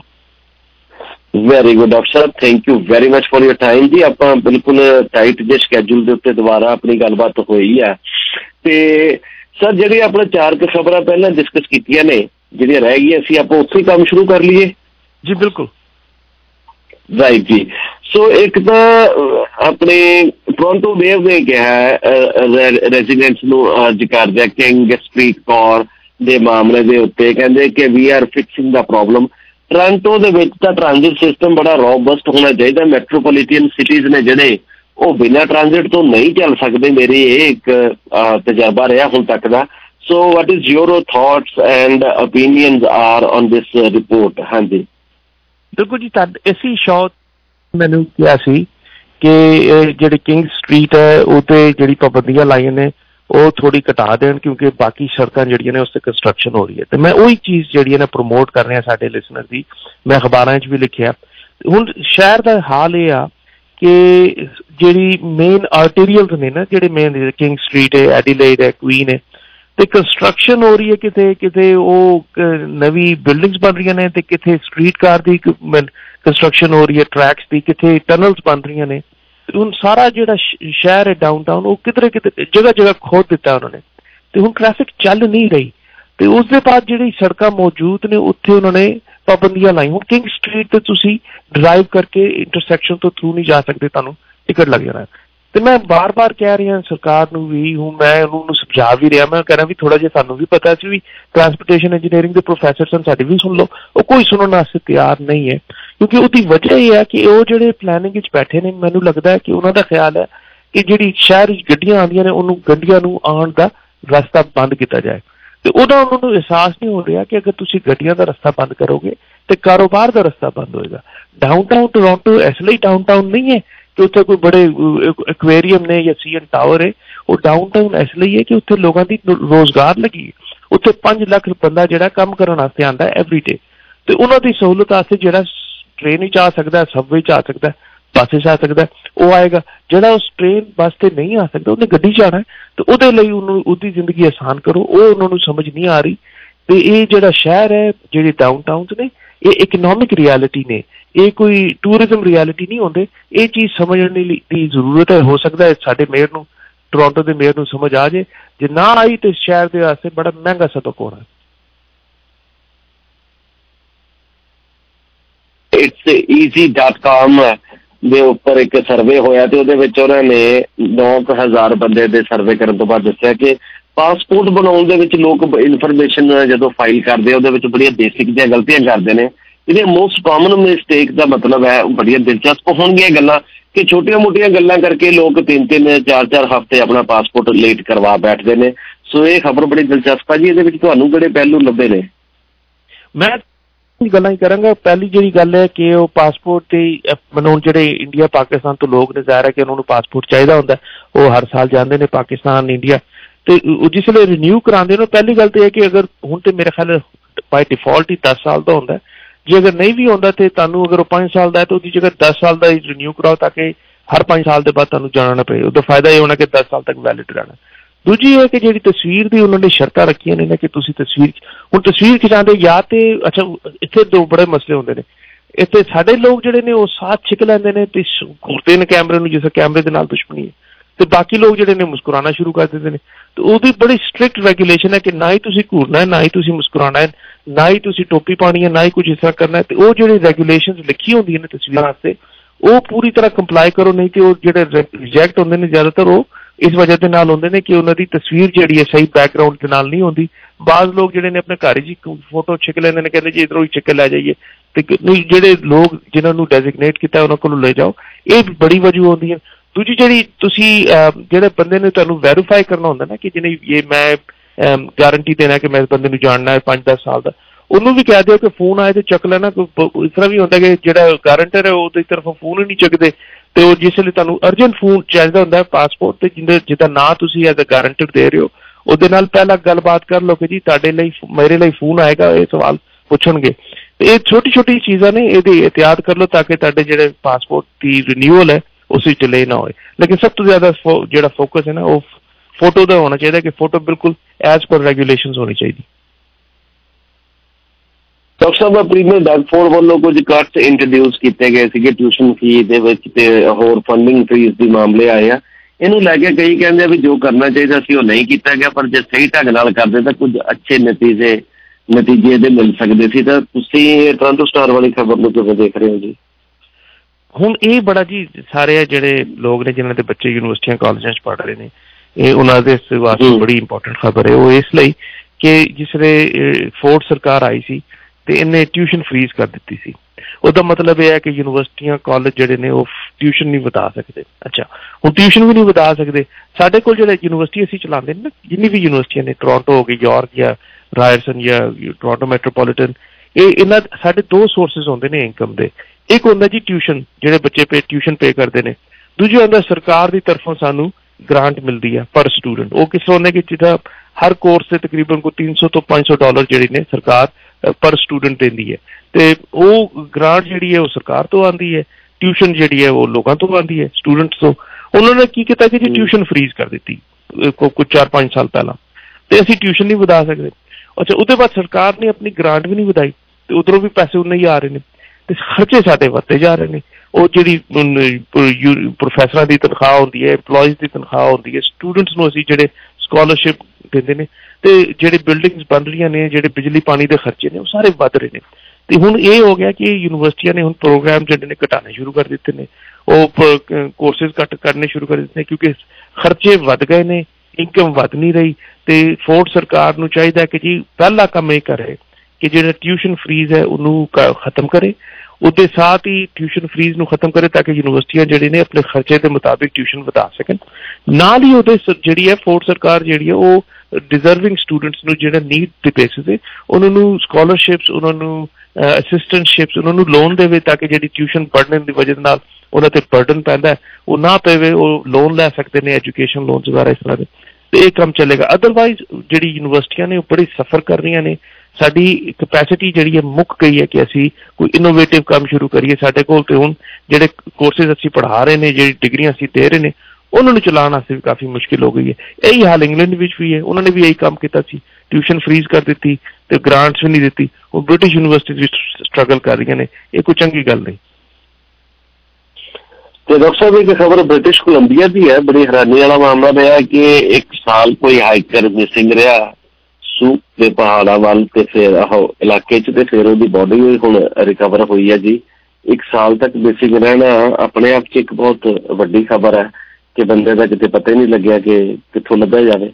ਵੈਰੀ ਗੁੱਡ ਡਾਕਟਰ ਸਾਹਿਬ, thank you very much for your time ਜੀ। ਆਪਾਂ ਬਿਲਕੁਲ ਟਾਈਟ ਜਿਹੇ ਸ਼ੈਡਿਊਲ ਦੇ ਉੱਤੇ ਦੁਬਾਰਾ ਆਪਣੀ ਗੱਲਬਾਤ ਹੋਈ ਹੈ ਤੇ ਸਰ ਜਿਹੜੀ ਆਪਣਾ ਚਾਰ ਕੁ ਖਬਰਾਂ ਪਹਿਲਾਂ ਡਿਸਕਸ ਕੀਤੀਆਂ ਨੇ ਜਿਹੜੀਆਂ ਰਹਿ ਗਈਆਂ ਸੀ ਆਪਾਂ ਉੱਥੇ ਕੰਮ ਸ਼ੁਰੂ ਕਰ ਲਈਏ
ਜੀ। ਬਿਲਕੁਲ
ਰਾਈਟ ਜੀ। ਸੋ ਇੱਕ ਤਾਂ ਆਪਣੇ ਟੋਰਾਂਟੋ ਮੇਅਰ ਨੇ ਕਿਹਾ ਰੈਜ਼ੀਡੈਂਟਸ ਨੂੰ ਅਰਜ ਕਰਦਿਆਂ ਕਿੰਗਸਪ੍ਰੀਟ ਕੌਰ ਦੇ ਮਾਮਲੇ ਦੇ ਉੱਤੇ, ਕਹਿੰਦੇ ਕਿ we are fixing the problem. Toronto ਦੇ ਵਿੱਚ ਤਾਂ ਟ੍ਰਾਂਜ਼ਿਟ ਸਿਸਟਮ ਬੜਾ ਰੋਬਸਟ ਹੋਣਾ ਚਾਹੀਦਾ। ਮੈਟਰੋਪੋਲੀਟਨ ਸਿਟੀਜ਼ ਨੇ ਜਿਹੜੇ ਉਹ ਬਿਨਾਂ ਟ੍ਰਾਂਜ਼ਿਟ ਤੋਂ ਨਹੀਂ ਚੱਲ ਸਕਦੇ। ਮੇਰੀ ਇਹ ਇੱਕ ਤਜਰਬਾ ਰਿਹਾ ਹੁਣ ਤੱਕ ਦਾ। So what is your thoughts and opinions are on this report? ਹਾਂਜੀ
ਬਿਲਕੁਲ ਜੀ। ਤਾਂ ਇਸੀ ਸ਼ੌਕ ਮੈਨੂੰ ਕਿਹਾ ਸੀ ਕਿ ਜਿਹੜੀ ਕਿੰਗ ਸਟਰੀਟ ਹੈ ਉਹ ਤੇ ਜਿਹੜੀ ਪਾਬੰਦੀਆਂ ਲਾਈਆਂ ਨੇ ਉਹ ਥੋੜੀ ਘਟਾ ਦੇਣ ਕਿਉਂਕਿ ਬਾਕੀ ਸੜਕਾਂ ਜਿਹੜੀਆਂ ਨੇ ਉਸ ਤੇ ਕੰਸਟਰਕਸ਼ਨ ਹੋ ਰਹੀ ਹੈ। ਤੇ ਮੈਂ ਉਹੀ ਚੀਜ਼ ਜਿਹੜੀ ਨੇ ਪ੍ਰਮੋਟ ਕਰ ਰਿਹਾ ਸਾਡੇ ਲਿਸਨਰ ਦੀ। ਮੈਂ ਅਖਬਾਰਾਂ 'ਚ ਵੀ ਲਿਖਿਆ। ਹੁਣ ਸ਼ਹਿਰ ਦਾ ਹਾਲ ਇਹ ਆ ਕਿ ਜਿਹੜੀ ਮੇਨ ਆਰਟੀਰੀਅਲਸ ਨੇ ਨਾ, ਜਿਹੜੇ ਮੇਨ ਕਿੰਗ ਸਟਰੀਟ ਹੈ, ਐਡੀਲੇਡ ਹੈ, ਕੁਈਨ ਹੈ, ਤੇ ਕੰਸਟਰਕਸ਼ਨ ਹੋ ਰਹੀ ਹੈ। ਕਿਤੇ ਕਿਤੇ ਉਹ ਨਵੀਂ ਬਿਲਡਿੰਗਸ ਬਣ ਰਹੀਆਂ ਨੇ ਤੇ ਕਿਤੇ ਸਟਰੀਟ ਕਾਰ ਦੀ ਕੰਸਟਰਕਸ਼ਨ ਹੋ ਰਹੀ ਹੈ, ਟਰੈਕਸ ਦੀ, ਕਿਤੇ ਟਨਲਸ ਬਣ ਰਹੀਆਂ ਨੇ। ਹੁਣ ਸਾਰਾ ਜਿਹੜਾ ਸ਼ਹਿਰ ਹੈ ਡਾਊਨ ਟਾਊਨ ਉਹ ਕਿਧਰੇ ਕਿਤੇ ਜਗ੍ਹਾ ਜਗ੍ਹਾ ਖੋਦ ਦਿੱਤਾ ਉਹਨਾਂ ਨੇ ਤੇ ਹੁਣ ਟ੍ਰੈਫਿਕ ਚੱਲ ਨਹੀਂ ਰਹੀ। ਤੇ ਉਸ ਦੇ ਬਾਅਦ ਜਿਹੜੀ ਸੜਕਾਂ ਮੌਜੂਦ ਨੇ ਉੱਥੇ ਉਹਨਾਂ ਨੇ ਪਾਬੰਦੀਆਂ ਲਾਈ। ਹੁਣ ਕਿੰਗ ਸਟਰੀਟ ਤੇ ਤੁਸੀਂ ਡਰਾਈਵ ਕਰਕੇ ਇੰਟਰਸੈਕਸ਼ਨ ਤੋਂ ਥਰੂ ਨਹੀਂ ਜਾ ਸਕਦੇ, ਤੁਹਾਨੂੰ ਟਿਕਟ ਲੱਗ ਜਾਣਾ। ਤੇ ਮੈਂ ਬਾਰ ਬਾਰ ਕਹਿ ਰਿਹਾ ਸਰਕਾਰ ਨੂੰ ਵੀ, ਹੁਣ ਮੈਂ ਉਹਨੂੰ ਸਮਝਾ ਵੀ ਰਿਹਾ, ਮੈਂ ਕਹਿ ਰਿਹਾ ਵੀ ਥੋੜਾ ਜਿਹਾ ਸਾਨੂੰ ਵੀ ਪਤਾ ਸੀ ਵੀ ਟਰਾਂਸਪੋਰਟੇਸ਼ਨ ਇੰਜੀਨੀਅਰਿੰਗ ਦੇ ਪ੍ਰੋਫੈਸਰ ਸਨ, ਸਾਡੀ ਵੀ ਸੁਣ ਲਓ। ਉਹ ਕੋਈ ਸੁਣਨ ਵਾਸਤੇ ਤਿਆਰ ਨਹੀਂ ਹੈ ਕਿਉਂਕਿ ਉਹਦੀ ਵਜ੍ਹਾ ਇਹ ਹੈ ਕਿ ਉਹ ਜਿਹੜੇ ਪਲੈਨਿੰਗ ਵਿੱਚ ਬੈਠੇ ਨੇ, ਮੈਨੂੰ ਲੱਗਦਾ ਹੈ ਕਿ ਉਹਨਾਂ ਦਾ ਖਿਆਲ ਹੈ ਕਿ ਜਿਹੜੀ ਸ਼ਹਿਰ ਵਿੱਚ ਗੱਡੀਆਂ ਆਉਂਦੀਆਂ ਨੇ ਉਹਨੂੰ ਗੱਡੀਆਂ ਨੂੰ ਆਉਣ ਦਾ ਰਸਤਾ ਬੰਦ ਕੀਤਾ ਜਾਏ। ਤੇ ਉਹਦਾ ਉਹਨਾਂ ਨੂੰ ਅਹਿਸਾਸ ਨਹੀਂ ਹੋ ਰਿਹਾ ਕਿ ਅਗਰ ਤੁਸੀਂ ਗੱਡੀਆਂ ਦਾ ਰਸਤਾ ਬੰਦ ਕਰੋਗੇ ਤੇ ਕਾਰੋਬਾਰ ਦਾ ਰਸਤਾ ਬੰਦ ਹੋਏਗਾ। ਡਾਊਨ ਟਾਊਨ ਟੋਰਾਂਟੋ ਇਸ ਲਈ ਡਾਊਨ ਟਾਊਨ ਨਹੀਂ ਹੈ ਕਿ ਉੱਥੇ ਕੋਈ ਬੜੇ ਐਕਵੇਰੀਅਮ ਨੇ ਜਾਂ ਸੀ ਐਨ ਟਾਵਰ ਹੈ। ਉਹ ਡਾਊਨ ਟਾਊਨ ਇਸ ਲਈ ਹੈ ਕਿ ਉੱਥੇ ਲੋਕਾਂ ਦੀ ਰੋਜ਼ਗਾਰ ਲੱਗੀ। ਉੱਥੇ ਪੰਜ ਲੱਖ ਬੰਦਾ ਜਿਹੜਾ ਕੰਮ ਕਰਨ ਵਾਸਤੇ ਆਉਂਦਾ ਐਵਰੀ ਡੇ, ਤੇ ਉਹਨਾਂ ਦੀ ਸਹੂਲਤ ਵਾਸਤੇ ਜਿਹੜਾ ਟ੍ਰੇਨ ਵਿੱਚ ਆ ਸਕਦਾ, ਸਬਵੇ 'ਚ ਆ ਸਕਦਾ, ਬੱਸ 'ਚ ਆ ਸਕਦਾ ਉਹ ਆਏਗਾ। ਜਿਹੜਾ ਉਸ ਟ੍ਰੇਨ ਬੱਸ ਤੇ ਨਹੀਂ ਆ ਸਕਦਾ ਉਹਨੇ ਗੱਡੀ 'ਚ ਆਉਣਾ ਤੇ ਉਹਦੇ ਲਈ ਉਹਨੂੰ ਉਹਦੀ ਜ਼ਿੰਦਗੀ ਆਸਾਨ ਕਰੋ। ਉਹ ਉਹਨਾਂ ਨੂੰ ਸਮਝ ਨਹੀਂ ਆ ਰਹੀ। ਤੇ ਇਹ ਜਿਹੜਾ ਸ਼ਹਿਰ ਹੈ, ਜਿਹੜੇ ਡਾਊਨ ਟਾਊਨਸ ਨੇ, ਇਹ ਇਕਨੋਮਿਕ ਰਿਐਲਿਟੀ ਨੇ, ਇਹ ਕੋਈ ਟੂਰਿਜ਼ਮ ਰਿਐਲਿਟੀ ਨਹੀਂ ਹੁੰਦੇ। ਇਹ ਚੀਜ਼ ਸਮਝਣ ਦੀ ਜ਼ਰੂਰਤ ਹੈ। ਹੋ ਸਕਦਾ ਹੈ ਸਾਡੇ ਮੇਅਰ ਨੂੰ, ਟੋਰਾਂਟੋ ਦੇ ਮੇਅਰ ਨੂੰ ਸਮਝ ਆ ਜਾਏ। ਜੇ ਨਾ ਆਈ ਤੇ ਸ਼ਹਿਰ ਦੇ ਵਾਸਤੇ ਬੜਾ ਮਹਿੰਗਾ ਸਬਕ ਹੋਣਾ।
ਇਟਸ ਈਜ਼ੀ ਡਾਟ ਕਾਮ ਦੇ ਉੱਪਰ ਇੱਕ ਸਰਵੇ ਹੋਇਆ ਤੇ ਉਹਦੇ ਵਿੱਚ ਉਹਨਾਂ ਨੇ ਨੌ ਕੁ ਹਜ਼ਾਰ ਬੰਦੇ ਦੇ ਸਰਵੇ ਕਰਨ ਤੋਂ ਬਾਅਦ ਦੱਸਿਆ ਕਿ ਪਾਸਪੋਰਟ ਬਣਾਉਣ ਦੇ ਵਿੱਚ ਲੋਕ ਇਨਫੋਰਮੇਸ਼ਨ ਜਦੋਂ ਫਾਈਲ ਕਰਦੇ ਆ ਉਹਦੇ ਵਿੱਚ ਬੜੀਆਂ ਬੇਸਿਕ ਦੀਆਂ ਗਲਤੀਆਂ ਕਰਦੇ ਨੇ। ਜਿਹੜੀਆਂ ਮੋਸਟ ਕਾਮਨ ਮਿਸਟੇਕ ਦਾ ਮਤਲਬ ਹੈ ਬੜੀਆਂ ਦਿਲਚਸਪ ਹੋਣਗੀਆਂ ਗੱਲਾਂ ਕਿ ਛੋਟੀਆਂ ਮੋਟੀਆਂ ਗੱਲਾਂ ਕਰਕੇ ਲੋਕ ਤਿੰਨ ਤਿੰਨ ਚਾਰ ਚਾਰ ਹਫ਼ਤੇ ਆਪਣਾ ਪਾਸਪੋਰਟ ਲੇਟ ਕਰਵਾ ਬੈਠਦੇ ਨੇ। ਸੋ ਇਹ ਖਬਰ ਬੜੀ ਦਿਲਚਸਪ ਹੈ ਜੀ। ਇਹਦੇ ਵਿੱਚ ਤੁਹਾਨੂੰ ਕਿਹੜੇ ਪਹਿਲੂ ਲੱਭੇ ਨੇ?
ਮੈਂ ਗੱਲਾਂ ਹੀ ਕਰਾਂਗਾ। ਪਹਿਲੀ ਜਿਹੜੀ ਗੱਲ ਹੈ ਕਿ ਉਹ ਪਾਸਪੋਰਟ ਤੇ ਮਨਾਉਣ ਜਿਹੜੇ ਇੰਡੀਆ ਪਾਕਿਸਤਾਨ ਤੋਂ ਲੋਕ ਨੇ, ਜ਼ਾਹਿਰ ਹੈ ਕਿ ਉਹਨਾਂ ਨੂੰ ਪਾਸਪੋਰਟ ਚਾਹੀਦਾ ਹੁੰਦਾ। ਉਹ ਹਰ ਸਾਲ ਜਾਂਦੇ ਨੇ ਪਾਕਿਸਤਾਨ, ਇੰਡੀਆ, ਤੇ ਜਿਸ ਵੇਲੇ ਰਿਨਿਊ ਕਰਾਉਂਦੇ ਨੇ ਪਹਿਲੀ ਗੱਲ ਤਾਂ ਇਹ ਕਿ ਅਗਰ ਹੁਣ ਤੇ ਮੇਰੇ ਖਿਆਲ ਬਾਈ ਡਿਫਾਲਟ ਹੀ ਦਸ ਸਾਲ ਦਾ ਹੁੰਦਾ। ਜੇ ਅਗਰ ਨਹੀਂ ਵੀ ਹੁੰਦਾ ਤੇ ਤੁਹਾਨੂੰ ਅਗਰ ਉਹ ਪੰਜ ਸਾਲ ਦਾ ਹੈ ਤਾਂ ਉਹਦੀ ਜਗ੍ਹਾ ਦਸ ਸਾਲ ਦਾ ਰਿਨਿਊ ਕਰਾਓ ਤਾਂ ਕਿ ਹਰ ਪੰਜ ਸਾਲ ਦੇ ਬਾਅਦ ਤੁਹਾਨੂੰ ਜਾਣਾ ਨਾ ਪਏ। ਉਹਦਾ ਫਾਇਦਾ ਇਹ ਹੋਣਾ ਕਿ ਦਸ ਸਾਲ ਤੱਕ ਵੈਲਿਡ ਰਹਿਣਾ। ਦੂਜੀ ਇਹ ਕਿ ਜਿਹੜੀ ਤਸਵੀਰ ਦੀ ਉਹਨਾਂ ਨੇ ਸ਼ਰਤਾਂ ਰੱਖੀਆਂ ਨੇ ਨਾ ਕਿ ਤੁਸੀਂ ਤਸਵੀਰ ਹੁਣ ਤਸਵੀਰ ਖਿਚਾਉਂਦੇ ਜਾਂ ਤੇ ਅੱਛਾ ਇੱਥੇ ਦੋ ਬੜੇ ਮਸਲੇ ਹੁੰਦੇ ਨੇ। ਇੱਥੇ ਸਾਡੇ ਲੋਕ ਜਿਹੜੇ ਨੇ ਉਹ ਸਾਥ ਛਿਕ ਲੈਂਦੇ ਨੇ ਤੇ ਘੂਰਦੇ ਨੇ ਕੈਮਰੇ ਨੂੰ, ਜਿਸ ਕੈਮਰੇ ਦੇ ਨਾਲ ਦੁਸ਼ਮਣੀ ਹੈ, ਤੇ ਬਾਕੀ ਲੋਕ ਜਿਹੜੇ ਨੇ ਮੁਸਕਰਾਉਣਾ ਸ਼ੁਰੂ ਕਰ ਦਿੰਦੇ ਨੇ। ਤੇ ਉਹਦੀ ਬੜੀ ਸਟ੍ਰਿਕਟ ਰੈਗੂਲੇਸ਼ਨ ਹੈ ਕਿ ਨਾ ਹੀ ਤੁਸੀਂ ਘੂਰਨਾ ਹੈ, ਨਾ ਹੀ ਤੁਸੀਂ ਮੁਸਕਰਾਉਣਾ ਹੈ, ਨਾ ਹੀ ਤੁਸੀਂ ਟੋਪੀ ਪਾਉਣੀ ਹੈ, ਨਾ ਹੀ ਕੁਝ ਇਸ ਤਰ੍ਹਾਂ ਕਰਨਾ ਹੈ। ਤੇ ਉਹ ਜਿਹੜੀ ਰੈਗੂਲੇਸ਼ਨ ਲਿਖੀ ਹੁੰਦੀਆਂ ਨੇ ਤਸਵੀਰਾਂ ਵਾਸਤੇ ਉਹ ਪੂਰੀ ਤਰ੍ਹਾਂ ਕੰਪਲਾਈ ਕਰੋ। ਨਹੀਂ ਤੇ ਉਹ ਜਿਹੜੇ ਰਿਜੈਕਟ ਹੁੰਦੇ ਨੇ ਜ਼ਿਆਦਾਤਰ ਉਹ ਇਸ ਵਜ੍ਹਾ ਦੇ ਨਾਲ ਹੁੰਦੇ ਨੇ ਕਿ ਉਹਨਾਂ ਦੀ ਤਸਵੀਰ ਜਿਹੜੀ ਹੈ ਸਹੀ ਬੈਕਗਰਾਊਂਡ ਦੇ ਨਾਲ ਨਹੀਂ ਹੁੰਦੀ। ਬਾਜ਼ ਲੋਕ ਜਿਹੜੇ ਨੇ ਆਪਣੇ ਘਰ 'ਚ ਫੋਟੋ ਛਿਕ ਲੈਂਦੇ ਨੇ, ਕਹਿੰਦੇ ਜੀ ਇੱਧਰੋਂ ਹੀ ਛਿੱਕ ਲੈ ਜਾਈਏ। ਤੇ ਜਿਹੜੇ ਲੋਕ ਜਿਨ੍ਹਾਂ ਨੂੰ ਡੈਜ਼ਿਗਨੇਟ ਕੀਤਾ ਉਹਨਾਂ ਕੋਲੋਂ ਲੈ ਜਾਓ। ਇਹ ਬੜੀ ਵਜ੍ਹਾ ਹੁੰਦੀ ਹੈ। ਦੂਜੀ ਜਿਹੜੀ ਤੁਸੀਂ ਜਿਹੜੇ ਬੰਦੇ ਨੇ ਤੁਹਾਨੂੰ ਵੈਰੀਫਾਈ ਕਰਨਾ ਹੁੰਦਾ ਨਾ ਕਿ ਜਿਹਨੇ ਇਹ ਮੈਂ ਗਾਰੰਟੀ ਦੇਣਾ ਕਿ ਮੈਂ ਇਸ ਬੰਦੇ ਨੂੰ ਜਾਣਨਾ ਹੈ ਪੰਜ ਦਸ ਸਾਲ ਦਾ, ਉਹਨੂੰ ਵੀ ਕਹਿ ਦਿਓ ਕਿ ਫੋਨ ਆਏ ਤੇ ਚੱਕ ਲੈਣਾ। ਇਸ ਤਰ੍ਹਾਂ ਵੀ ਹੁੰਦਾ ਕਿ ਜਿਹੜਾ ਗਾਰੰਟਰ ਹੈ ਉਹਦੀ ਤਰਫੋਂ ਫੋਨ ਹੀ ਨਹੀਂ ਚੁੱਕਦੇ ਤੇ ਉਹ ਜਿਸ ਵੇਲੇ ਤੁਹਾਨੂੰ ਅਰਜੈਂਟ ਫੋਨ ਚਾਹੀਦਾ ਹੁੰਦਾ ਪਾਸਪੋਰਟ ਤੇ ਜਿਹਦੇ ਜਿਹਦਾ ਨਾਂ ਤੁਸੀਂ ਐਜ਼ ਅ ਗਾਰੰਟਰ ਦੇ ਰਹੇ ਹੋ ਉਹਦੇ ਨਾਲ ਪਹਿਲਾਂ ਗੱਲਬਾਤ ਕਰ ਲਓ ਕਿ ਜੀ ਤੁਹਾਡੇ ਲਈ ਮੇਰੇ ਲਈ ਫੋਨ ਆਏਗਾ, ਇਹ ਸਵਾਲ ਪੁੱਛਣਗੇ। ਤੇ ਇਹ ਛੋਟੀ ਛੋਟੀ ਚੀਜ਼ਾਂ ਨੇ, ਇਹਦੀ ਇਹਤਿਆਤ ਕਰ ਲਓ ਤਾਂ ਕਿ ਤੁਹਾਡੇ ਜਿਹੜੇ ਪਾਸਪੋਰਟ ਦੀ ਰਿਨਿਊਅਲ ਹੈ ਉਸ ਵਿੱਚ ਡਿਲੇ ਨਾ ਹੋਏ। ਲੇਕਿਨ ਸਭ ਤੋਂ ਜ਼ਿਆਦਾ ਜਿਹੜਾ ਫੋਕਸ ਹੈ ਨਾ ਉਹ ਫੋਟੋ ਦਾ ਹੋਣਾ ਚਾਹੀਦਾ ਕਿ ਫੋਟੋ ਬਿਲਕੁਲ ਐਜ਼ ਪਰ ਰੈਗੂਲੇਸ਼ਨਸ ਹੋਣੀ ਚਾਹੀਦੀ।
ਡਾਕਟਰ ਸਾਹਿਬ, ਪ੍ਰੀਮੀਅਰ ਡਰਫੋਰਡ ਵੱਲੋਂ ਕੁਝ ਕੱਟਸ ਇੰਟਰੋਡਿਊਸ ਕੀਤੇ ਗਏ ਸੀਗੇ ਟਿਊਸ਼ਨ ਫੀ ਦੇ ਵਿੱਚ ਤੇ ਹੋਰ ਫੰਡਿੰਗ ਫੀਸ ਦੇ ਮਾਮਲੇ ਆਏ ਆ। ਇਹਨੂੰ ਲੈ ਕੇ ਕਈ ਕਹਿੰਦੇ ਆ ਵੀ ਜੋ ਕਰਨਾ ਚਾਹੀਦਾ ਸੀ ਉਹ ਨਹੀਂ ਕੀਤਾ ਗਿਆ, ਪਰ ਜੇ ਸਹੀ ਢੰਗ ਨਾਲ ਕਰਦੇ ਤਾਂ ਕੁਝ ਅੱਛੇ ਨਤੀਜੇ ਨਤੀਜੇ ਇਹਦੇ ਮਿਲ ਸਕਦੇ ਸੀ। ਤਾਂ ਤੁਸੀਂ ਟੋਰਾਂਟੋ ਸਟਾਰ ਵਾਲੀ ਖਬਰ ਨੂੰ ਕਿਵੇਂ ਦੇਖ ਰਹੇ ਹੋ ਜੀ?
ਹੁਣ ਇਹ ਬੜਾ ਜੀ ਸਾਰੇ ਜਿਹੜੇ ਲੋਕ ਨੇ ਜਿਨ੍ਹਾਂ ਦੇ ਬੱਚੇ ਯੂਨੀਵਰਸਿਟੀਆਂ ਕਾਲਜਾਂ 'ਚ ਪੜ੍ਹ ਰਹੇ ਨੇ, ਇਹ ਉਹਨਾਂ ਦੇ ਵਾਸਤੇ ਬੜੀ ਇੰਪੋਰਟੈਂਟ ਖਬਰ ਹੈ। ਉਹ ਇਸ ਲਈ ਕਿ ਜਿਸ ਵੇਲੇ ਫੋਰਡ ਸਰਕਾਰ ਆਈ ਸੀ ਤੇ ਇਹਨੇ ਟਿਊਸ਼ਨ ਫਰੀਜ਼ ਕਰ ਦਿੱਤੀ ਸੀ। ਉਹਦਾ ਮਤਲਬ ਇਹ ਹੈ ਕਿ ਯੂਨੀਵਰਸਿਟੀਆਂ ਕਾਲਜ ਜਿਹੜੇ ਨੇ ਉਹ ਟਿਊਸ਼ਨ ਨਹੀਂ ਵਧਾ ਸਕਦੇ। ਅੱਛਾ, ਹੁਣ ਟਿਊਸ਼ਨ ਵੀ ਨਹੀਂ ਵਧਾ ਸਕਦੇ। ਸਾਡੇ ਕੋਲ ਜਿਹੜੇ ਯੂਨੀਵਰਸਿਟੀ ਅਸੀਂ ਚਲਾਉਂਦੇ ਨੇ ਨਾ, ਜਿੰਨੀ ਵੀ ਯੂਨੀਵਰਸਿਟੀਆਂ ਨੇ, ਟੋਰਾਂਟੋ ਹੋ ਗਈ, ਯਾਰਕ ਜਾਂ ਰਾਇਰਸਨ ਜਾਂ ਟੋਰਾਂਟੋ ਮੈਟਰੋਪੋਲੀਟਨ, ਇਹ ਇਹਨਾਂ ਸਾਡੇ ਦੋ ਸੋਰਸਿਸ ਹੁੰਦੇ ਨੇ ਇਨਕਮ ਦੇ। ਇੱਕ ਹੁੰਦਾ ਜੀ ਟਿਊਸ਼ਨ, ਜਿਹੜੇ ਬੱਚੇ ਪੇ ਟਿਊਸ਼ਨ ਪੇ ਕਰਦੇ ਨੇ। ਦੂਜਾ ਹੁੰਦਾ ਸਰਕਾਰ ਦੀ ਤਰਫੋਂ ਸਾਨੂੰ ਗ੍ਰਾਂਟ ਮਿਲਦੀ ਹੈ ਪਰ ਸਟੂਡੈਂਟ। ਉਹ ਕਿਸ ਤਰ੍ਹਾਂ ਕਿ ਜਿੱਦਾਂ ਹਰ ਕੋਰਸ ਤੇ ਤਕਰੀਬਨ ਕੋਈ ਤਿੰਨ ਸੌ ਤੋਂ ਪੰਜ ਸੌ ਡਾਲਰ ਜਿਹੜੇ ਨੇ ਸਰਕਾਰ ਪਰ ਸਟੂਡੈਂਟ ਦਿੰਦੀ ਹੈ। ਤੇ ਉਹ ਗ੍ਰਾਂਟ ਜਿਹੜੀ ਹੈ ਉਹ ਸਰਕਾਰ ਤੋਂ ਆਉਂਦੀ ਹੈ, ਟਿਊਸ਼ਨ ਜਿਹੜੀ ਹੈ ਉਹ ਲੋਕਾਂ ਤੋਂ ਆਉਂਦੀ ਹੈ, ਸਟੂਡੈਂਟਸ ਤੋਂ। ਉਹਨਾਂ ਨੇ ਕੀ ਕੀਤਾ ਕਿ ਜੀ ਟਿਊਸ਼ਨ ਫਰੀਜ਼ ਕਰ ਦਿੱਤੀ ਕੁਝ ਚਾਰ ਪੰਜ ਸਾਲ ਪਹਿਲਾਂ, ਤੇ ਅਸੀਂ ਟਿਊਸ਼ਨ ਨਹੀਂ ਵਧਾ ਸਕਦੇ। ਅੱਛਾ, ਉਹਦੇ ਬਾਅਦ ਸਰਕਾਰ ਨੇ ਆਪਣੀ ਗ੍ਰਾਂਟ ਵੀ ਨਹੀਂ ਵਧਾਈ ਤੇ ਉਧਰੋਂ ਵੀ ਪੈਸੇ ਉਨੇ ਹੀ ਆ ਰਹੇ ਨੇ ਤੇ ਖਰਚੇ ਸਾਡੇ ਵੱਧਦੇ ਜਾ ਰਹੇ ਨੇ। ਉਹ ਜਿਹੜੀ ਪ੍ਰੋਫੈਸਰਾਂ ਦੀ ਤਨਖਾਹ ਹੁੰਦੀ ਹੈ, ਇੰਪਲੋਈਜ਼ ਦੀ ਤਨਖਾਹ ਹੁੰਦੀ ਹੈ, ਸਟੂਡੈਂਟਸ ਨੂੰ ਅਸੀਂ ਜਿਹੜੇ ਸਕਾਲਰਸ਼ਿਪ ਦਿੰਦੇ ਨੇ, ਤੇ ਜਿਹੜੇ ਬਿਲਡਿੰਗਸ ਬਣ ਰਹੀਆਂ ਨੇ, ਜਿਹੜੇ ਬਿਜਲੀ ਪਾਣੀ ਦੇ ਖਰਚੇ ਨੇ ਉਹ ਸਾਰੇ ਵੱਧ ਰਹੇ ਨੇ। ਤੇ ਹੁਣ ਇਹ ਹੋ ਗਿਆ ਕਿ ਯੂਨੀਵਰਸਿਟੀਆਂ ਨੇ ਹੁਣ ਪ੍ਰੋਗਰਾਮ ਜਿਹੜੇ ਨੇ ਘਟਾਉਣੇ ਸ਼ੁਰੂ ਕਰ ਦਿੱਤੇ ਨੇ, ਉਹ ਕੋਰਸਿਸ ਘੱਟ ਕਰਨੇ ਸ਼ੁਰੂ ਕਰ ਦਿੱਤੇ ਨੇ ਕਿਉਂਕਿ ਖਰਚੇ ਵੱਧ ਗਏ ਨੇ, ਇਨਕਮ ਵੱਧ ਨਹੀਂ ਰਹੀ। ਤੇ ਫੋਰਡ ਸਰਕਾਰ ਨੂੰ ਚਾਹੀਦਾ ਕਿ ਜੀ ਪਹਿਲਾ ਕੰਮ ਇਹ ਕਰੇ ਕਿ ਜਿਹੜਾ ਟਿਊਸ਼ਨ ਫੀਸ ਹੈ ਉਹਨੂੰ ਖਤਮ ਕਰੇ, ਉਹਦੇ ਸਾਥ ਹੀ ਟਿਊਸ਼ਨ ਫੀਸ ਨੂੰ ਖਤਮ ਕਰੇ ਤਾਂ ਕਿ ਯੂਨੀਵਰਸਿਟੀਆਂ ਜਿਹੜੇ ਨੇ ਆਪਣੇ ਖਰਚੇ ਦੇ ਮੁਤਾਬਿਕ ਟਿਊਸ਼ਨ ਵਧਾ ਸਕਣ। ਨਾਲ ਹੀ ਉਹਦੇ ਜਿਹੜੀ ਹੈ ਫੋਰਡ ਸਰਕਾਰ ਜਿਹੜੀ ਹੈ ਉਹ ਡਿਜ਼ਰਵਿੰਗ ਸਟੂਡੈਂਟਸ ਨੂੰ ਜਿਹੜਾ ਨੀਡ ਦੇ ਬੇਸਿਸ ਤੇ ਉਹਨਾਂ ਨੂੰ ਸਕਾਲਰਸ਼ਿਪਸ, ਉਹਨਾਂ ਨੂੰ ਅਸਿਸਟੈਂਟਸ਼ਿਪਸ, ਉਹਨਾਂ ਨੂੰ ਲੋਨ ਦੇਵੇ ਤਾਂ ਕਿ ਜਿਹੜੀ ਟਿਊਸ਼ਨ ਪੜ੍ਹਨ ਦੀ ਵਜ੍ਹਾ ਨਾਲ ਉਹਨਾਂ ਤੇ ਬਰਡਨ ਪੈਂਦਾ ਉਹ ਨਾ ਪਵੇ, ਉਹ ਲੋਨ ਲੈ ਸਕਦੇ ਨੇ, ਐਜੂਕੇਸ਼ਨ ਲੋਨਸ ਵਗੈਰਾ ਇਸ ਤਰ੍ਹਾਂ ਦੇ। ਤੇ ਇਹ ਕੰਮ ਚੱਲੇਗਾ। ਅਦਰਵਾਈਜ਼ ਜਿਹੜੀ ਯੂਨੀਵਰਸਿਟੀਆਂ ਨੇ ਉਹ ਬੜੀ ਸਫਰ ਕਰ ਰਹੀਆਂ ਨੇ। ਸਾਡੀ ਕਪੈਸਿਟੀ ਜਿਹੜੀ ਹੈ ਮੁੱਕ ਗਈ ਹੈ ਕਿ ਅਸੀਂ ਕੋਈ ਇਨੋਵੇਟਿਵ ਕੰਮ ਸ਼ੁਰੂ ਕਰੀਏ। ਸਾਡੇ ਕੋਲ ਤੇ ਹੁਣ ਜਿਹੜੇ ਕੋਰਸਿਸ ਅਸੀਂ ਪੜ੍ਹਾ ਰਹੇ ਨੇ, ਜਿਹੜੀ ਡਿਗਰੀਆਂ ਅਸੀਂ ਦੇ ਰਹੇ ਨੇ, ਉਹਨਾਂ ਨੂੰ ਚਲਾਉਣ ਵਾਸਤੇ ਵੀ ਕਾਫੀ ਮੁਸ਼ਕਿਲ ਹੋ ਗਈ ਹੈ। ਇਹੀ ਹਾਲ ਇੰਗਲੈਂਡ ਵਿੱਚ ਵੀ ਹੈ, ਉਹਨਾਂ ਨੇ ਵੀ ਇਹੀ ਕੰਮ ਕੀਤਾ ਸੀ, ਟਿਊਸ਼ਨ ਫਰੀਜ਼ ਕਰ ਦਿੱਤੀ ਤੇ ਗ੍ਰਾਂਟਸ ਵੀ ਨਹੀਂ ਦਿੱਤੀ। ਉਹ ਬ੍ਰਿਟਿਸ਼ ਯੂਨੀਵਰਸਿਟੀ ਵਿੱਚ ਸਟਰਗਲ ਕਰ ਰਹੀਆਂ ਨੇ, ਇਹ ਕੋਈ ਚੰਗੀ ਗੱਲ ਨਹੀਂ।
ਤੇ ਡਾਕਟਰ ਸਾਹਿਬ ਇੱਕ ਖਬਰ ਬ੍ਰਿਟਿਸ਼ ਕੋਲੰਬੀਆ ਦੀ ਹੈ, ਬੜੀ ਹੈਰਾਨੀ ਵਾਲਾ ਮਾਮਲਾ ਰਿਹਾ ਕਿ ਇੱਕ ਸਾਲ ਕੋਈ ਹਾਈਕਰ ਮਿਸਿੰਗ ਰਿਹਾ ਸੂਕ ਦੇ ਪਹਾੜਾਂ ਵੱਲ ਤੇ ਫਿਰ ਆਹ ਇਲਾਕੇ 'ਚ, ਤੇ ਫਿਰ ਉਹਦੀ ਬੋਡੀ ਹੁਣ ਰਿਕਵਰ ਹੋਈ ਹੈ ਜੀ। ਇੱਕ ਸਾਲ ਤੱਕ ਮਿਸਿੰਗ ਰਹਿਣਾ ਆਪਣੇ ਆਪ 'ਚ ਇੱਕ ਬਹੁਤ ਵੱਡੀ ਖਬਰ ਹੈ ਕਿ ਬੰਦੇ ਦਾ ਕਿਤੇ ਪਤਾ ਹੀ ਨਹੀਂ ਲੱਗਿਆ ਕਿ ਕਿੱਥੋਂ ਲੱਭਿਆ ਜਾਵੇ।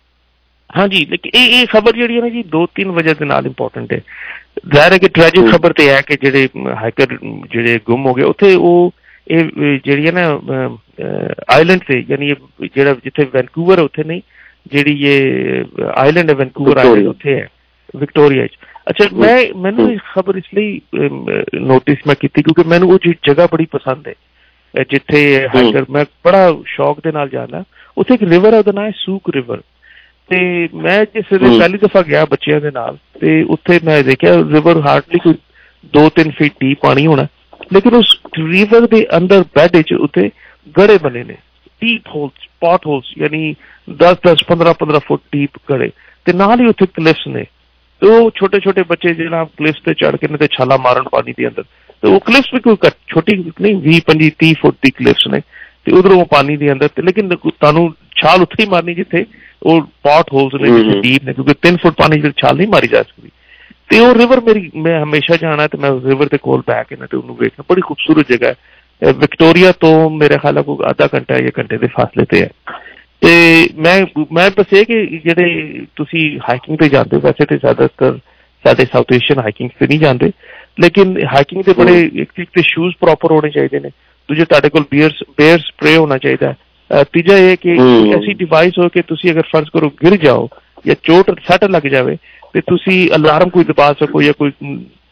ਹਾਂਜੀ, ਲੇਕਿਨ ਇਹ ਇਹ ਖਬਰ ਜਿਹੜੀ ਹੈ ਨਾ ਜੀ ਦੋ ਤਿੰਨ ਵਜ੍ਹਾ ਦੇ ਨਾਲ ਇੰਪੋਰਟੈਂਟ ਹੈ। ਜ਼ਾਹਿਰ ਹੈ ਕਿ ਟ੍ਰੈਜਿਕ ਖਬਰ ਤੇ ਹੈ ਕਿ ਜਿਹੜੇ ਹਾਈਕਰ ਜਿਹੜੇ ਗੁੰਮ ਹੋ ਗਏ ਉੱਥੇ, ਉਹ ਇਹ ਜਿਹੜੀ ਹੈ ਨਾ ਆਈਲੈਂਡ ਤੇ, ਯਾਨੀ ਜਿਹੜਾ ਜਿੱਥੇ ਵੈਨਕੂਵਰ ਹੈ ਉੱਥੇ ਨਹੀਂ, ਜਿਹੜੀ ਇਹ ਆਈਲੈਂਡ ਹੈ ਵੈਨਕੂਵਰ ਆਈਲੈਂਡ ਉੱਥੇ ਹੈ ਵਿਕਟੋਰੀਆ 'ਚ। ਅੱਛਾ, ਮੈਂ ਮੈਨੂੰ ਇਹ ਖਬਰ ਇਸ ਲਈ ਨੋਟਿਸ ਮੈਂ ਕੀਤੀ ਕਿਉਂਕਿ ਮੈਨੂੰ ਉਹ ਜਗ੍ਹਾ ਬੜੀ ਪਸੰਦ ਹੈ ਜਿੱਥੇ ਹਾਈਕਰ, ਮੈਂ ਬੜਾ ਸ਼ੌਕ ਦੇ ਨਾਲ ਜਾਣਾ। ਉੱਥੇ ਇੱਕ ਰਿਵਰ ਹੈ, ਉਹਦਾ ਨਾਂ ਹੈ ਸੂਕ ਰਿਵਰ। ਤੇ ਮੈਂ ਜਿਸ ਵੇਲੇ ਪਹਿਲੀ ਦਫਾ ਗਿਆ ਬੱਚਿਆਂ ਦੇ ਨਾਲ, ਤੇ ਉੱਥੇ ਮੈਂ ਦੇਖਿਆ ਰਿਵਰ ਹਾਰਡਲੀ ਕੋਈ ਦੋ ਤਿੰਨ ਫੀਟ ਡੀਪ ਪਾਣੀ ਹੋਣਾ, ਲੇਕਿਨ ਉਸ ਰਿਵਰ ਦੇ ਅੰਦਰ ਬੈਡ ਵਿੱਚ ਉੱਥੇ ਗੜੇ ਬਣੇ ਨੇ, ਡੀਪ ਹੋਲਸ, ਪੌਟ ਹੋਲਸ, ਯਾਨੀ ਦਸ ਦਸ ਪੰਦਰਾਂ ਪੰਦਰਾਂ ਫੁੱਟ ਡੀਪ ਗੜੇ, ਤੇ ਨਾਲ ਹੀ ਉੱਥੇ ਕਲਿਫਸ ਨੇ। ਤੇ ਉਹ ਛੋਟੇ ਛੋਟੇ ਬੱਚੇ ਜਿਹੜਾ ਕਲਿਫਸ ਤੇ ਚੜ੍ਹ ਕੇ ਨੇ ਤੇ ਛਾਲਾ ਮਾਰਨ ਪਾਣੀ ਦੇ ਅੰਦਰ, ਤੇ ਉਹ ਕਲਿਫਸ ਵੀ ਕੋਈ ਛੋਟੀ ਨਹੀਂ, ਵੀਹ ਪੰਜੀ ਤੀਹ ਫੁੱਟ ਦੀ ਕਲਿਫਸ ਨੇ, ਤੇ ਉਧਰੋਂ ਪਾਣੀ ਦੇ ਅੰਦਰ। ਤੇ ਲੇਕਿਨ ਤੁਹਾਨੂੰ ਛਾਲ ਉੱਥੇ ਹੀ ਮਾਰਨੀ ਜਿੱਥੇ ਉਹ ਪੌਟ ਹੋਲਸ ਨੇ, ਜਿੱਥੇ ਡੀਪ ਨੇ, ਕਿਉਂਕਿ ਤਿੰਨ ਫੁੱਟ ਪਾਣੀ ਵਿੱਚ ਛਾਲ ਨਹੀਂ ਮਾਰੀ ਜਾ ਸਕਦੀ। ਤੇ ਉਹ ਰਿਵਰ ਮੇਰੀ, ਮੈਂ ਹਮੇਸ਼ਾ ਜਾਣਾ ਤੇ ਮੈਂ ਰਿਵਰ ਦੇ ਕੋਲ ਬਹਿ ਕੇ ਨਾ ਤੇ ਉਹਨੂੰ ਵੇਖਣਾ, ਬੜੀ ਖੂਬਸੂਰਤ ਜਗ੍ਹਾ ਹੈ। ਵਿਕਟੋਰੀਆ ਤੋਂ ਮੇਰੇ ਖਿਆਲ ਕੋਈ ਅੱਧਾ ਘੰਟਾ ਜਾਂ ਘੰਟੇ ਦੇ ਫਾਸਲੇ ਤੇ ਹੈ। ਤੇ ਮੈਂ ਮੈਂ ਬਸ ਇਹ ਕਿ ਜਿਹੜੇ ਤੁਸੀਂ ਹਾਈਕਿੰਗ ਤੇ ਜਾਂਦੇ ਹੋ, ਵੈਸੇ ਤੇ ਜ਼ਿਆਦਾਤਰ ਸਾਡੇ ਸਾਊਥ ਏਸ਼ੀਅਨ ਹਾਈਕਿੰਗ ਤੇ ਨਹੀਂ ਜਾਂਦੇ, ਲੇਕਿਨ ਹਾਈਕਿੰਗ ਦੇ ਬੜੇ ਇੱਕ ਤੇ ਸ਼ੂਜ਼ ਪ੍ਰੋਪਰ ਹੋਣੇ ਚਾਹੀਦੇ ਨੇ, ਦੂਜੇ ਤੁਹਾਡੇ ਕੋਲ ਬੀਅਰ ਬੇਅਰ ਸਪਰੇ ਹੋਣਾ ਚਾਹੀਦਾ, ਤੀਜਾ ਇਹ ਕਿ ਐਸੀ ਡਿਵਾਈਸ ਹੋ ਕਿ ਤੁਸੀਂ ਅਗਰ ਫਰਜ਼ ਕਰੋ ਗਿਰ ਜਾਓ ਜਾਂ ਚੋਟ ਸੱਟ ਲੱਗ ਜਾਵੇ ਤੇ ਤੁਸੀਂ ਅਲਾਰਮ ਕੋਈ ਦਬਾ ਸਕੋ ਜਾਂ ਕੋਈ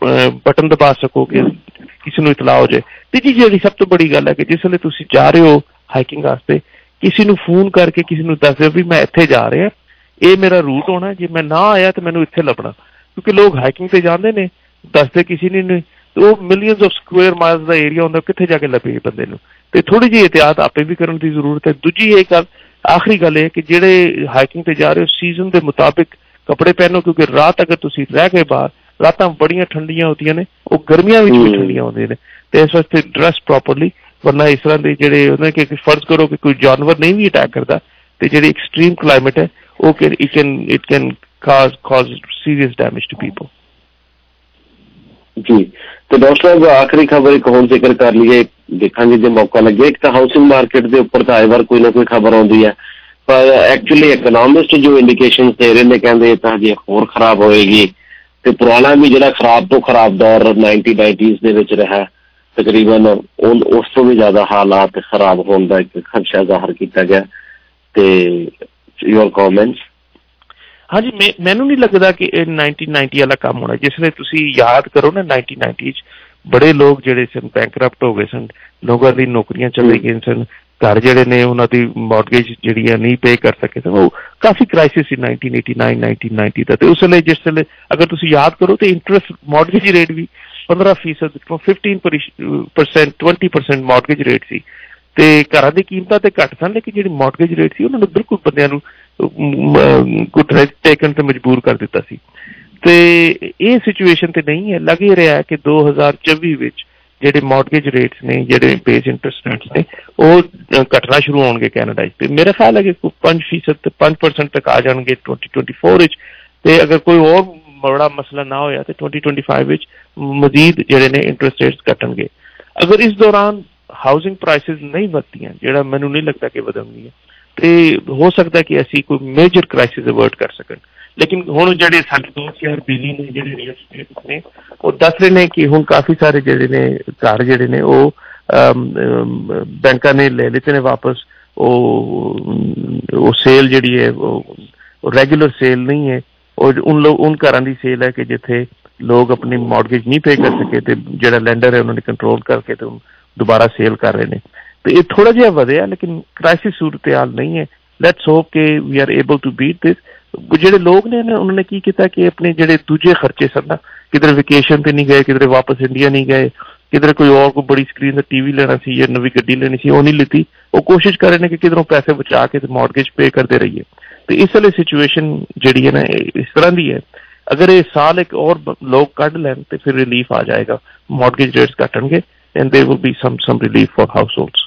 ਬਟਨ ਦਬਾ ਸਕੋ ਕਿ ਕਿਸੇ ਨੂੰ ਇਤਲਾਹ ਹੋ ਜਾਏ। ਤੀਜੀ ਜਿਹੜੀ ਸਭ ਤੋਂ ਬੜੀ ਗੱਲ ਹੈ ਕਿ ਜਿਸ ਵੇਲੇ ਤੁਸੀਂ ਜਾ ਰਹੇ ਹੋ ਹਾਈਕਿੰਗ ਵਾਸਤੇ, ਕਿਸੇ ਨੂੰ ਫੋਨ ਕਰਕੇ ਕਿਸੇ ਨੂੰ ਦੱਸ ਦਿਓ ਵੀ ਮੈਂ ਇੱਥੇ ਜਾ ਰਿਹਾ, ਇਹ ਮੇਰਾ ਰੂਟ ਹੋਣਾ, ਜੇ ਮੈਂ ਨਾ ਆਇਆ ਤਾਂ ਮੈਨੂੰ ਇੱਥੇ ਲੱਭਣਾ। ਕਿਉਂਕਿ ਲੋਕ ਹਾਈਕਿੰਗ ਤੇ ਜਾਂਦੇ ਨੇ, ਦੱਸਦੇ ਕਿਸੇ ਨੇ ਨਹੀਂ, ਤੇ ਉਹ ਮਿਲੀਅਨਸ ਆਫ ਸਕੁਅਰ ਮਾਈਲਸ ਦਾ ਏਰੀਆ ਹੁੰਦਾ, ਕਿੱਥੇ ਜਾ ਕੇ ਲੱਭੇ ਬੰਦੇ ਨੂੰ। ਤੇ ਥੋੜੀ ਜਿਹੀ ਇਹਤਿਆਤ ਆਪੇ ਵੀ ਕਰਨ ਦੀ ਜ਼ਰੂਰਤ ਹੈ। ਦੂਜੀ ਇਹ ਗੱਲ, ਆਖਰੀ ਗੱਲ ਇਹ ਕਿ ਜਿਹੜੇ ਹਾਈਕਿੰਗ ਤੇ ਜਾ ਰਹੇ ਹੋ ਸੀਜ਼ਨ ਦੇ ਮੁਤਾਬਿਕ ਕੱਪੜੇ ਪਹਿਨੋ, ਕਿਉਂਕਿ ਰਾਤ ਅਗਰ ਤੁਸੀਂ ਰਹਿ ਗਏ ਬਾਹਰ, ਰਾਤਾਂ ਬੜੀਆਂ ਠੰਡੀਆਂ ਹੁੰਦੀਆਂ ਨੇ, ਉਹ ਗਰਮੀਆਂ ਵਿੱਚ ਵੀ ਠੰਡੀਆਂ ਹੁੰਦੀਆਂ ਨੇ, ਤੇ ਇਸ ਵਾਸਤੇ ਡਰੈਸ ਪ੍ਰੋਪਰਲੀ, ਵਰਨਾ ਇਸ ਤਰ੍ਹਾਂ ਦੇ ਜਿਹੜੇ ਉਹਨਾਂ ਕਿ ਫਰਜ਼ ਕਰੋ ਕਿ ਕੋਈ ਜਾਨਵਰ ਨਹੀਂ ਵੀ ਅਟੈਕ ਕਰਦਾ, ਤੇ ਜਿਹੜੀ ਐਕਸਟ੍ਰੀਮ ਕਲਾਈਮੇਟ ਹੈ ਉਹ can it can it can cause cause serious damage to people.
ਜੀ, ਤੇ ਡਾਕਟਰ ਸਾਹਿਬ ਆਖਰੀ ਖਬਰ ਇੱਕ ਹੋਰ ਜ਼ਿਕਰ ਕਰ ਲਈਏ, ਦੇਖਾਂਗੇ ਜੇ ਮੌਕਾ ਲੱਗੇ। ਇੱਕ ਤਾਂ ਹਾਊਸਿੰਗ ਮਾਰਕੀਟ ਦੇ ਉੱਪਰ ਤਾਂ ਆਏ ਵਾਰ ਕੋਈ ਨਾ ਕੋਈ ਖਬਰ ਆਉਂਦੀ ਹੈ, ਪਰ ਐਕਚੁਅਲੀ ਇਕਨੋਮਿਸਟ ਜੋ ਇੰਡੀਕੇਸ਼ਨ ਦੇ ਰਹੇ ਨੇ ਕਹਿੰਦੇ ਤਾਂ ਜੇ ਹੋਰ ਖਰਾਬ ਹੋਏਗੀ, ਤੇ ਪੁਰਾਣਾ ਵੀ ਜਿਹੜਾ ਖਰਾਬ ਤੋਂ ਖਰਾਬ ਦੌਰ ਨਾਈਨਟੀ ਨਾਈਨਟੀਜ਼ ਦੇ ਵਿੱਚ ਰਿਹਾ ਤਕਰੀਬਨ, ਉਸ ਤੋਂ ਵੀ ਜ਼ਿਆਦਾ ਹਾਲਾਤ ਖਰਾਬ ਹੋਣ ਦਾ ਇੱਕ ਖਦਸ਼ਾ ਜ਼ਾਹਰ ਕੀਤਾ ਗਿਆ। ਤੇ ਯੂਅਰ ਕਮੈਂਟਸ?
ਹਾਂਜੀ, ਮੈਂ ਮੈਨੂੰ ਨਹੀਂ ਲੱਗਦਾ ਕਿ ਇਹ ਨਾਈਨਟੀਨ ਨਾਈਨਟੀ ਵਾਲਾ ਕੰਮ ਹੋਣਾ। ਜਿਸ ਵੇਲੇ ਤੁਸੀਂ ਯਾਦ ਕਰੋ ਨਾ ਨਾਈਨਟੀਨ ਨਾਈਨਟੀ 'ਚ ਬੜੇ ਲੋਕ ਜਿਹੜੇ ਸਨ ਬੈਂਕਰਪਟ ਹੋ ਗਏ ਸਨ, ਲੋਕਾਂ ਦੀ ਨੌਕਰੀਆਂ ਚਲੇ ਗਈਆਂ ਸਨ, ਘਰ ਜਿਹੜੇ ਨੇ ਉਹਨਾਂ ਦੀ ਮੌਰਗੇਜ ਜਿਹੜੀ ਹੈ ਨਹੀਂ ਪੇ ਕਰ ਸਕੇ ਸਨ, ਉਹ ਕਾਫੀ ਕ੍ਰਾਈਸਿਸ ਸੀ nineteen eighty nine nineteen ninety ਦਾ। ਤੇ ਉਸ ਵੇਲੇ ਜਿਸ ਵੇਲੇ ਅਗਰ ਤੁਸੀਂ ਯਾਦ ਕਰੋ ਤੇ ਇੰਟਰਸਟ ਮੌਰਗੇਜ ਰੇਟ ਵੀ ਪੰਦਰਾਂ ਫੀਸਦ fifteen percent twenty percent mortgage rate ਸੀ, ਤੇ ਘਰਾਂ ਦੀ ਕੀਮਤਾਂ ਤੇ ਘੱਟ ਸਨ, ਲੇਕਿਨ ਜਿਹੜੀ ਮੌਰਗੇਜ ਰੇਟ ਸੀ ਉਹਨਾਂ ਨੂੰ ਬਿਲਕੁਲ ਬੰਦਿਆਂ ਨੂੰ ਗੁੱਡ ਰੈਂਟ ਟੇਕਣ ਤੇ ਮਜਬੂਰ ਕਰ ਦਿੱਤਾ ਸੀ। ਤੇ ਇਹ ਸਿਚੁਏਸ਼ਨ ਤੇ ਨਹੀਂ ਹੈ। ਲੱਗ ਹੀ ਰਿਹਾ ਕਿ ਦੋ ਹਜ਼ਾਰ ਚੌਵੀ ਵਿੱਚ ਜਿਹੜੇ ਮੌਰਗੇਜ ਰੇਟਸ ਨੇ, ਜਿਹੜੇ ਬੇਸ ਇੰਟਰਸਟ ਰੇਟਸ ਨੇ, ਉਹ ਘਟਣਾ ਸ਼ੁਰੂ ਹੋਣਗੇ ਕੈਨੇਡਾ 'ਚ। ਤੇ ਮੇਰਾ ਖਿਆਲ ਹੈ ਕਿ ਪੰਜ ਫੀਸਦ ਤੇ ਪੰਜ ਪਰਸੈਂਟ ਤੱਕ ਆ ਜਾਣਗੇ ਟਵੈਂਟੀ ਟਵੈਂਟੀ ਫੋਰ ਵਿੱਚ, ਤੇ ਅਗਰ ਕੋਈ ਹੋਰ ਬੜਾ ਮਸਲਾ ਨਾ ਹੋਇਆ ਤੇ ਟਵੈਂਟੀ ਟਵੈਂਟੀ ਫਾਈਵ ਵਿੱਚ ਮਜ਼ੀਦ ਜਿਹੜੇ ਨੇ ਇੰਟਰਸਟ ਰੇਟਸ ਘਟਣਗੇ। ਅਗਰ ਇਸ ਦੌਰਾਨ ਹਾਊਸਿੰਗ ਪ੍ਰਾਈਸਿਸ ਨਹੀਂ ਵਧਦੀਆਂ, ਜਿਹੜਾ ਮੈਨੂੰ ਨਹੀਂ ਲੱਗਦਾ ਕਿ ਵਧਣਗੀਆਂ, ਤੇ ਹੋ ਸਕਦਾ ਕਿ ਅਸੀਂ ਕੋਈ ਮੇਜਰ ਕ੍ਰਾਈਸਿਸ ਅਵਰਟ ਕਰ ਸਕਣ। ਲੇਕਿਨ ਹੁਣ ਜਿਹੜੇ ਸਾਡੇ ਦੋਸਤ ਯਾਰ ਬਿਲੀ ਨੇ, ਜਿਹੜੇ ਰੀਅਲ ਸਟੇਟ ਨੇ, ਉਹ ਦੱਸ ਰਹੇ ਨੇ ਕਿ ਹੁਣ ਕਾਫੀ ਸਾਰੇ ਜਿਹੜੇ ਨੇ ਘਰ ਜਿਹੜੇ ਨੇ ਉਹ ਬੈਂਕਾਂ ਨੇ ਲੈ ਲਿੱਤੇ ਨੇ ਵਾਪਸ। ਉਹ ਉਹ ਸੇਲ ਜਿਹੜੀ ਹੈ ਉਹ ਰੈਗੂਲਰ ਸੇਲ ਨਹੀਂ ਹੈ, ਉਹ ਉਨ ਲੋਕ ਉਨ ਘਰਾਂ ਦੀ ਸੇਲ ਹੈ ਕਿ ਜਿੱਥੇ ਲੋਕ ਆਪਣੀ ਮੌਰਗੇਜ ਨਹੀਂ ਪੇ ਕਰ ਸਕੇ, ਤੇ ਜਿਹੜਾ ਲੈਂਡਰ ਹੈ ਉਹਨਾਂ ਨੇ ਕੰਟਰੋਲ ਕਰਕੇ ਤੇ ਦੁਬਾਰਾ ਸੇਲ ਕਰ ਰਹੇ ਨੇ। ਤੇ ਇਹ ਥੋੜਾ ਜਿਹਾ ਵਧਿਆ, ਲੇਕਿਨ ਕ੍ਰਾਈਸਿਸ ਸੂਰਤ ਹਾਲ ਨਹੀਂ ਹੈ। ਲੈਟਸ ਹੋਪ ਕਿ we are able to beat this. ਜਿਹੜੇ ਲੋਕ ਨੇ ਉਹਨਾਂ ਨੇ ਕੀ ਕੀਤਾ ਕਿ ਆਪਣੇ ਜਿਹੜੇ ਦੂਜੇ ਖਰਚੇ ਸਨ ਨਾ, ਕਿਧਰੇ ਵੇਕੇਸ਼ਨ ਤੇ ਨਹੀਂ ਗਏ, ਕਿਧਰੇ ਵਾਪਸ ਇੰਡੀਆ ਨਹੀਂ ਗਏ, ਕਿਧਰੇ ਕੋਈ ਹੋਰ ਕੋਈ ਬੜੀ ਸਕਰੀਨ ਦਾ ਟੀ ਵੀ ਲੈਣਾ ਸੀ ਜਾਂ ਨਵੀਂ ਗੱਡੀ ਲੈਣੀ ਸੀ, ਉਹ ਨਹੀਂ ਲਿੱਤੀ। ਉਹ ਕੋਸ਼ਿਸ਼ ਕਰ ਰਹੇ ਨੇ ਕਿ ਕਿਧਰੋਂ ਪੈਸੇ ਬਚਾ ਕੇ ਤੇ ਮੌਰਗੇਜ ਪੇ ਕਰਦੇ ਰਹੀਏ। ਤੇ ਇਸ ਵੇਲੇ ਸਿਚੁਏਸ਼ਨ ਜਿਹੜੀ ਹੈ ਨਾ ਇਸ ਤਰ੍ਹਾਂ ਦੀ ਹੈ, ਅਗਰ ਇਹ ਸਾਲ ਇੱਕ ਹੋਰ ਲੋਕ ਕੱਢ ਲੈਣ ਤੇ ਫਿਰ ਰਿਲੀਫ ਆ ਜਾਏਗਾ, ਮੌਰਗੇਜ ਰੇਟਸ ਘਟਣਗੇ and there will be some some relief for households.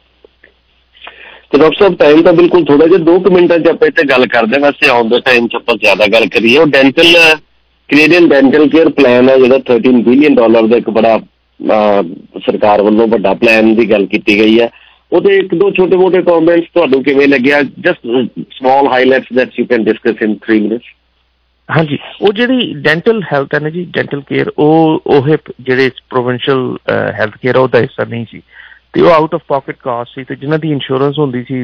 ਤੇ ਡਾਕਟਰ ਸਾਹਿਬ ਟਾਈਮ ਤਾਂ ਬਿਲਕੁਲ ਥੋੜਾ ਜਿਹਾ, ਦੋ ਕੁ ਮਿੰਟਾਂ 'ਚ ਆਪਾਂ ਇੱਥੇ ਗੱਲ ਕਰਦੇ। ਵੈਸੇ ਆਉਣ ਦੇ ਟਾਈਮ 'ਚ ਆਪਾਂ ਜ਼ਿਆਦਾ ਗੱਲ ਕਰੀਏ। ਉਹ dental Canadian dental care plan ਹੈ ਜਿਹੜਾ ਥਰਟੀਨ ਬਿਲੀਅਨ ਡਾਲਰ ਦਾ ਇੱਕ ਬੜਾ ਸਰਕਾਰ ਵੱਲੋਂ ਵੱਡਾ ਪਲਾਨ ਦੀ ਗੱਲ ਕੀਤੀ ਗਈ ਹੈ। ਉਹਦੇ ਇੱਕ ਦੋ ਛੋਟੇ ਮੋਟੇ ਕਮੈਂਟਸ ਤੁਹਾਨੂੰ ਕਿਵੇਂ ਲੱਗਿਆ? Just small highlights that you can discuss in three minutes.
ਹਾਂਜੀ, ਉਹ ਜਿਹੜੀ ਡੈਂਟਲ ਹੈਲਥ ਹੈ ਨਾ ਜੀ, ਡੈਂਟਲ ਕੇਅਰ, ਉਹ ਉਹ ਜਿਹੜੇ ਪ੍ਰੋਵਿੰਸ਼ੀਅਲ ਹੈਲਥ ਕੇਅਰ ਉਹਦਾ ਹਿੱਸਾ ਨਹੀਂ ਸੀ ਤੇ ਉਹ ਆਊਟ ਆਫ ਪਾਕਟ ਕਾਸਟ ਸੀ। ਤੇ ਜਿਹਨਾਂ ਦੀ ਇੰਸ਼ੋਰੈਂਸ ਹੁੰਦੀ ਸੀ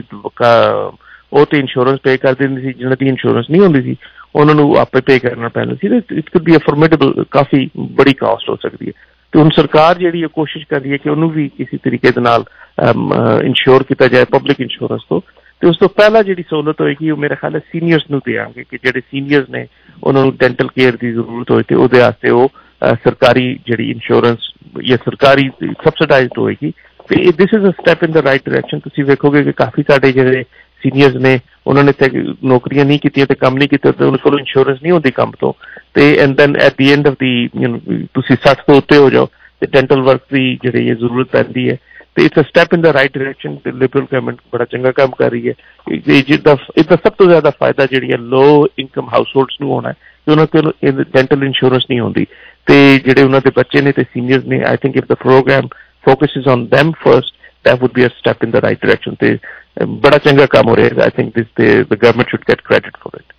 ਉਹ ਤੇ ਇੰਸ਼ੋਰੈਂਸ ਪੇ ਕਰ ਦਿੰਦੀ ਸੀ, ਜਿਹਨਾਂ ਦੀ ਇੰਸ਼ੋਰੈਂਸ ਨਹੀਂ ਹੁੰਦੀ ਸੀ ਉਹਨਾਂ ਨੂੰ ਆਪੇ ਪੇ ਕਰਨਾ ਪੈਂਦਾ ਸੀ। It could be a formidable, ਕਾਫੀ ਬੜੀ ਕਾਸਟ ਹੋ ਸਕਦੀ ਹੈ। ਤੇ ਹੁਣ ਸਰਕਾਰ ਜਿਹੜੀ ਹੈ ਕੋਸ਼ਿਸ਼ ਕਰ ਰਹੀ ਹੈ ਕਿ ਉਹਨੂੰ ਵੀ ਕਿਸੇ ਤਰੀਕੇ ਦੇ ਨਾਲ ਇੰਸ਼ੋਰ ਕੀਤਾ ਜਾਏ ਪਬਲਿਕ ਇੰਸ਼ੋਰੈਂਸ ਤੋਂ। ਤੇ ਉਸ ਤੋਂ ਪਹਿਲਾਂ ਜਿਹੜੀ ਸਹੂਲਤ ਹੋਏਗੀ ਉਹ ਮੇਰੇ ਖਿਆਲ ਹੈ ਸੀਨੀਅਰਸ ਨੂੰ ਦੇਵਾਂਗੇ ਕਿ ਜਿਹੜੇ ਸੀਨੀਅਰਸ ਨੇ ਉਹਨਾਂ ਨੂੰ ਡੈਂਟਲ ਕੇਅਰ ਦੀ ਜ਼ਰੂਰਤ ਹੋਏ ਤੇ ਉਹਦੇ ਵਾਸਤੇ ਉਹ ਸਰਕਾਰੀ ਜਿਹੜੀ ਇੰਸ਼ੋਰੈਂਸ ਜਾਂ ਸਰਕਾਰੀ ਸਬਸਿਡਾਈਜ਼ਡ ਹੋਏਗੀ। ਤੇ this is a step in the right direction. ਤੁਸੀਂ ਵੇਖੋਗੇ ਕਿ ਕਾਫੀ ਸਾਡੇ ਜਿਹੜੇ ਸੀਨੀਅਰਸ ਨੇ ਉਹਨਾਂ ਨੇ ਤੇ ਨੌਕਰੀਆਂ ਨਹੀਂ ਕੀਤੀਆਂ ਤੇ ਕੰਮ ਨਹੀਂ ਕੀਤਾ ਤੇ ਉਹਨਾਂ ਕੋਲ ਇੰਸ਼ੋਰੈਂਸ ਨਹੀਂ ਹੁੰਦੀ ਕੰਮ ਤੋਂ, ਤੇ and then at the end of the you know ਤੁਸੀਂ ਸੱਠ ਤੋਂ ਉੱਤੇ ਹੋ ਜਾਓ ਤੇ ਡੈਂਟਲ ਵਰਕ ਦੀ ਜਿਹੜੀ ਇਹ ਜ਼ਰੂਰਤ ਪੈਂਦੀ ਹੈ। ਤੇ it's a step in the right direction. ਤੇ ਲਿਬਰਲ ਗਵਰਨਮੈਂਟ ਬੜਾ ਚੰਗਾ ਕੰਮ ਕਰ ਰਹੀ ਹੈ। ਜਿਹਦਾ ਇਸਦਾ ਸਭ ਤੋਂ ਜ਼ਿਆਦਾ ਫਾਇਦਾ ਜਿਹੜੀ ਹੈ ਲੋ ਇਨਕਮ ਹਾਊਸ ਹੋਲਡਸ ਨੂੰ ਹੋਣਾ ਹੈ ਕਿ ਉਹਨਾਂ ਕੋਲ ਡੈਂਟਲ ਇੰਸ਼ੋਰੈਂਸ ਨਹੀਂ ਹੁੰਦੀ ਤੇ ਜਿਹੜੇ ਉਹਨਾਂ ਦੇ ਬੱਚੇ ਨੇ ਤੇ ਸੀਨੀਅਰਸ ਨੇ, I think if the program focuses on them first, that would be a step in the right direction. ਤੇ ਬੜਾ ਚੰਗਾ ਕੰਮ ਹੋ ਰਿਹਾ ਹੈ। I think this the, the government should get credit for it.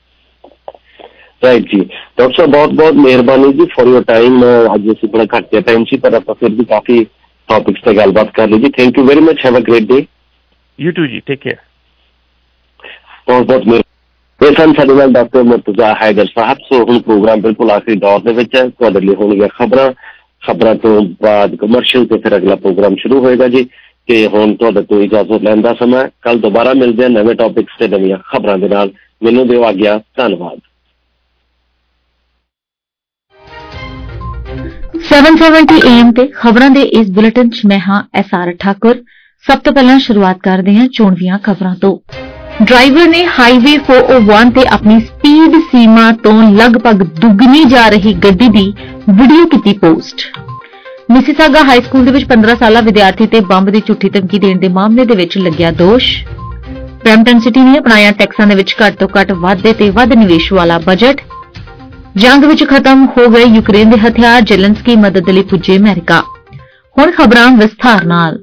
Right ਜੀ। Doctor ਸਾਹਿਬ ਬਹੁਤ ਬਹੁਤ ਮਿਹਰਬਾਨੀ ਜੀ ਫॉर योर टाइम। ਅੱਜ ਅਸੀਂ ਬੜਾ ਘੱਟ ਜਿਹਾ ਟਾਈਮ ਸੀ ਪਰ ਆਪਾਂ ਫਿਰ ਵੀ ਕਾਫੀ ਟੌਪਿਕਸ ਤੇ ਗੱਲਬਾਤ ਕਰ ਲਈ ਜੀ। Thank you very much, have a great day.
You too ਜੀ, ਟੇਕ ਕੇਅਰ।
ਬਹੁਤ ਬਹੁਤ ਮਿਹਰਬਾਨੀ। ਇਹ ਸਨ ਸਾਡੇ ਨਾਲ ਡਾਕਟਰ ਮੁਰਤਜ਼ਾ ਹੈਦਰ ਸਾਹਿਬ। ਸੋ ਹੁਣ ਪ੍ਰੋਗਰਾਮ ਬਿਲਕੁਲ ਆਖਰੀ ਦੌਰ ਦੇ ਵਿੱਚ ਹੈ। ਤੁਹਾਡੇ ਲਈ ਹੋਣਗੀਆਂ ਖਬਰਾਂ, ਖਬਰਾਂ ਤੋਂ ਬਾਅਦ ਕਮਰਸ਼ੀਅਲ ਤੇ ਫਿਰ ਅਗਲਾ ਪ੍ਰੋਗਰਾਮ ਸ਼ੁਰੂ ਹੋਏਗਾ ਜੀ। ਤੇ ਹੁਣ ਤੁਹਾਡੇ ਤੋਂ ਇਜਾਜ਼ਤ ਲੈਣ ਦਾ ਸਮਾਂ। ਕੱਲ ਦੁਬਾਰਾ ਮਿਲਦੇ ਹਾਂ ਨਵੇਂ ਟੌਪਿਕਸ ਤੇ ਨਵੀਆਂ ਖਬਰਾਂ ਦੇ ਨਾਲ। ਮੈਨੂੰ ਦਿਓ ਆਗਿਆ, ਧੰਨਵਾਦ।
ਸੱਤ ਸੌ ਸੱਤਰ ਏ ਐਮ ਤੇ ਖਬਰਾਂ ਦੇ ਇਸ ਬੁਲੇਟਿਨ 'ਚ ਮੈਂ ਹਾਂ ਐਸਆਰ ਠਾਕੁਰ। ਸਭ ਤੋਂ ਪਹਿਲਾਂ ਸ਼ੁਰੂਆਤ ਕਰਦੇ ਹਾਂ ਚੋਣਵੀਆਂ ਖਬਰਾਂ ਤੋਂ। ਡਰਾਈਵਰ ਨੇ ਹਾਈਵੇ ਚਾਰ ਸੌ ਇੱਕ ਤੇ ਆਪਣੀ ਸਪੀਡ ਸੀਮਾ ਤੋਂ ਲਗਭਗ ਦੁੱਗਣੀ ਜਾ ਰਹੀ ਗੱਡੀ ਦੀ ਵੀਡੀਓ ਕੀਤੀ ਪੋਸਟ। ਮਿਸੀਸਾਗਾ ਹਾਈ ਸਕੂਲ ਦੇ ਵਿੱਚ ਪੰਦਰਾਂ ਸਾਲਾ ਵਿਦਿਆਰਥੀ ਤੇ ਬੰਬ ਦੀ ਝੂਠੀ ਧਮਕੀ ਦੇਣ ਦੇ ਮਾਮਲੇ ਦੇ ਵਿੱਚ ਲੱਗਿਆ ਦੋਸ਼। ਬਰੈਂਪਟਨ ਸਿਟੀ ਨੇ ਅਪਣਾਇਆ ਟੈਕਸਾਂ ਦੇ ਵਿੱਚ ਘੱਟ ਤੋਂ ਘੱਟ ਵਾਧੇ ਤੇ ਵੱਧ ਨਿਵੇਸ਼ ਵਾਲਾ ਬਜਟ। ਜੰਗ ਵਿੱਚ ਖਤਮ ਹੋ ਗਏ ਯੂਕਰੇਨ ਦੇ ਹਥਿਆਰ, ਜ਼ੈਲੈਂਸਕੀ ਮਦਦ ਲਈ ਪੁੱਜੇ ਅਮਰੀਕਾ। ਹੁਣ ਖਬਰਾਂ ਵਿਸਥਾਰ ਨਾਲ।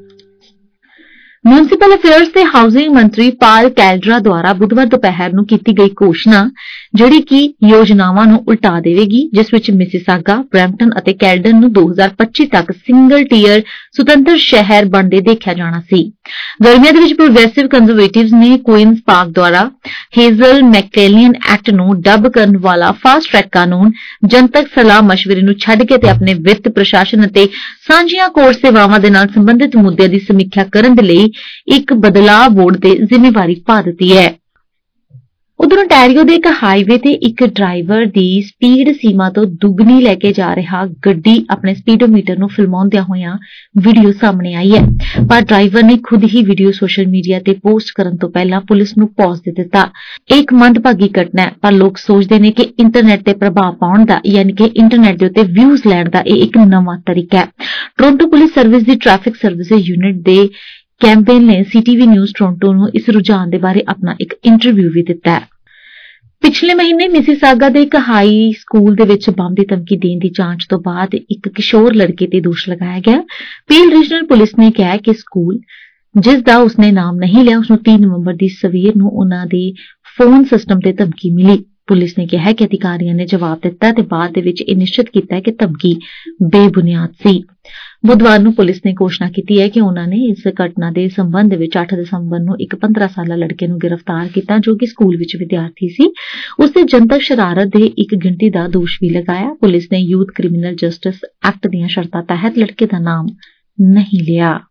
ਮਿਊਨਿਸਪਲ ਅਫੇਅਰਜ਼ ਤੇ ਹਾਊਸਿੰਗ ਮੰਤਰੀ ਪਾਲ ਕੈਲਡਰਾ ਦੁਆਰਾ ਬੁੱਧਵਾਰ ਦੁਪਹਿਰ ਨੂੰ ਕੀਤੀ ਗਈ ਘੋਸ਼ਣਾ, ਜਿਹੜੀ ਕਿ ਯੋਜਨਾਵਾਂ ਨੂੰ ਉਲਟਾ ਦੇਵੇਗੀ, ਜਿਸ ਵਿੱਚ ਮਿਸੀਸਾਗਾ, ਬਰੈਂਪਟਨ ਅਤੇ ਕੈਲਡਨ ਨੂੰ ਦੋ ਹਜ਼ਾਰ ਪੱਚੀ ਤੱਕ ਸਿੰਗਲ ਟੀਅਰ ਸੁਤੰਤਰ ਸ਼ਹਿਰ ਬਣਦੇ ਦੇਖਿਆ ਜਾਣਾ ਸੀ। ਗਰਮੀਆਂ ਦੇ ਵਿੱਚ ਪ੍ਰੋਗਰੈਸਿਵ ਕੰਜ਼ਰਵੇਟਿਵਜ਼ ਨੇ ਕੁਈਨਜ਼ ਪਾਰਕ ਦੁਆਰਾ ਹੇਜ਼ਲ ਮੈਕਕੈਲੀਅਨ ਐਕਟ ਨੂੰ ਡੱਬ ਕਰਨ ਵਾਲਾ ਫਾਸਟ ਟਰੈਕ ਕਾਨੂੰਨ ਜਨਤਕ ਸਲਾਹ ਮਸ਼ਵਰੇ ਨੂੰ ਛੱਡ ਕੇ ਤੇ ਆਪਣੇ ਵਿੱਤ, ਪ੍ਰਸ਼ਾਸਨ ਅਤੇ ਸਾਂਝੀਆਂ ਕੋਰਟ ਸੇਵਾਵਾਂ ਦੇ ਨਾਲ ਸੰਬੰਧਿਤ ਮੁੱਦਿਆਂ ਦੀ ਸਮੀਖਿਆ ਕਰਨ ਦੇ ਲਈ ਇੱਕ ਬਦਲਾਅ ਬੋਰਡ ਤੇ ਜ਼ਿੰਮੇਵਾਰੀ ਪਾ ਦਿੱਤੀ ਹੈ। ਉਧਰ ontario ਦੇ ਇੱਕ ਹਾਈਵੇ ਤੇ ਇੱਕ ਡਰਾਈਵਰ ਦੀ ਸਪੀਡ ਸੀਮਾ ਤੋਂ ਦੁੱਗਣੀ ਲੈ ਕੇ ਜਾ ਰਿਹਾ ਗੱਡੀ ਆਪਣੇ ਸਪੀਡੋਮੀਟਰ ਨੂੰ ਫਿਲਮਾਉਂਦਿਆਂ ਹੋਇਆਂ ਵੀਡੀਓ ਸਾਹਮਣੇ ਆਈ ਹੈ। ਪਰ ਡਰਾਈਵਰ ਨੇ ਖੁਦ ਹੀ ਵੀਡੀਓ ਸੋਸ਼ਲ ਮੀਡੀਆ ਤੇ ਪੋਸਟ ਕਰਨ ਤੋਂ ਪਹਿਲਾਂ ਪੁਲਿਸ ਨੂੰ ਪੌਜ਼ ਦੇ ਦਿੱਤਾ। ਇਹ ਇੱਕ ਮੰਦਭਾਗੀ ਘਟਨਾ ਹੈ, ਪਰ ਲੋਕ ਸੋਚਦੇ ਨੇ ਕਿ ਇੰਟਰਨੈਟ ਤੇ ਪ੍ਰਭਾਵ ਪਾਉਣ ਦਾ, ਯਾਨੀ ਕਿ ਇੰਟਰਨੈਟ ਦੇ ਉੱਤੇ ਵਿਊਜ਼ ਲੈਣ ਦਾ ਇਹ ਇੱਕ ਨਵਾਂ ਤਰੀਕਾ ਹੈ। ਟੋਰਾਂਟੋ ਪੁਲਿਸ ਸਰਵਿਸ ਦੀ ਟ੍ਰੈਫਿਕ ਸਰਵਿਸਿਜ਼ ਯੂਨਿਟ ਦੇ ਕੈਂਪੇਨ ਨੇ ਸੀਟੀਵੀ ਨਿਊਜ਼ ਟੋਰਾਂਟੋ ਨੂੰ ਇਸ ਰੁਝਾਨ ਦੇ ਬਾਰੇ ਆਪਣਾ ਇੱਕ ਇੰਟਰਵਿਊ ਵੀ ਦਿੱਤਾ ਹੈ। ਪਿਛਲੇ ਮਹੀਨੇ ਮਿਸੀਸਾਗਾ ਦੇ ਇੱਕ ਹਾਈ ਸਕੂਲ ਦੇ ਵਿੱਚ ਬੰਬ ਦੀ ਧਮਕੀ ਦੇਣ ਦੀ ਜਾਂਚ ਤੋਂ ਬਾਅਦ ਇੱਕ ਕਿਸ਼ੋਰ ਲੜਕੇ ਤੇ ਦੋਸ਼ ਲਗਾਇਆ ਗਿਆ। ਪੀਲ ਰੀਜਨਲ ਪੁਲਿਸ ਨੇ ਕਿਹਾ ਕਿ ਸਕੂਲ, ਜਿਸ ਦਾ ਉਸਨੇ ਨਾਮ ਨਹੀਂ ਲਿਆ, ਉਸਨੂੰ ਤੀਨ ਨਵੰਬਰ ਦੀ ਸਵੇਰ ਨੂੰ ਉਹਨਾਂ ਦੇ ਫੋਨ ਸਿਸਟਮ ਤੇ ਧਮਕੀ ਮਿਲੀ। ਪੁਲਿਸ ਨੇ ਕਿਹਾ ਕਿ ਅਧਿਕਾਰੀਆਂ ਨੇ ਜਵਾਬ ਦਿੱਤਾ ਤੇ ਬਾਅਦ ਦੇ ਵਿੱਚ ਇਹ ਨਿਸ਼ਚਿਤ ਕੀਤਾ ਕਿ ਧਮਕੀ ਬੇਬੁਨਿਆਦ ਸੀ। ਬੁੱਧਵਾਰ ਨੂੰ ਪੁਲਿਸ ਨੇ ਘੋਸ਼ਣਾ ਕੀਤੀ ਹੈ ਕਿ ਉਹਨਾਂ ਨੇ ਇਸ ਘਟਨਾ ਦੇ ਸੰਬੰਧ ਵਿੱਚ ਅੱਠ ਦਸੰਬਰ ਨੂੰ ਇੱਕ ਪੰਦਰਾਂ ਸਾਲਾ ਲੜਕੇ ਨੂੰ ਗ੍ਰਿਫਤਾਰ ਕੀਤਾ, ਜੋ ਕਿ ਸਕੂਲ ਵਿੱਚ ਵਿਦਿਆਰਥੀ ਸੀ। ਉਸ ਤੇ ਜਨਤਕ ਸ਼ਰਾਰਤ ਦੇ ਇੱਕ ਗਿਣਤੀ ਦਾ ਦੋਸ਼ ਵੀ ਲਗਾਇਆ। ਪੁਲਿਸ ਨੇ ਯੂਥ ਕ੍ਰਿਮੀਨਲ ਜਸਟਿਸ ਐਕਟ ਦੀਆਂ ਸ਼ਰਤਾਂ ਤਹਿਤ ਲੜਕੇ ਦਾ ਨਾਮ ਨਹੀਂ ਲਿਆ।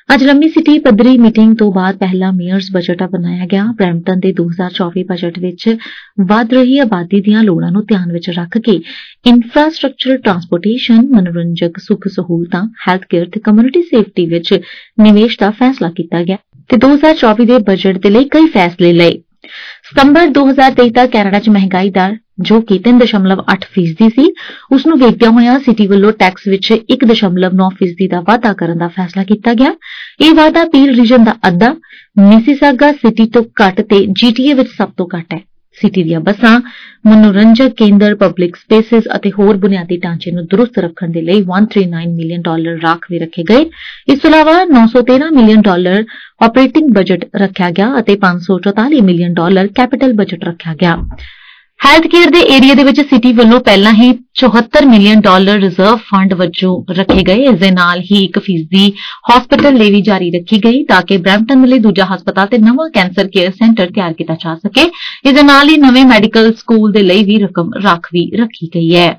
ਅੱਜ ਲੰਮੀ ਸਿਟੀ ਪੱਧਰੀ ਮੀਟਿੰਗ ਤੋਂ ਬਾਅਦ ਪਹਿਲਾ ਮੇਅਰਜ਼ ਬਜਟ ਬਣਾਇਆ ਗਿਆ। ਬਰੈਂਪਟਨ ਦੇ ਦੋ ਹਜ਼ਾਰ ਚੌਵੀ ਬਜਟ ਵਿੱਚ ਵੱਧ ਰਹੀ ਆਬਾਦੀ ਦੀਆਂ ਲੋੜਾਂ ਨੂੰ ਧਿਆਨ ਵਿੱਚ ਰੱਖ ਕੇ ਇਨਫਰਾਸਟ੍ਰਕਚਰ, ਟਰਾਂਸਪੋਰਟੇਸ਼ਨ, ਮਨੋਰੰਜਕ ਸੁੱਖ ਸਹੂਲਤਾਂ, ਹੈਲਥ ਕੇਅਰ ਤੇ ਕਮਿਊਨਿਟੀ ਸੇਫਟੀ ਵਿੱਚ ਨਿਵੇਸ਼ ਦਾ ਫੈਸਲਾ ਕੀਤਾ ਗਿਆ ਤੇ ਦੋ ਹਜ਼ਾਰ ਚੌਵੀ ਦੇ ਬਜਟ ਦੇ ਲਈ ਕਈ ਫੈਸਲੇ ਲਏ। ਸਤੰਬਰ ਦੋ ਹਜ਼ਾਰ ਤੇਈ ਤੱਕ ਕੈਨੇਡਾ 'ਚ ਮਹਿੰਗਾਈ ਦਰ ਜੋ ਕਿ ਤਿੰਨ ਦਸ਼ਮਲਵ ਅੱਠ ਫੀਸਦੀ ਸੀ, ਉਸ ਨੂੰ ਵੇਖਦਿਆਂ ਹੋਇਆਂ ਸਿਟੀ ਵੱਲੋਂ ਟੈਕਸ ਵਿੱਚ ਇੱਕ ਦਸ਼ਮਲਵ ਨੌ ਫੀਸਦੀ ਦਾ ਵਾਧਾ ਕਰਨ ਦਾ ਫੈਸਲਾ ਕੀਤਾ ਗਿਆ। ਇਹ ਵਾਧਾ ਪੀਲ ਰੀਜਨ ਦਾ ਅੱਧਾ, ਮਿਸੀਸਾਗਾ ਸਿਟੀ ਤੋਂ ਘੱਟ ਤੇ ਜੀਟੀਏ ਵਿੱਚ ਸਭ ਤੋਂ ਘੱਟ ਹੈ। ਸਿਟੀ ਦੀਆਂ ਬੱਸਾਂ, ਮਨੋਰੰਜਕ ਕੇਂਦਰ, ਪਬਲਿਕ ਸਪੇਸਿਸ ਅਤੇ ਹੋਰ ਬੁਨਿਆਦੀ ਢਾਂਚੇ ਨੂੰ ਦਰੁਸਤ ਰੱਖਣ ਦੇ ਲਈ ਇੱਕ ਸੌ ਉਨਤਾਲੀ ਮਿਲੀਅਨ ਡਾਲਰ ਰਾਖਵੇਂ ਰੱਖੇ ਗਏ। ਇਸ ਤੋਂ ਇਲਾਵਾ ਨੌ ਸੌ ਤੇਰਾਂ ਮਿਲੀਅਨ ਡਾਲਰ ਆਪਰੇਟਿੰਗ ਬਜਟ ਰੱਖਿਆ ਗਿਆ ਅਤੇ ਪੰਜ ਸੌ ਚੌਤਾਲੀ ਮਿਲੀਅਨ ਡਾਲਰ ਕੈਪੀਟਲ ਬਜਟ ਰੱਖਿਆ ਗਿਆ। ਹੈਲਥ ਕੇਅਰ ਦੇ ਏਰੀਆ ਦੇ ਵਿੱਚ ਸਿਟੀ ਵੱਲੋਂ ਪਹਿਲਾਂ ਹੀ ਚੌਹੱਤਰ ਮਿਲੀਅਨ ਡਾਲਰ ਰਿਜ਼ਰਵ ਫੰਡ ਵਜੋਂ ਰੱਖੇ ਗਏ। ਇਸ ਦੇ ਨਾਲ ਹੀ ਇੱਕ ਫੀਸਦੀ ਹਸਪਤਾਲ ਲੇਵੀ ਜਾਰੀ ਰੱਖੀ ਗਈ ਤਾਂ ਕਿ ਬਰੈਂਪਟਨ ਲਈ ਦੂਜਾ ਹਸਪਤਾਲ ਤੇ ਨਵਾਂ ਕੈਂਸਰ ਕੇਅਰ ਸੈਂਟਰ ਤਿਆਰ ਕੀਤਾ ਜਾ ਸਕੇ। ਇਸ ਦੇ ਨਾਲ ਹੀ ਨਵੇਂ ਮੈਡੀਕਲ ਸਕੂਲ ਦੇ ਲਈ ਵੀ ਰਕਮ ਰਾਖਵੀ ਰੱਖੀ ਗਈ ਹੈ।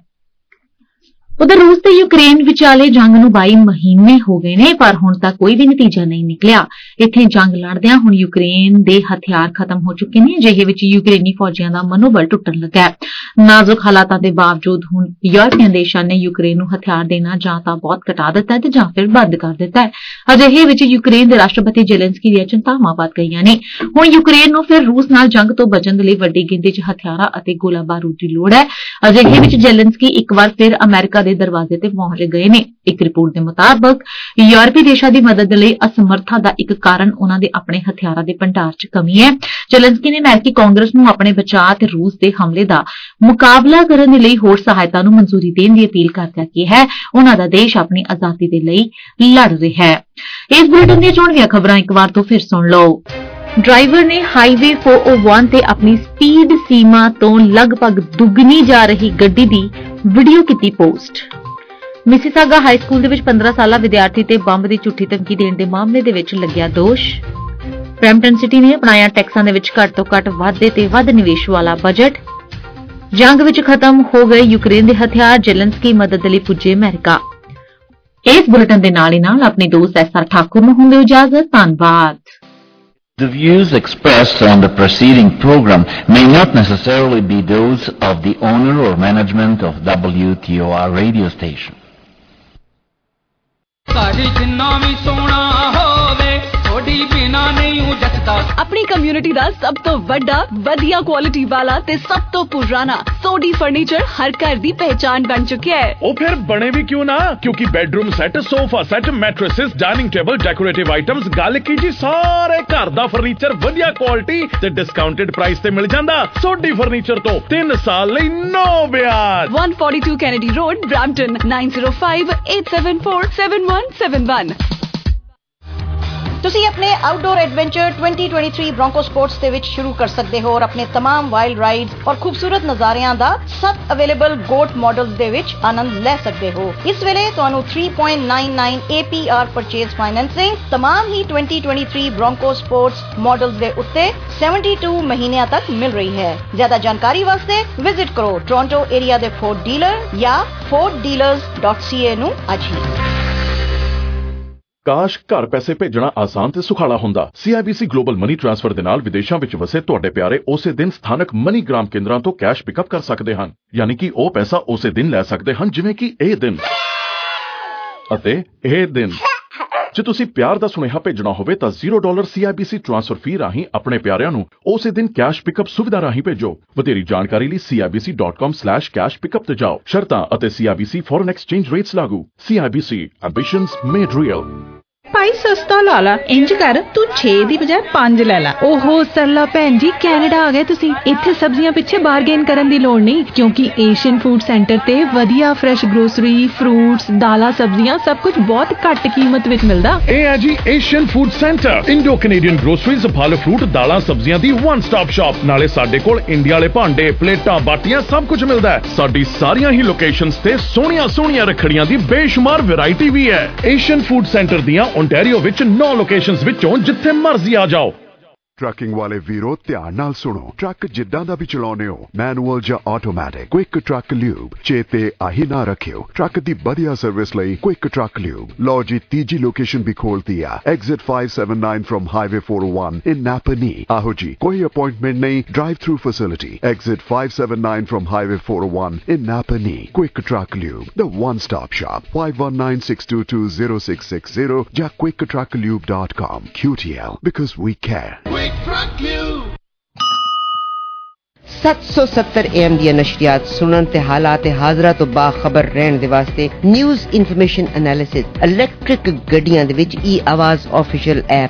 ਉਧਰ ਰੂਸ ਤੇ ਯੂਕਰੇਨ ਵਿਚਾਲੇ ਜੰਗ ਨੂੰ ਬਾਈ ਮਹੀਨੇ ਹੋ ਗਏ ਨੇ, ਪਰ ਹੁਣ ਤੱਕ ਕੋਈ ਵੀ ਨਤੀਜਾ ਨਹੀਂ ਨਿਕਲਿਆ। ਇੱਥੇ ਜੰਗ ਲੜਦਿਆਂ ਹੁਣ ਯੂਕਰੇਨ ਦੇ ਹਥਿਆਰ ਖਤਮ ਹੋ ਚੁੱਕੇ ਨੇ। ਅਜਿਹੇ ਵਿੱਚ ਯੂਕਰੇਨੀ ਫੌਜੀਆਂ ਦਾ ਮਨੋਬਲ ਟੁੱਟਣ ਲੱਗਾ ਹੈ। ਨਾਜ਼ੁਕ ਹਾਲਾਤਾਂ ਦੇ ਬਾਵਜੂਦ ਹੁਣ ਯੂਰਪੀਅਨ ਦੇਸ਼ਾਂ ਨੇ ਯੂਕਰੇਨ ਨੂੰ ਹਥਿਆਰ ਦੇਣਾ ਜਾਂ ਤਾਂ ਬਹੁਤ ਘਟਾ ਦਿੱਤਾ ਹੈ ਤੇ ਜਾਂ ਫਿਰ ਬੰਦ ਕਰ ਦਿੱਤਾ ਹੈ। ਅਜਿਹੇ ਵਿੱਚ ਯੂਕਰੇਨ ਦੇ ਰਾਸ਼ਟਰਪਤੀ ਜ਼ੇਲੈਂਸਕੀ ਦੀਆਂ ਚਿੰਤਾਵਾਂ ਵੱਧ ਗਈਆਂ ਨੇ। ਹੁਣ ਯੂਕਰੇਨ ਨੂੰ ਫਿਰ ਰੂਸ ਨਾਲ ਜੰਗ ਤੋਂ ਬਚਣ ਦੇ ਲਈ ਵੱਡੀ ਗਿਣਤੀ 'ਚ ਹਥਿਆਰਾਂ ਅਤੇ ਗੋਲਾ ਬਾਰੂਦ ਦੀ ਲੋੜ ਹੈ। ਅਜਿਹੇ ਵਿੱਚ ਜ਼ੇਲੈਂਸਕੀ ਇੱਕ ਵਾਰ ਫਿਰ ਅਮਰੀਕਾ ਦੇ ਦਰਵਾਜ਼ੇ ਤੇ ਪਹੁੰਚ ਗਏ ਨੇ। ਇੱਕ ਰਿਪੋਰਟ ਦੇ ਮੁਤਾਬਕ ਯੂਰਪੀ ਦੇਸ਼ਾਂ ਦੀ ਮਦਦ ਲਈ ਅਸਮਰਥਤਾ ਦਾ ਇੱਕ ਕਾਰਨ ਉਹਨਾਂ ਦੇ ਆਪਣੇ ਹਥਿਆਰਾਂ ਦੇ ਭੰਡਾਰ 'ਚ ਕਮੀ ਹੈ। ਜ਼ੇਲੈਂਸਕੀ ਨੇ ਅਮਰੀਕੀ ਕਾਂਗਰਸ ਨੂੰ ਆਪਣੇ ਬਚਾਅ ਤੇ ਰੂਸ ਦੇ ਹਮਲੇ ਦਾ ਮੁਕਾਬਲਾ ਕਰਨ ਦੇ ਲਈ ਹੋਰ ਸਹਾਇਤਾ ਨੂੰ ਮਨਜ਼ੂਰੀ ਦੇਣ ਦੀ ਅਪੀਲ ਕਰਦਿਆਂ ਕਿਹਾ ਹੈ ਉਹਨਾਂ ਦਾ ਦੇਸ਼ ਆਪਣੀ ਆਜ਼ਾਦੀ ਦੇ ਲਈ ਲੜ ਰਿਹਾ ਹੈ। ਇਸ ਬੁਲੇਟਿਨ ਦੀਆਂ ਚੋਣਵੀਆਂ ਖਬਰਾਂ ਇੱਕ ਵਾਰ ਤੋਂ ਫਿਰ ਸੁਣ ਲਓ। ਡਰਾਈਵਰ ਨੇ ਹਾਈਵੇ ਚਾਰ ਸੌ ਇੱਕ ਤੇ ਆਪਣੀ ਸਪੀਡ ਸੀਮਾ ਤੋਂ ਲਗਭਗ ਦੁੱਗਣੀ ਜਾ ਰਹੀ ਗੱਡੀ ਦੀ ਵੀਡੀਓ ਕੀਤੀ ਪੋਸਟ। ਮਿਸੀਸਾਗਾ ਹਾਈ ਸਕੂਲ ਦੇ ਵਿੱਚ ਪੰਦਰਾਂ ਸਾਲਾ ਵਿਦਿਆਰਥੀ ਤੇ ਬੰਬ ਦੀ ਝੂਠੀ ਧਮਕੀ ਦੇਣ ਦੇ ਮਾਮਲੇ ਦੇ ਵਿੱਚ ਲੱਗਿਆ ਦੋਸ਼। ਬਰੈਂਪਟਨ ਸਿਟੀ ਨੇ ਅਪਣਾਇਆ ਟੈਕਸਾਂ ਦੇ ਵਿੱਚ ਘੱਟ ਤੋਂ ਘੱਟ ਵਾਧੇ ਤੇ ਵੱਧ ਨਿਵੇਸ਼ ਵਾਲਾ ਬਜਟ। ਜੰਗ ਵਿੱਚ ਖਤਮ ਹੋ ਗਏ ਯੂਕਰੇਨ ਦੇ ਹਥਿਆਰ, ਜ਼ੇਲੈਂਸਕੀ ਮਦਦ ਲਈ ਪੁੱਜੇ ਅਮਰੀਕਾ। ਇਸ ਬੁਲੇਟਿਨ ਦੇ ਨਾਲ ਹੀ ਨਾਲ ਆਪਣੇ ਦੋਸਤ ਐਸ ਆਰ ਠਾਕੁਰ ਨੂੰ ਹੁੰਦੇ ਇਜਾਜ਼ਤ। ਧੰਨਵਾਦ।
The views expressed on the preceding program may not necessarily be those of the owner or management of W T O R radio station.
अपनी कम्युनिटी दा सब तो वड्डा, वधिया क्वालिटी वाला ते सब तो पुराना सोडी फर्नीचर हर घर दी पहचान बन चुका है।
ओ फिर बने भी क्यों ना, क्योंकि bedroom set, sofa set, mattresses, dining table, decorative items, गल की जी सारे घर दा फर्नीचर वधिया क्वालिटी ते डिस्काउंटेड प्राइस ते मिल जांदा। सोडी फर्नीचर तो तीन साल लई नो ब्याज।
one forty-two Kennedy Road, Brampton, nine zero five eight seven four seven one seven one।
ਤੁਸੀਂ ਆਪਣੇ outdoor adventure twenty twenty-three Bronco Sports ਦੇ ਵਿੱਚ ਸ਼ੁਰੂ ਕਰ ਸਕਦੇ ਹੋ ਔਰ ਆਪਣੇ तमाम ਵਾਈਲਡ ਰਾਈਡਸ ਔਰ ਖੂਬਸੂਰਤ ਨਜ਼ਾਰਿਆਂ ਦਾ ਸਭ ਅਵੇਲੇਬਲ ਗੋਟ ਮਾਡਲਸ ਦੇ ਵਿੱਚ ਆਨੰਦ ਲੈ ਸਕਦੇ ਹੋ। ਇਸ ਵੇਲੇ ਤੁਹਾਨੂੰ three point nine nine A P R purchase financing तमाम ਹੀ twenty twenty-three Bronco Sports models ਦੇ ਉੱਤੇ seventy-two ਮਹੀਨਿਆਂ ਤੱਕ ਮਿਲ ਰਹੀ ਹੈ। ਜ਼ਿਆਦਾ ਜਾਣਕਾਰੀ ਵਾਸਤੇ ਵਿਜ਼ਿਟ ਕਰੋ ਟੋਰਾਂਟੋ ਏਰੀਆ ਦੇ ਫੋਰਡ ਡੀਲਰ ਜਾਂ ford dealers dot c a ਨੂੰ ਅੱਜ ਹੀ।
ਕਾਸ਼ ਘਰ ਪੈਸੇ ਭੇਜਣਾ ਆਸਾਨ ਤੇ ਸੁਖਾਲਾ ਹੁੰਦਾ। C I B C global money transfer ਦੇ ਨਾਲ ਵਿਦੇਸ਼ਾਂ ਵਿੱਚ ਵਸੇ ਤੁਹਾਡੇ ਪਿਆਰੇ ਉਸੇ ਦਿਨ ਸਥਾਨਕ ਮਨੀ ਗ੍ਰਾਮ ਕੇਂਦਰਾਂ ਤੋਂ ਕੈਸ਼ ਪਿਕਅਪ ਕਰ ਸਕਦੇ ਹਨ। ਯਾਨੀ ਕਿ ਉਹ ਪੈਸਾ ਉਸੇ ਦਿਨ ਲੈ ਸਕਦੇ ਹਨ ਜਿਵੇਂ ਕਿ ਇਹ ਦਿਨ ਅਤੇ ਇਹ ਦਿਨ। ਜੇ ਤੁਸੀਂ ਪਿਆਰ ਦਾ ਸੁਨੇਹਾ ਭੇਜਣਾ ਹੋਵੇ ਤਾਂ zero dollar C I B C transfer fee ਰਾਹੀਂ ਆਪਣੇ ਪਿਆਰਿਆਂ ਨੂੰ ਉਸੇ ਦਿਨ ਕੈਸ਼ ਪਿਕਅਪ ਸੁਵਿਧਾ ਰਾਹੀਂ ਭੇਜੋ। ਵਧੇਰੀ ਜਾਣਕਾਰੀ ਲਈ C I B C dot com slash cash pickup ਤੇ ਜਾਓ। ਸ਼ਰਤਾਂ ਅਤੇ C I B C foreign exchange rates ਲਾਗੂ। C I B C ambitions made real।
ਭਾਈ ਸਸਤਾ ਲਾ ਲਾ, ਇੰਜ ਕਰ ਤੂੰ ਛੇ ਦੀ ਬਜਾਏ ਪੰਜ ਲੈ ਲੈ। ਓਹੋ ਸਰਲਾ ਭੈਣ ਜੀ, ਕੈਨੇਡਾ ਆ ਗਏ ਤੁਸੀਂ। ਇੱਥੇ ਸਬਜ਼ੀਆਂ ਪਿੱਛੇ ਬਾਰਗੇਨ ਕਰਨ ਦੀ ਲੋੜ ਨਹੀਂ, ਕਿਉਂਕਿ ਏਸ਼ੀਅਨ ਫੂਡ ਸੈਂਟਰ ਤੇ ਵਧੀਆ ਫਰੈਸ਼ ਗਰੋਸਰੀ, ਫਰੂਟਸ, ਦਾਲਾਂ, ਸਬਜ਼ੀਆਂ ਸਭ ਕੁਝ ਬਹੁਤ ਘੱਟ ਕੀਮਤ ਵਿੱਚ ਮਿਲਦਾ।
ਇਹ ਹੈ ਜੀ Asian food centre, Indo Canadian groceries, ਫਲ ਫਰੂਟ, ਦਾਲਾਂ, ਸਬਜ਼ੀਆਂ ਦੀ ਵਨ ਸਟਾਪ ਸ਼ਾਪ। ਨਾਲੇ ਸਾਡੇ ਕੋਲ ਇੰਡੀਆ ਵਾਲੇ ਭਾਂਡੇ, ਪਲੇਟਾਂ, ਬਾਟੀਆਂ ਸਭ ਕੁਝ ਮਿਲਦਾ ਹੈ। ਸਾਡੀ ਸਾਰੀਆਂ ਹੀ ਲੋਕੇਸ਼ਨਸ ਤੇ ਸੋਹਣੀਆਂ ਸੋਹਣੀਆਂ ਰੱਖੜੀਆਂ ਦੀ ਬੇਸ਼ੁਮਾਰ ਵੈਰਾਈਟੀ ਵੀ ਹੈ। ਏਸ਼ੀਅਨ ਫੂਡ ਸੈਂਟਰ ਦੀਆਂ ਓਨਟਾਰੀਓ ਵਿੱਚ ਨੌ ਲੋਕੇਸ਼ਨਸ ਵਿੱਚੋਂ ਜਿੱਥੇ ਮਰਜ਼ੀ ਆ ਜਾਓ।
ਟਰੱਕਿੰਗ ਵਾਲੇ ਵੀਰੋ ਧਿਆਨ ਨਾਲ ਸੁਣੋ। ਟਰੱਕ ਜਿੱਦਾਂ ਦਾ ਵੀ ਚਲਾਉਣੇ ਹੋ, ਮੈਨੂਅਲ ਜਾਂ ਆਟੋਮੈਟਿਕ, ਕੁਇਕ ਟਰੱਕ ਲਿਊਬ ਚੇਤੇ ਆਹੀ ਨਾ ਰੱਖਿਓ। ਟਰੱਕ ਦੀ ਵਧੀਆ ਸਰਵਿਸ ਲਈ ਕੁਇਕ ਟਰੱਕ ਲਿਊਬ। ਲਓ ਜੀ ਤੀਜੀ ਲੋਕੇਸ਼ਨ ਵੀ ਖੋਲਤੀ ਆ, exit five seventy-nine from highway four oh one in Napanee. ਆਹੋ ਜੀ, ਕੋਈ ਅਪਾਇੰਟਮੈਂਟ ਨਹੀਂ, drive through facility. Exit five seventy-nine from highway four oh one in Napanee. Quick truck lube, the one stop shop। five one nine six two two zero six six zero ਜਾਂ quick truck lube dot com। Q T L, because we care।
ਸੱਤ ਸੌ ਸੱਤਰ A M ਦੀਆਂ ਨਸ਼ਰੀਆਤ ਸੁਣਨ ਤੇ ਹਾਲਾਤ ਹਾਜ਼ਰਾ ਤੋਂ ਬਾਖਬਰ ਰਹਿਣ ਦੇ ਵਾਸਤੇ ਨਿਊਜ਼ ਇਨਫੋਰਮੇਸ਼ਨ ਐਨਾਲਿਸਿਸ ਇਲੈਕਟ੍ਰਿਕ ਗੱਡੀਆਂ ਦੇ ਵਿੱਚ ਈ ਆਵਾਜ਼ ਆਫੀਸ਼ੀਅਲ ਐਪ